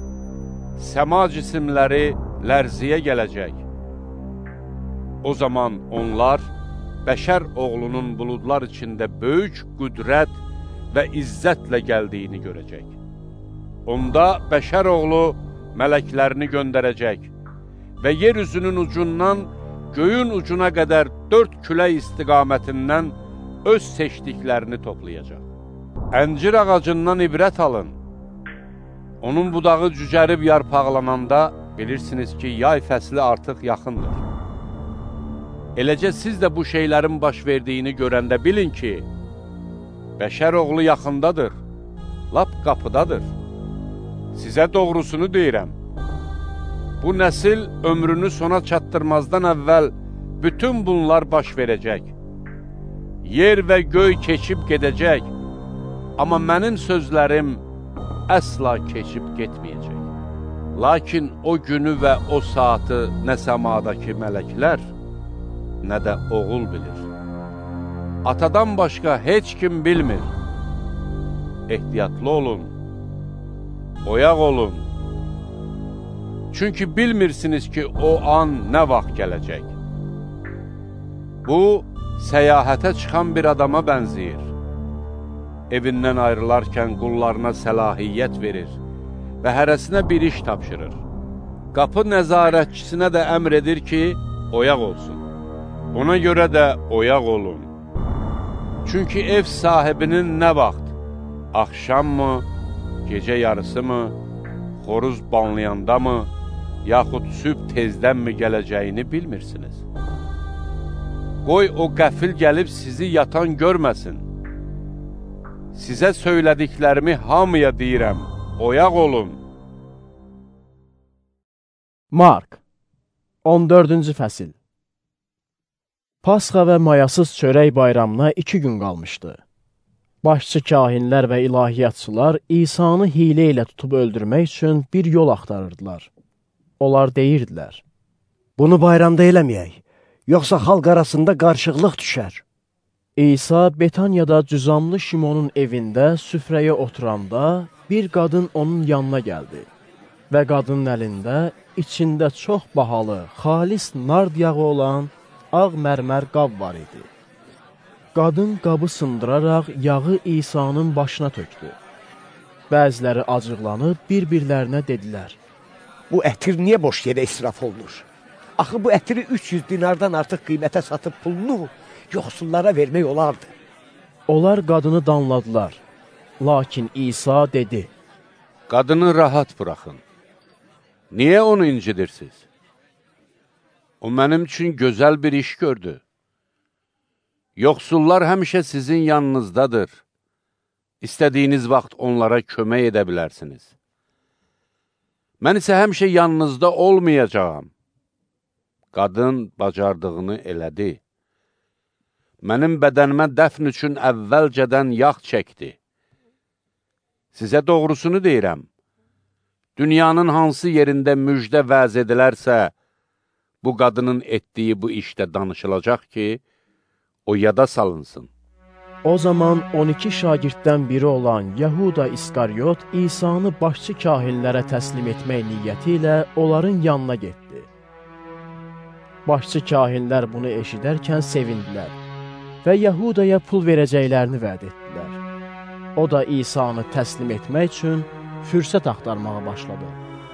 E: səma cisimləri lərziyə gələcək. O zaman onlar bəşər oğlunun buludlar içində böyük qüdrət və izzətlə gəldiyini görəcək. Onda bəşər oğlu mələklərini göndərəcək və yer üzünün ucundan göyün ucuna qədər 4 külək istiqamətindən öz seçdiklərini toplayacaq. Əncir ağacından ibrət alın. Onun budağı cücərib yarpaqlananda bilirsiniz ki, yay fəsli artıq yaxındır. Eləcə siz də bu şeylərin baş verdiyini görəndə bilin ki, bəşər oğlu yaxındadır, lap qapıdadır. Sizə doğrusunu deyirəm. Bu nəsil ömrünü sona çatdırmazdan əvvəl bütün bunlar baş verəcək. Yer və göy keçib gedəcək, amma mənim sözlərim əsla keçib getməyəcək. Lakin o günü və o saatı nə səmadakı mələklər, nə də oğul bilir. Atadan başqa heç kim bilmir. Ehtiyatlı olun, oyaq olun. Çünki bilmirsiniz ki, o an nə vaxt gələcək. Bu, səyahətə çıxan bir adama bənziyir. Evindən ayrılarkən qullarına səlahiyyət verir və hərəsinə bir iş tapşırır. Qapı nəzarətçisinə də əmr edir ki, oyaq olsun. Ona görə də oyaq olun. Çünki ev sahibinin nə vaxt, axşam mı, gecə yarısı mı, xoruz banlayanda mı, yaxud sübh tezdən mi gələcəyini bilmirsiniz. Qoy o qəfil gəlib sizi yatan görməsin. Sizə söylədiklərimi hamıya deyirəm, oyaq olun.
A: Mark 14-cü fəsil. Pasxa və mayasız çörək bayramına 2 gün qalmışdı. Başçı kahinlər və ilahiyyatçılar İsanı hilə ilə tutub öldürmək üçün bir yol axtarırdılar. Onlar deyirdilər:
F: Bunu bayramda eləməyək, yoxsa xalq arasında qarışıqlıq düşər.
A: İsa Betaniyada Cüzamlı Şimonun evində süfrəyə oturanda bir qadın onun yanına gəldi və qadının əlində içində çox bahalı, xalis nard yağı olan ağ mərmər qab var idi. Qadın qabı sındıraraq yağı İsa'nın başına tökdü. Bəziləri acıqlanıb bir-birlərinə dedilər:
F: Bu ətir niyə boş yerə israf olunur? Axı bu ətiri 300 dinardan artıq qiymətə satıb pulunu yoxsullara vermək olardı.
A: Onlar qadını danladılar. Lakin İsa dedi:
E: Qadını rahat buraxın. Niyə onu incidirsiniz? O mənim üçün gözəl bir iş gördü. Yoxsullar həmişə sizin yanınızdadır. İstədiyiniz vaxt onlara kömək edə bilərsiniz. Mən isə həmişə yanınızda olmayacağam. Qadın bacardığını elədi. Mənim bədənimə dəfn üçün əvvəlcədən yağ çəkdi. Sizə doğrusunu deyirəm. Dünyanın hansı yerində müjdə vəz edilərsə, bu qadının etdiyi bu işdə danışılacaq ki, o yada salınsın.
A: O zaman 12 şagirddən biri olan Yahuda İskaryot İsa'nı başçı kahinlərə təslim etmək niyyəti ilə onların yanına getdi. Başçı kahinlər bunu eşidərkən sevindilər və Yahudaya pul verəcəklərini vəd etdilər. O da İsa'nı təslim etmək üçün fürsət axtarmağa başladı.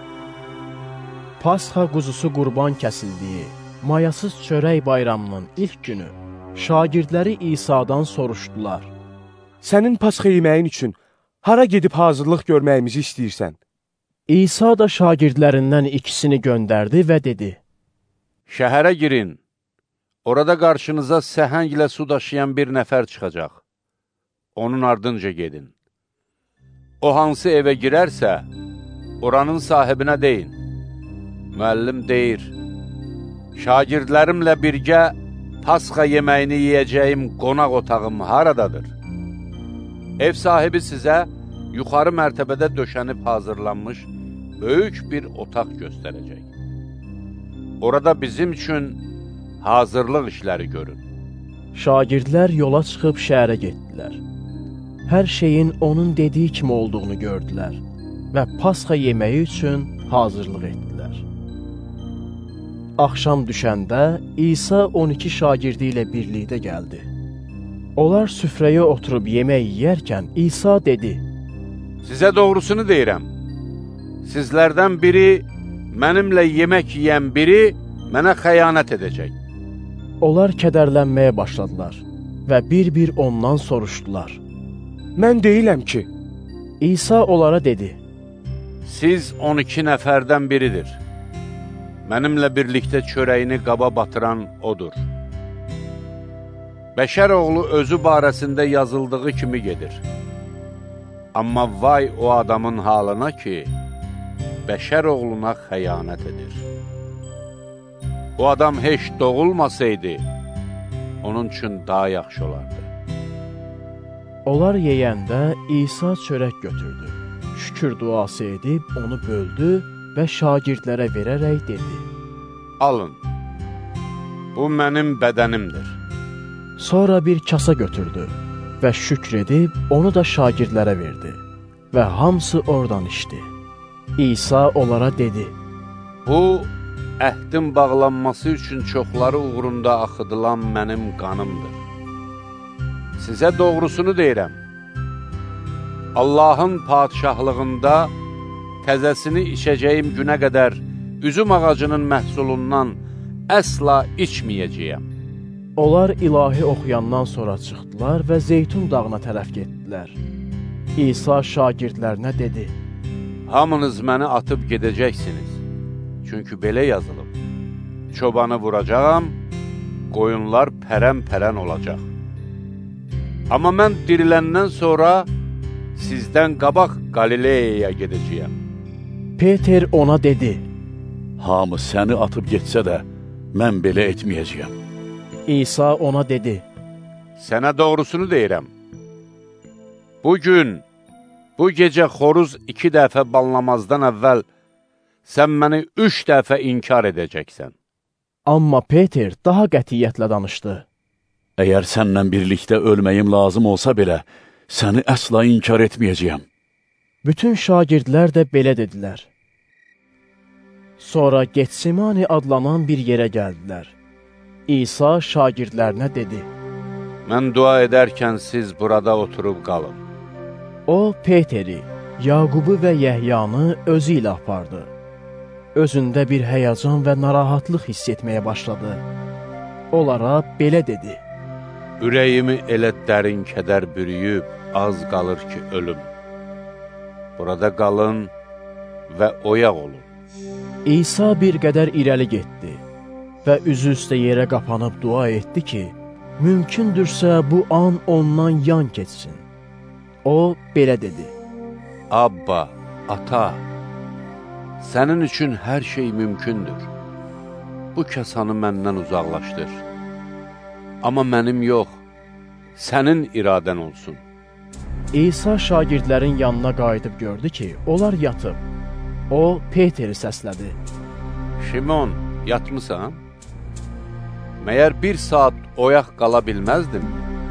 A: Pasxa quzusu qurban kəsildiyi, mayasız çörək bayramının ilk günü şagirdləri İsa'dan soruşdular:
R: Sənin Pasxa yeməyin üçün hara gedib hazırlıq görməyimizi istəyirsən?
A: İsa da şagirdlərindən ikisini göndərdi və dedi:
E: Şəhərə girin. Orada qarşınıza səhənglə su daşıyan bir nəfər çıxacaq. Onun ardınca gedin. O hansı evə girərsə, oranın sahibinə deyin: Müəllim deyir, şagirdlərimlə birgə Pasxa yeməyini yeyəcəyim qonaq otağım haradadır? Ev sahibi sizə yuxarı mərtəbədə döşənib hazırlanmış böyük bir otaq göstərəcək. Orada bizim üçün hazırlıq işləri görün.
A: Şagirdlər yola çıxıb şəhərə getdilər. Hər şeyin onun dediyi kimi olduğunu gördülər və Pasxa yeməyi üçün hazırlıq etdilər. Axşam düşəndə İsa 12 şagirdi ilə birlikdə gəldi. Onlar süfrəyə oturub yemək yeyərkən İsa dedi:
E: Sizə doğrusunu deyirəm. Sizlərdən biri, mənimlə yemək yeyən biri mənə xəyanət edəcək.
A: Onlar kədərlənməyə başladılar və bir-bir ondan soruşdular:
R: Mən deyiləm ki.
A: İsa onlara dedi:
E: Siz 12 nəfərdən biridir. Mənimlə birlikdə çörəyini qaba batıran odur. Bəşər oğlu özü barəsində yazıldığı kimi gedir. Amma vay o adamın halına ki, bəşər oğluna xəyanət edir. O adam heç doğulmasaydı, onun üçün daha yaxşı olardı.
A: Onlar yeyəndə İsa çörək götürdü, şükür duası edib onu böldü və şagirdlərə verərək dedi:
E: Alın, bu mənim bədənimdir.
A: Sonra bir kasa götürdü və şükür edib onu da şagirdlərə verdi və hamısı oradan içdi. İsa onlara dedi:
E: Bu, əhdin bağlanması üçün çoxları uğrunda axıdılan mənim qanımdır. Sizə doğrusunu deyirəm. Allahın padişahlığında təzəsini içəcəyim günə qədər üzüm ağacının məhsulundan əsla içməyəcəyəm.
A: Onlar ilahi oxuyandan sonra çıxdılar və Zeytun dağına tərəf getdilər. İsa şagirdlərinə dedi:
E: Hamınız məni atıb gedəcəksiniz. Çünki belə yazılıb: Çobanı vuracağam, qoyunlar pərən-pərən olacaq. Amma mən diriləndən sonra sizdən qabaq Qalileyaya gedəcəyəm.
A: Peter ona dedi:
H: Hamı səni atıb getsə də, mən belə etməyəcəyəm.
A: İsa ona dedi:
E: Sənə doğrusunu deyirəm. Bugün, bu gecə xoruz 2 dəfə banlamazdan əvvəl sən məni 3 dəfə inkar edəcəksən.
A: Amma Peter daha qətiyyətlə danışdı:
H: Əgər sənlə birlikdə ölməyim lazım olsa belə, səni əsla inkar etməyəcəyəm.
A: Bütün şagirdlər də belə dedilər. Sonra Getsemani adlanan bir yerə gəldilər. İsa şagirdlərinə dedi:
E: Mən dua edərkən siz burada oturub qalın.
A: O, Peteri, Yaqubu və Yəhyanı özü ilə apardı. Özündə bir həyəcan və narahatlıq hiss etməyə başladı. Onlara belə dedi:
E: Ürəyimi elə dərin kədər bürüyüb, az qalır ki, ölüm. Burada qalın və oyaq olun.
A: İsa bir qədər irəli getdi və üzü üstə yerə qapanıb dua etdi ki, mümkündürsə bu an ondan yan keçsin. O, belə dedi:
E: Abba, ata, sənin üçün hər şey mümkündür. Bu kəsanı məndən uzaqlaşdır. Amma mənim yox, sənin iradən olsun.
A: İsa şagirdlərin yanına qayıdıb gördü ki, onlar yatıb. O, Peteri səslədi:
E: Şimon, yatmısan? Məyər 1 saat oyaq qala bilməzdin?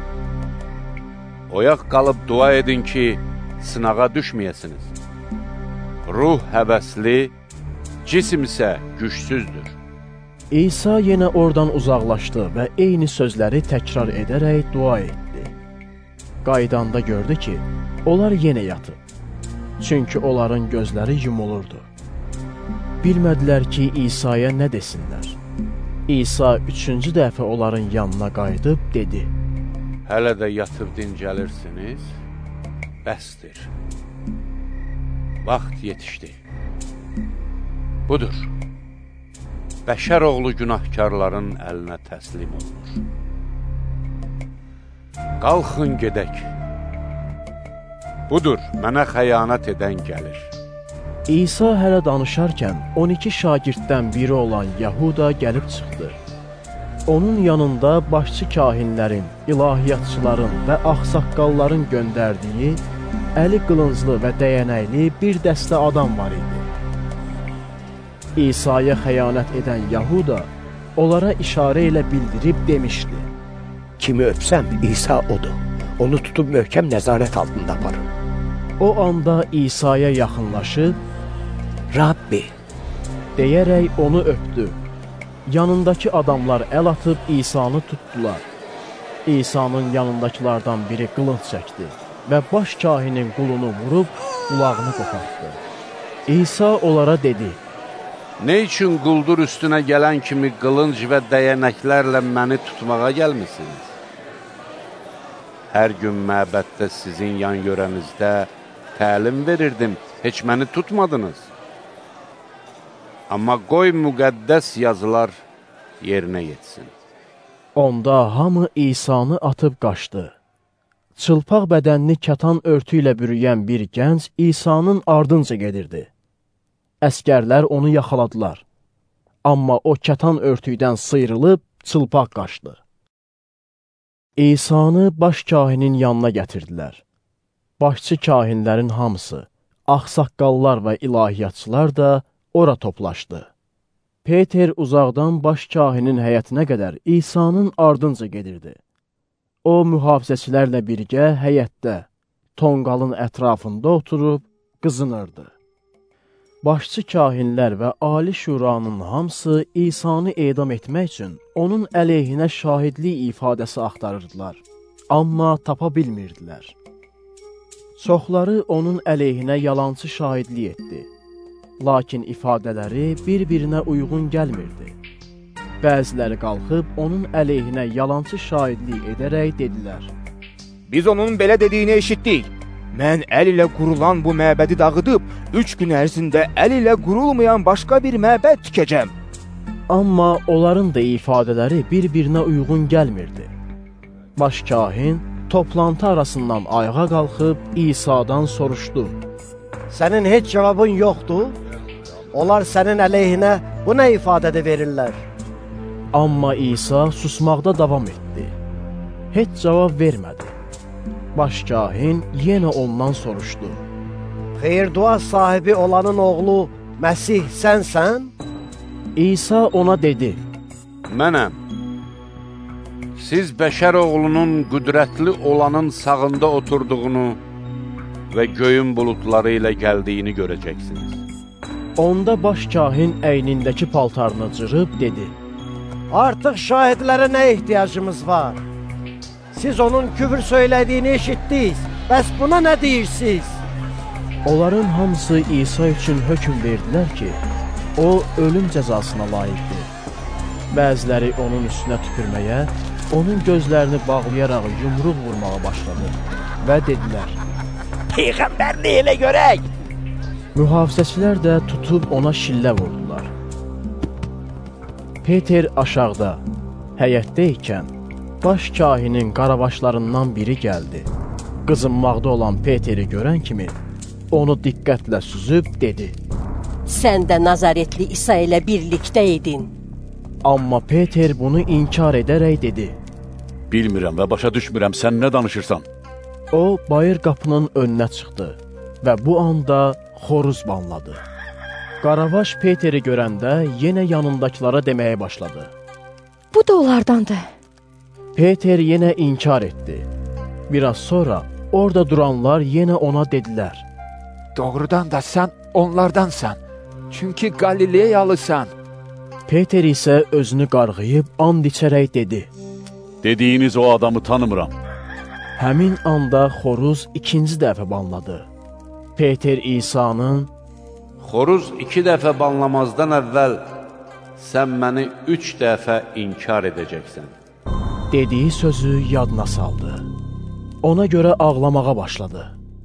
E: Oyaq qalıb dua edin ki, sınağa düşməyəsiniz. Ruh həvəsli, cisim isə gücsüzdür.
A: İsa yenə oradan uzaqlaşdı və eyni sözləri təkrar edərək dua etdi. Qaydanda gördü ki, onlar yenə yatıb. Çünki onların gözləri yumulurdu. Bilmədilər ki, İsa'ya nə desinlər. İsa 3-cü dəfə onların yanına qayıdıb dedi:
E: Hələ də yatıb dincəlirsiniz, bəsdir. Vaxt yetişdi. Budur. Bəşər oğlu günahkarların əlinə təslim olunur. Qalxın gedək. Budur, mənə xəyanət edən gəlir.
A: İsa hələ danışarkən 12 şagirddən biri olan Yahuda gəlib çıxdı. Onun yanında başçı kahinlərin, ilahiyyatçıların və ağsaqqalların göndərdiyi, əli qılınclı və dəyənəkli bir dəstə adam var idi. İsa'ya xəyanət edən Yahuda onlara işarə ilə bildirib demişdi:
F: Kimi öpsəm, İsa odur. Onu tutub möhkəm nəzarət altında aparın.
A: O anda İsa'ya yaxınlaşıb,
F: Rabbi,
A: deyərək onu öpdü. Yanındakı adamlar əl atıb İsa'nı tutdular. İsa'nın yanındakilardan biri qılınc çəkdi və baş kahinin qulunu vurub qulağını qopartdı. İsa onlara dedi:
E: Nə üçün quldur üstünə gələn kimi qılınc və dəyənəklərlə məni tutmağa gəlmisiniz? Hər gün məbəddə sizin yan görənizdə təlim verirdim, heç məni tutmadınız. Amma qoy müqəddəs yazılar yerinə yetsin.
A: Onda hamı İsa'nı atıb qaçdı. Çılpaq bədənini katan örtü ilə bürüyən bir gənc İsa'nın ardınca gedirdi. Əskərlər onu yaxaladılar. Amma o katan örtüydən sıyrılıb çılpaq qaçdı. İsa'nı baş kahinin yanına gətirdilər. Başçı kahinlərin hamısı, ağsaqqallar və ilahiyyatçılar da ora toplaşdı. Peter uzaqdan baş kahinin həyətinə qədər İsa'nın ardınca gedirdi. O, mühafizəçilərlə birgə həyətdə, tonqalın ətrafında oturub qızınırdı. Başçı kahinlər və Ali Şuranın hamısı İsa'nı edam etmək üçün onun əleyhinə şahidlik ifadəsi axtarırdılar, amma tapa bilmirdilər. Çoxları onun əleyhinə yalançı şahidlik etdi, lakin ifadələri bir-birinə uyğun gəlmirdi. Bəziləri qalxıb onun əleyhinə yalançı şahidlik edərək dedilər:
M: Biz onun belə dediyini eşitdik. Mən əl ilə qurulan bu məbədi dağıdıb, 3 gün ərzində əl ilə qurulmayan başqa bir məbəd tikəcəm.
A: Amma onların da ifadələri bir-birinə uyğun gəlmirdi. Baş kahin toplantı arasından ayağa qalxıb İsa'dan soruşdu:
Q: Sənin heç cavabın yoxdur? Onlar sənin əleyhinə bu nə ifadədə verirlər?
A: Amma İsa susmaqda davam etdi. Heç cavab vermədi. Baş kahin yenə ondan soruşdu:
Q: Xeyir-dua sahibi olanın oğlu Məsih sənsən?
A: İsa ona dedi:
E: Mənəm. Siz bəşər oğlunun qüdrətli olanın sağında oturduğunu və göyün bulutları ilə gəldiyini görəcəksiniz.
A: Onda baş kahin əynindəki paltarını cırıb dedi:
Q: Artıq şahidlərə nə ehtiyacımız var? Siz onun küfür söylədiyini eşitdiniz. Bəs buna nə deyirsiniz?
A: Onların hamısı İsa üçün hökm verdilər ki, o ölüm cəzasına layiqdir. Bəziləri onun üstünə tüpürməyə, onun gözlərini bağlayaraq yumruq vurmağa başladı və dedilər:
F: Peyğəmbərli elə görək!
A: Mühafizəçilər də tutub ona şillə vurdular. Peter aşağıda, həyətdə ikən, baş kahinin qarabaşlarından biri gəldi. Qızınmaqda olan Peteri görən kimi, onu diqqətlə süzüb dedi:
O: Sən də Nazaretli İsa ilə birlikdə idin.
A: Amma Peter bunu inkar edərək dedi:
H: Bilmirəm və başa düşmürəm, sən nə danışırsan?
A: O, bayır qapının önünə çıxdı və bu anda xoruz banladı. Qaravaş Peteri görəndə yenə yanındakılara deməyə başladı:
L: Bu da onlardandır.
A: Peter yenə inkar etdi. Biraz sonra orada duranlar yenə ona dedilər:
M: Doğrudan da sən onlardansan, çünki Qalileyalısan.
A: Peter isə özünü qarğıyıb and içərək dedi:
H: Dediyiniz o adamı tanımıram.
A: Həmin anda xoruz ikinci dəfə banladı. Peter İsa'nın:
E: Xoruz 2 dəfə banlamazdan əvvəl sən məni 3 dəfə inkar edəcəksən
A: dediyi sözü yadına saldı. Ona görə ağlamağa başladı.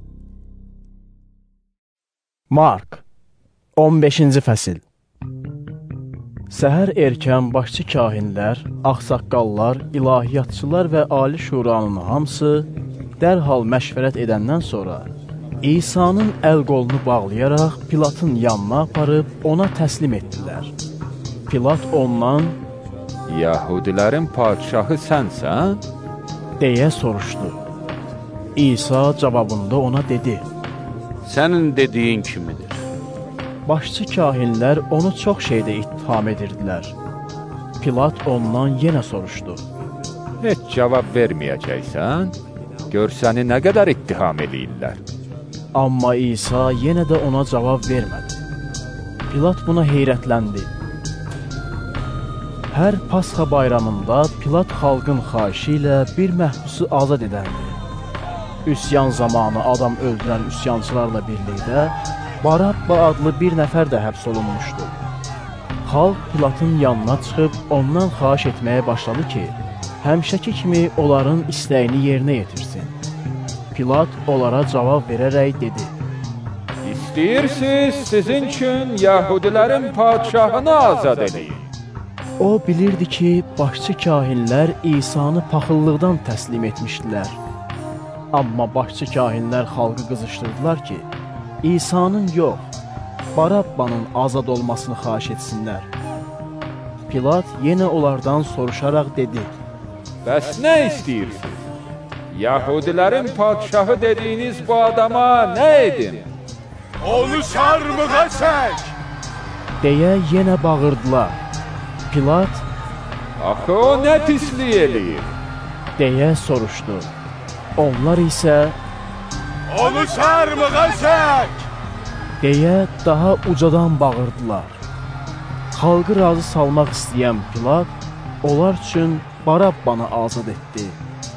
A: Mark 15-ci fəsil. Səhər erkən başçı kahinlər, ağsaqqallar, ilahiyyatçılar və Ali Şuranın hamısı dərhal məşvərət edəndən sonra İsa'nın əl-qolunu bağlayaraq Pilatın yanına aparıb ona təslim etdilər. Pilat ondan:
T: Yahudilərin padişahı sənsən?
A: deyə soruşdu. İsa cavabında ona dedi:
E: Sənin dediyin kimidir.
A: Başçı kahinlər onu çox şeydə ittiham edirdilər. Pilat ondan yenə soruşdu.
T: Heç cavab verməyəcəksən? Gör səni nə qədər ittiham edirlər.
A: Amma İsa yenə də ona cavab vermədi. Pilat buna heyrətləndi. Hər Pasxa bayramında Pilat xalqın xahişi ilə bir məhbusu azad edərdi. Üsyan zamanı adam öldürən üsyançılarla birlikdə Barabba adlı bir nəfər də həbs olunmuşdu. Xalq Pilatın yanına çıxıb ondan xahiş etməyə başladı ki, həmişəki kimi onların istəyini yerinə yetirsin. Pilat onlara cavab verərək dedi:
T: İstəyirsiniz sizin üçün Yahudilərin padşahını azad edin.
A: O bilirdi ki, başçı kahinlər İsanı paxıllıqdan təslim etmişdilər. Amma başçı kahinlər xalqı qızışdırdılar ki, İsa'nın yox, Barabbanın azad olmasını xahiş etsinlər. Pilat yenə onlardan soruşaraq dedi:
T: Bəs nə istəyirsiniz? Yahudilərin padşahı dediyiniz bu adama nə edin?
C: Onu çarmıxa çək!
A: Deyə yenə bağırdılar. Pilat,
T: axı o nə pislik eləyir?
A: Deyə soruşdu. Onlar isə,
C: onu çarmıxa çək!
A: Deyə daha ucadan bağırdılar. Xalqı razı salmaq istəyən Pilat, onlar üçün Barabbanı azad etdi.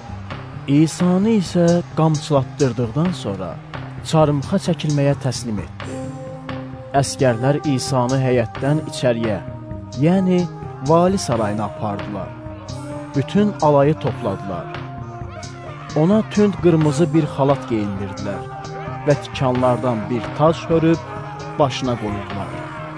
A: İsa'nı isə qamçılatdırdıqdan sonra çarmıxa çəkilməyə təslim etdi. Əskərlər İsa'nı həyətdən içəriyə, yəni vali sarayına apardılar. Bütün alayı topladılar. Ona tünd qırmızı bir xalat geyindirdilər və tikanlardan bir tac hörüb başına qoydular.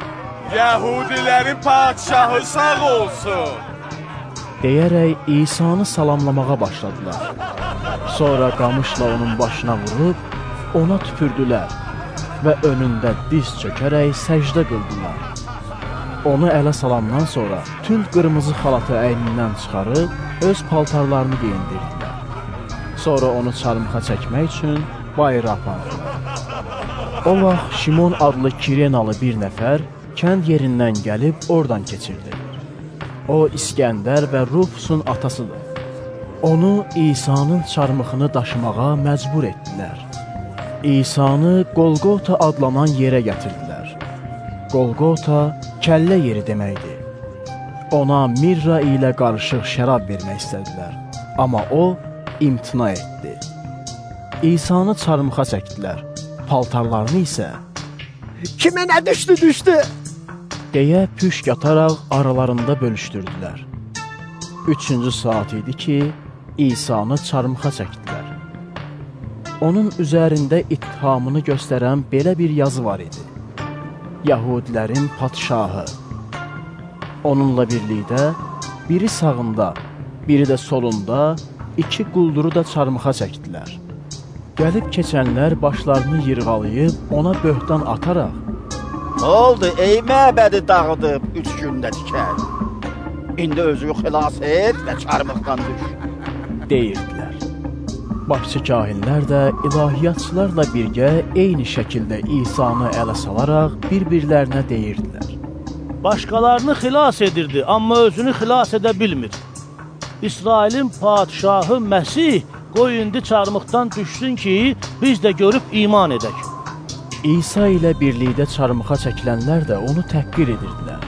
C: Yahudilərin padşahı sağ olsun!
A: Deyərək İsa'nı salamlamağa başladılar. Sonra qamışla onun başına vurub, ona tüpürdülər və önündə diz çökərək səcdə qıldılar. Onu ələ salandan sonra tünd qırmızı xalatı əynindən çıxarıb, öz paltarlarını geyindirdilər. Sonra onu çarmıxa çəkmək üçün bayıra apardılar. O vaxt Şimon adlı Kirenalı bir nəfər kənd yerindən gəlib oradan keçirdi. O, İskəndər və Rufusun atasıdır. Onu İsa'nın çarmıxını daşımağa məcbur etdilər. İsa'nı Golgota adlanan yerə gətirdilər. Golgota, kəllə yeri deməkdir. Ona mirra ilə qarışıq şərab vermək istədilər. Amma o, imtina etdi. İsa'nı çarmıxa çəkdilər. Paltarlarını isə
F: kimə nə düşdü?
A: Deyə püşk ataraq aralarında bölüşdürdülər. 3-cü saat idi ki, İsa'nı çarmıxa çəkdilər. Onun üzərində ittihamını göstərən belə bir yazı var idi: Yahudilərin padşahı. Onunla birlikdə biri sağında, biri də solunda 2 qulduru da çarmıxa çəkdilər. Gəlib keçənlər başlarını yırğalayıb ona böhtan ataraq:
K: "Nə oldu, ey məbədi dağıdıb 3 gündə tikər? İndi özünü xilas et və çarmıqdan düş,"
A: deyirdilər. Başçı kahinlər də ilahiyyatçılarla birgə eyni şəkildə İsa'nı ələ salaraq bir-birlərinə deyirdilər:
J: Başqalarını xilas edirdi, amma özünü xilas edə bilmir. İsrailin padşahı Məsih qoy indi çarmıqdan düşsün ki, biz də görüb iman edək.
A: İsa ilə birlikdə çarmıxa çəkilənlər də onu təhqir edirdilər.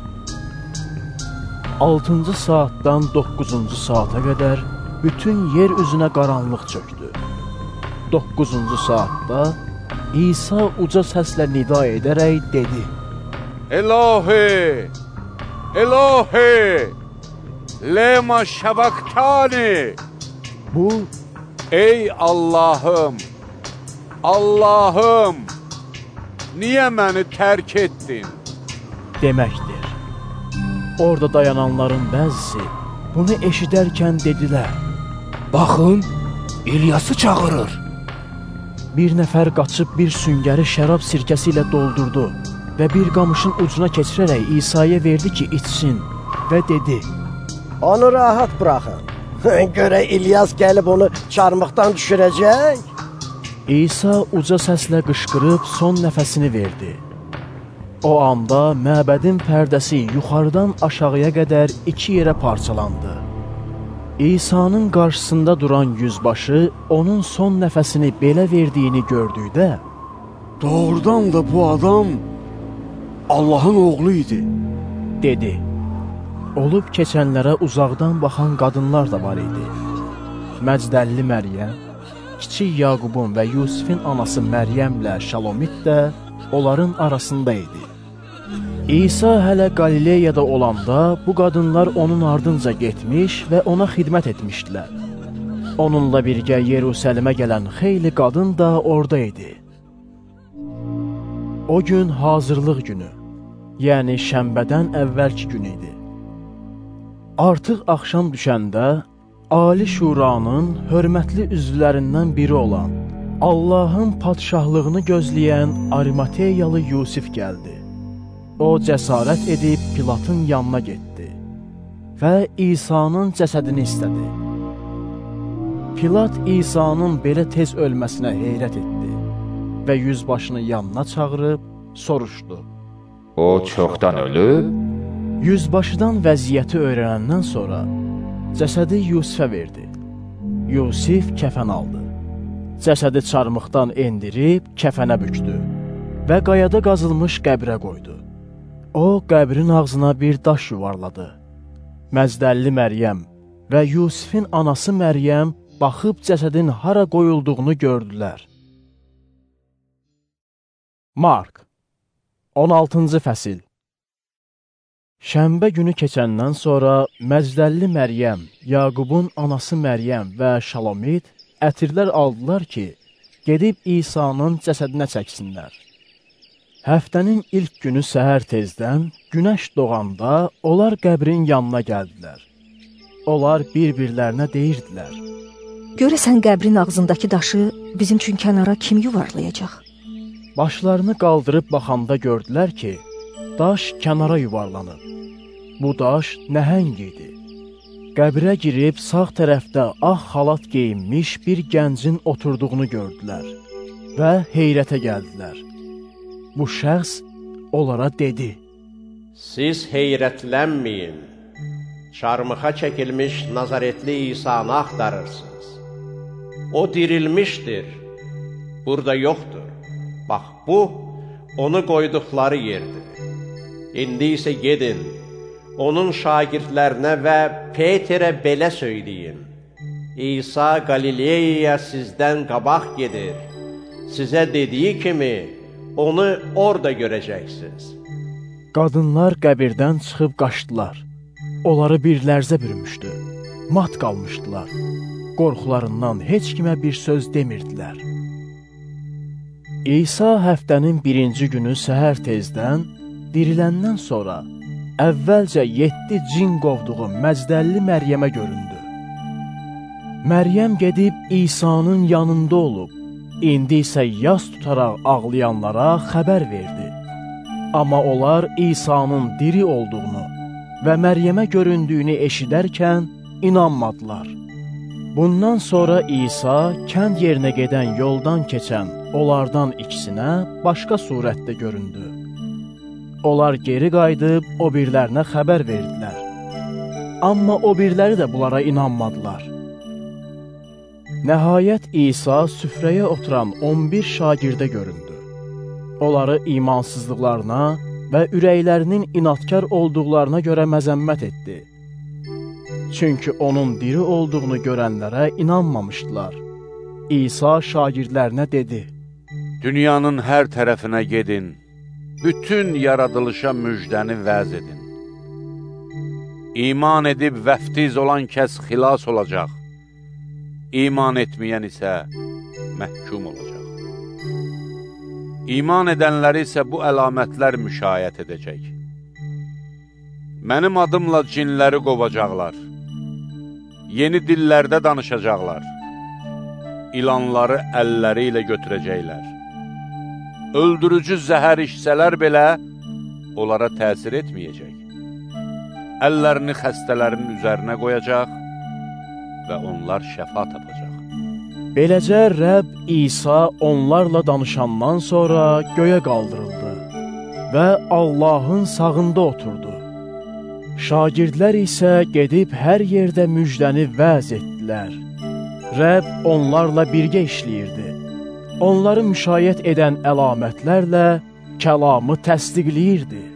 A: 6-cı saatdan 9-cu saata qədər bütün yer üzünə qaranlıq çöktü. 9-cu saatda İsa uca səslə nida edərək dedi:
E: Elohi, Elohi, lema şabaktani.
A: Bu,
E: ey Allahım, Allahım, niyə məni tərk etdin?
A: Deməkdir. Orada dayananların bəzisi bunu eşidərkən dedilər:
M: Baxın, İlyası çağırır.
A: Bir nəfər qaçıb bir süngəri şərab sirkəsi ilə doldurdu və bir qamışın ucuna keçirərək İsa'ya verdi ki, içsin və dedi:
F: Onu rahat bırakın. Görə İlyas gəlib onu çarmıqdan düşürəcək.
A: İsa uca səslə qışqırıb son nəfəsini verdi. O anda məbədin pərdəsi yuxarıdan aşağıya qədər 2 yerə parçalandı. İsa'nın qarşısında duran yüzbaşı onun son nəfəsini belə verdiyini gördükdə,
F: "Doğrudan da bu adam Allahın oğlu idi,"
A: dedi. Olub keçənlərə uzaqdan baxan qadınlar da var idi. Məcdəlli Məryəm, kiçik Yaqubun və Yusifin anası Məryəmlə Şalomit də onların arasında idi. İsa hələ Qalileyada olanda bu qadınlar onun ardınca getmiş və ona xidmət etmişdilər. Onunla birgə Yerusəlimə gələn xeyli qadın da orada idi. O gün hazırlıq günü, yəni şənbədən əvvəlki gün idi. Artıq axşam düşəndə Ali Şuranın hörmətli üzvlərindən biri olan, Allahın padşahlığını gözləyən Arimateyalı Yusif gəldi. O cəsarət edib Pilatın yanına getdi və İsa'nın cəsədini istədi. Pilat İsa'nın belə tez ölməsinə heyrət etdi və yüzbaşını yanına çağırıb soruşdu.
T: O çoxdan ölüb?
A: Yüzbaşıdan vəziyyəti öyrənəndən sonra cəsədi Yusifə verdi. Yusif kəfən aldı. Cəsədi çarmıqdan endirib kəfənə bükdü və qayada qazılmış qəbrə qoydu. O, qəbrin ağzına bir daş yuvarladı. Məzdəlli Məryəm və Yusifin anası Məryəm baxıb cəsədin hara qoyulduğunu gördülər. Mark 16-cı fəsil. Şənbə günü keçəndən sonra Məzdəlli Məryəm, Yaqubun anası Məryəm və Şalomit ətirlər aldılar ki, gedib İsa'nın cəsədinə çəksinlər. Həftənin ilk günü səhər tezdən, günəş doğanda onlar qəbrin yanına gəldilər. Onlar bir-birlərinə deyirdilər.
O: Görəsən qəbrin ağzındakı daşı bizim üçün kənara kim yuvarlayacaq?
A: Başlarını qaldırıb baxanda gördülər ki, daş kənara yuvarlanıb. Bu daş nəhəng idi. Qəbrə girib sağ tərəfdə ağ xalat geyinmiş bir gəncin oturduğunu gördülər və heyrətə gəldilər. Bu şəxs onlara dedi.
P: Siz heyrətlənməyin. Çarmıxa çəkilmiş Nazaretli İsa'nı axtarırsınız. O dirilmişdir. Burada yoxdur. Bax bu, onu qoyduqları yerdir. İndi isə gedin, onun şagirdlərinə və Peterə belə söyləyin. İsa Qalileyaya sizdən qabaq gedir. Sizə dediyi kimi, onu orada görəcəksiniz.
A: Qadınlar qəbirdən çıxıb qaçdılar. Onları bir lərzə bürümüşdü. Mat qalmışdılar. Qorxularından heç kimə bir söz demirdilər. İsa həftənin 1-ci günü səhər tezdən, diriləndən sonra əvvəlcə 7 cin qovduğu Məzdəlli Məryəmə göründü. Məryəm gedib İsa'nın yanında olub, indi isə yas tutaraq ağlayanlara xəbər verdi. Amma onlar İsa'nın diri olduğunu və Məryəmə göründüyünü eşidərkən inanmadılar. Bundan sonra İsa kənd yerinə gedən yoldan keçən onlardan ikisinə başqa surətdə göründü. Onlar geri qayıdıb o birlərinə xəbər verdilər. Amma o birləri də bunlara inanmadılar. Nəhayət İsa süfrəyə oturan 11 şagirdə göründü. Onları imansızlıqlarına və ürəklərinin inadkar olduqlarına görə məzəmmət etdi. Çünki onun diri olduğunu görənlərə inanmamışdılar. İsa şagirdlərinə dedi.
E: Dünyanın hər tərəfinə gedin, bütün yaradılışa müjdəni vəz edin. İman edib vəftiz olan kəs xilas olacaq. İman etməyən isə məhkum olacaq. İman edənləri isə bu əlamətlər müşayiət edəcək. Mənim adımla cinləri qovacaqlar. Yeni dillərdə danışacaqlar. İlanları əlləri ilə götürəcəklər. Öldürücü zəhər içsələr belə onlara təsir etməyəcək. Əllərini xəstələrin üzərinə qoyacaq və onlar şəfa tapacaq.
A: Beləcə Rəbb İsa onlarla danışandan sonra göyə qaldırıldı və Allahın sağında oturdu. Şagirdlər isə gedib hər yerdə müjdəni vəz etdilər. Rəbb onlarla birgə işləyirdi. Onları müşayiət edən əlamətlərlə kəlamı təsdiqləyirdi.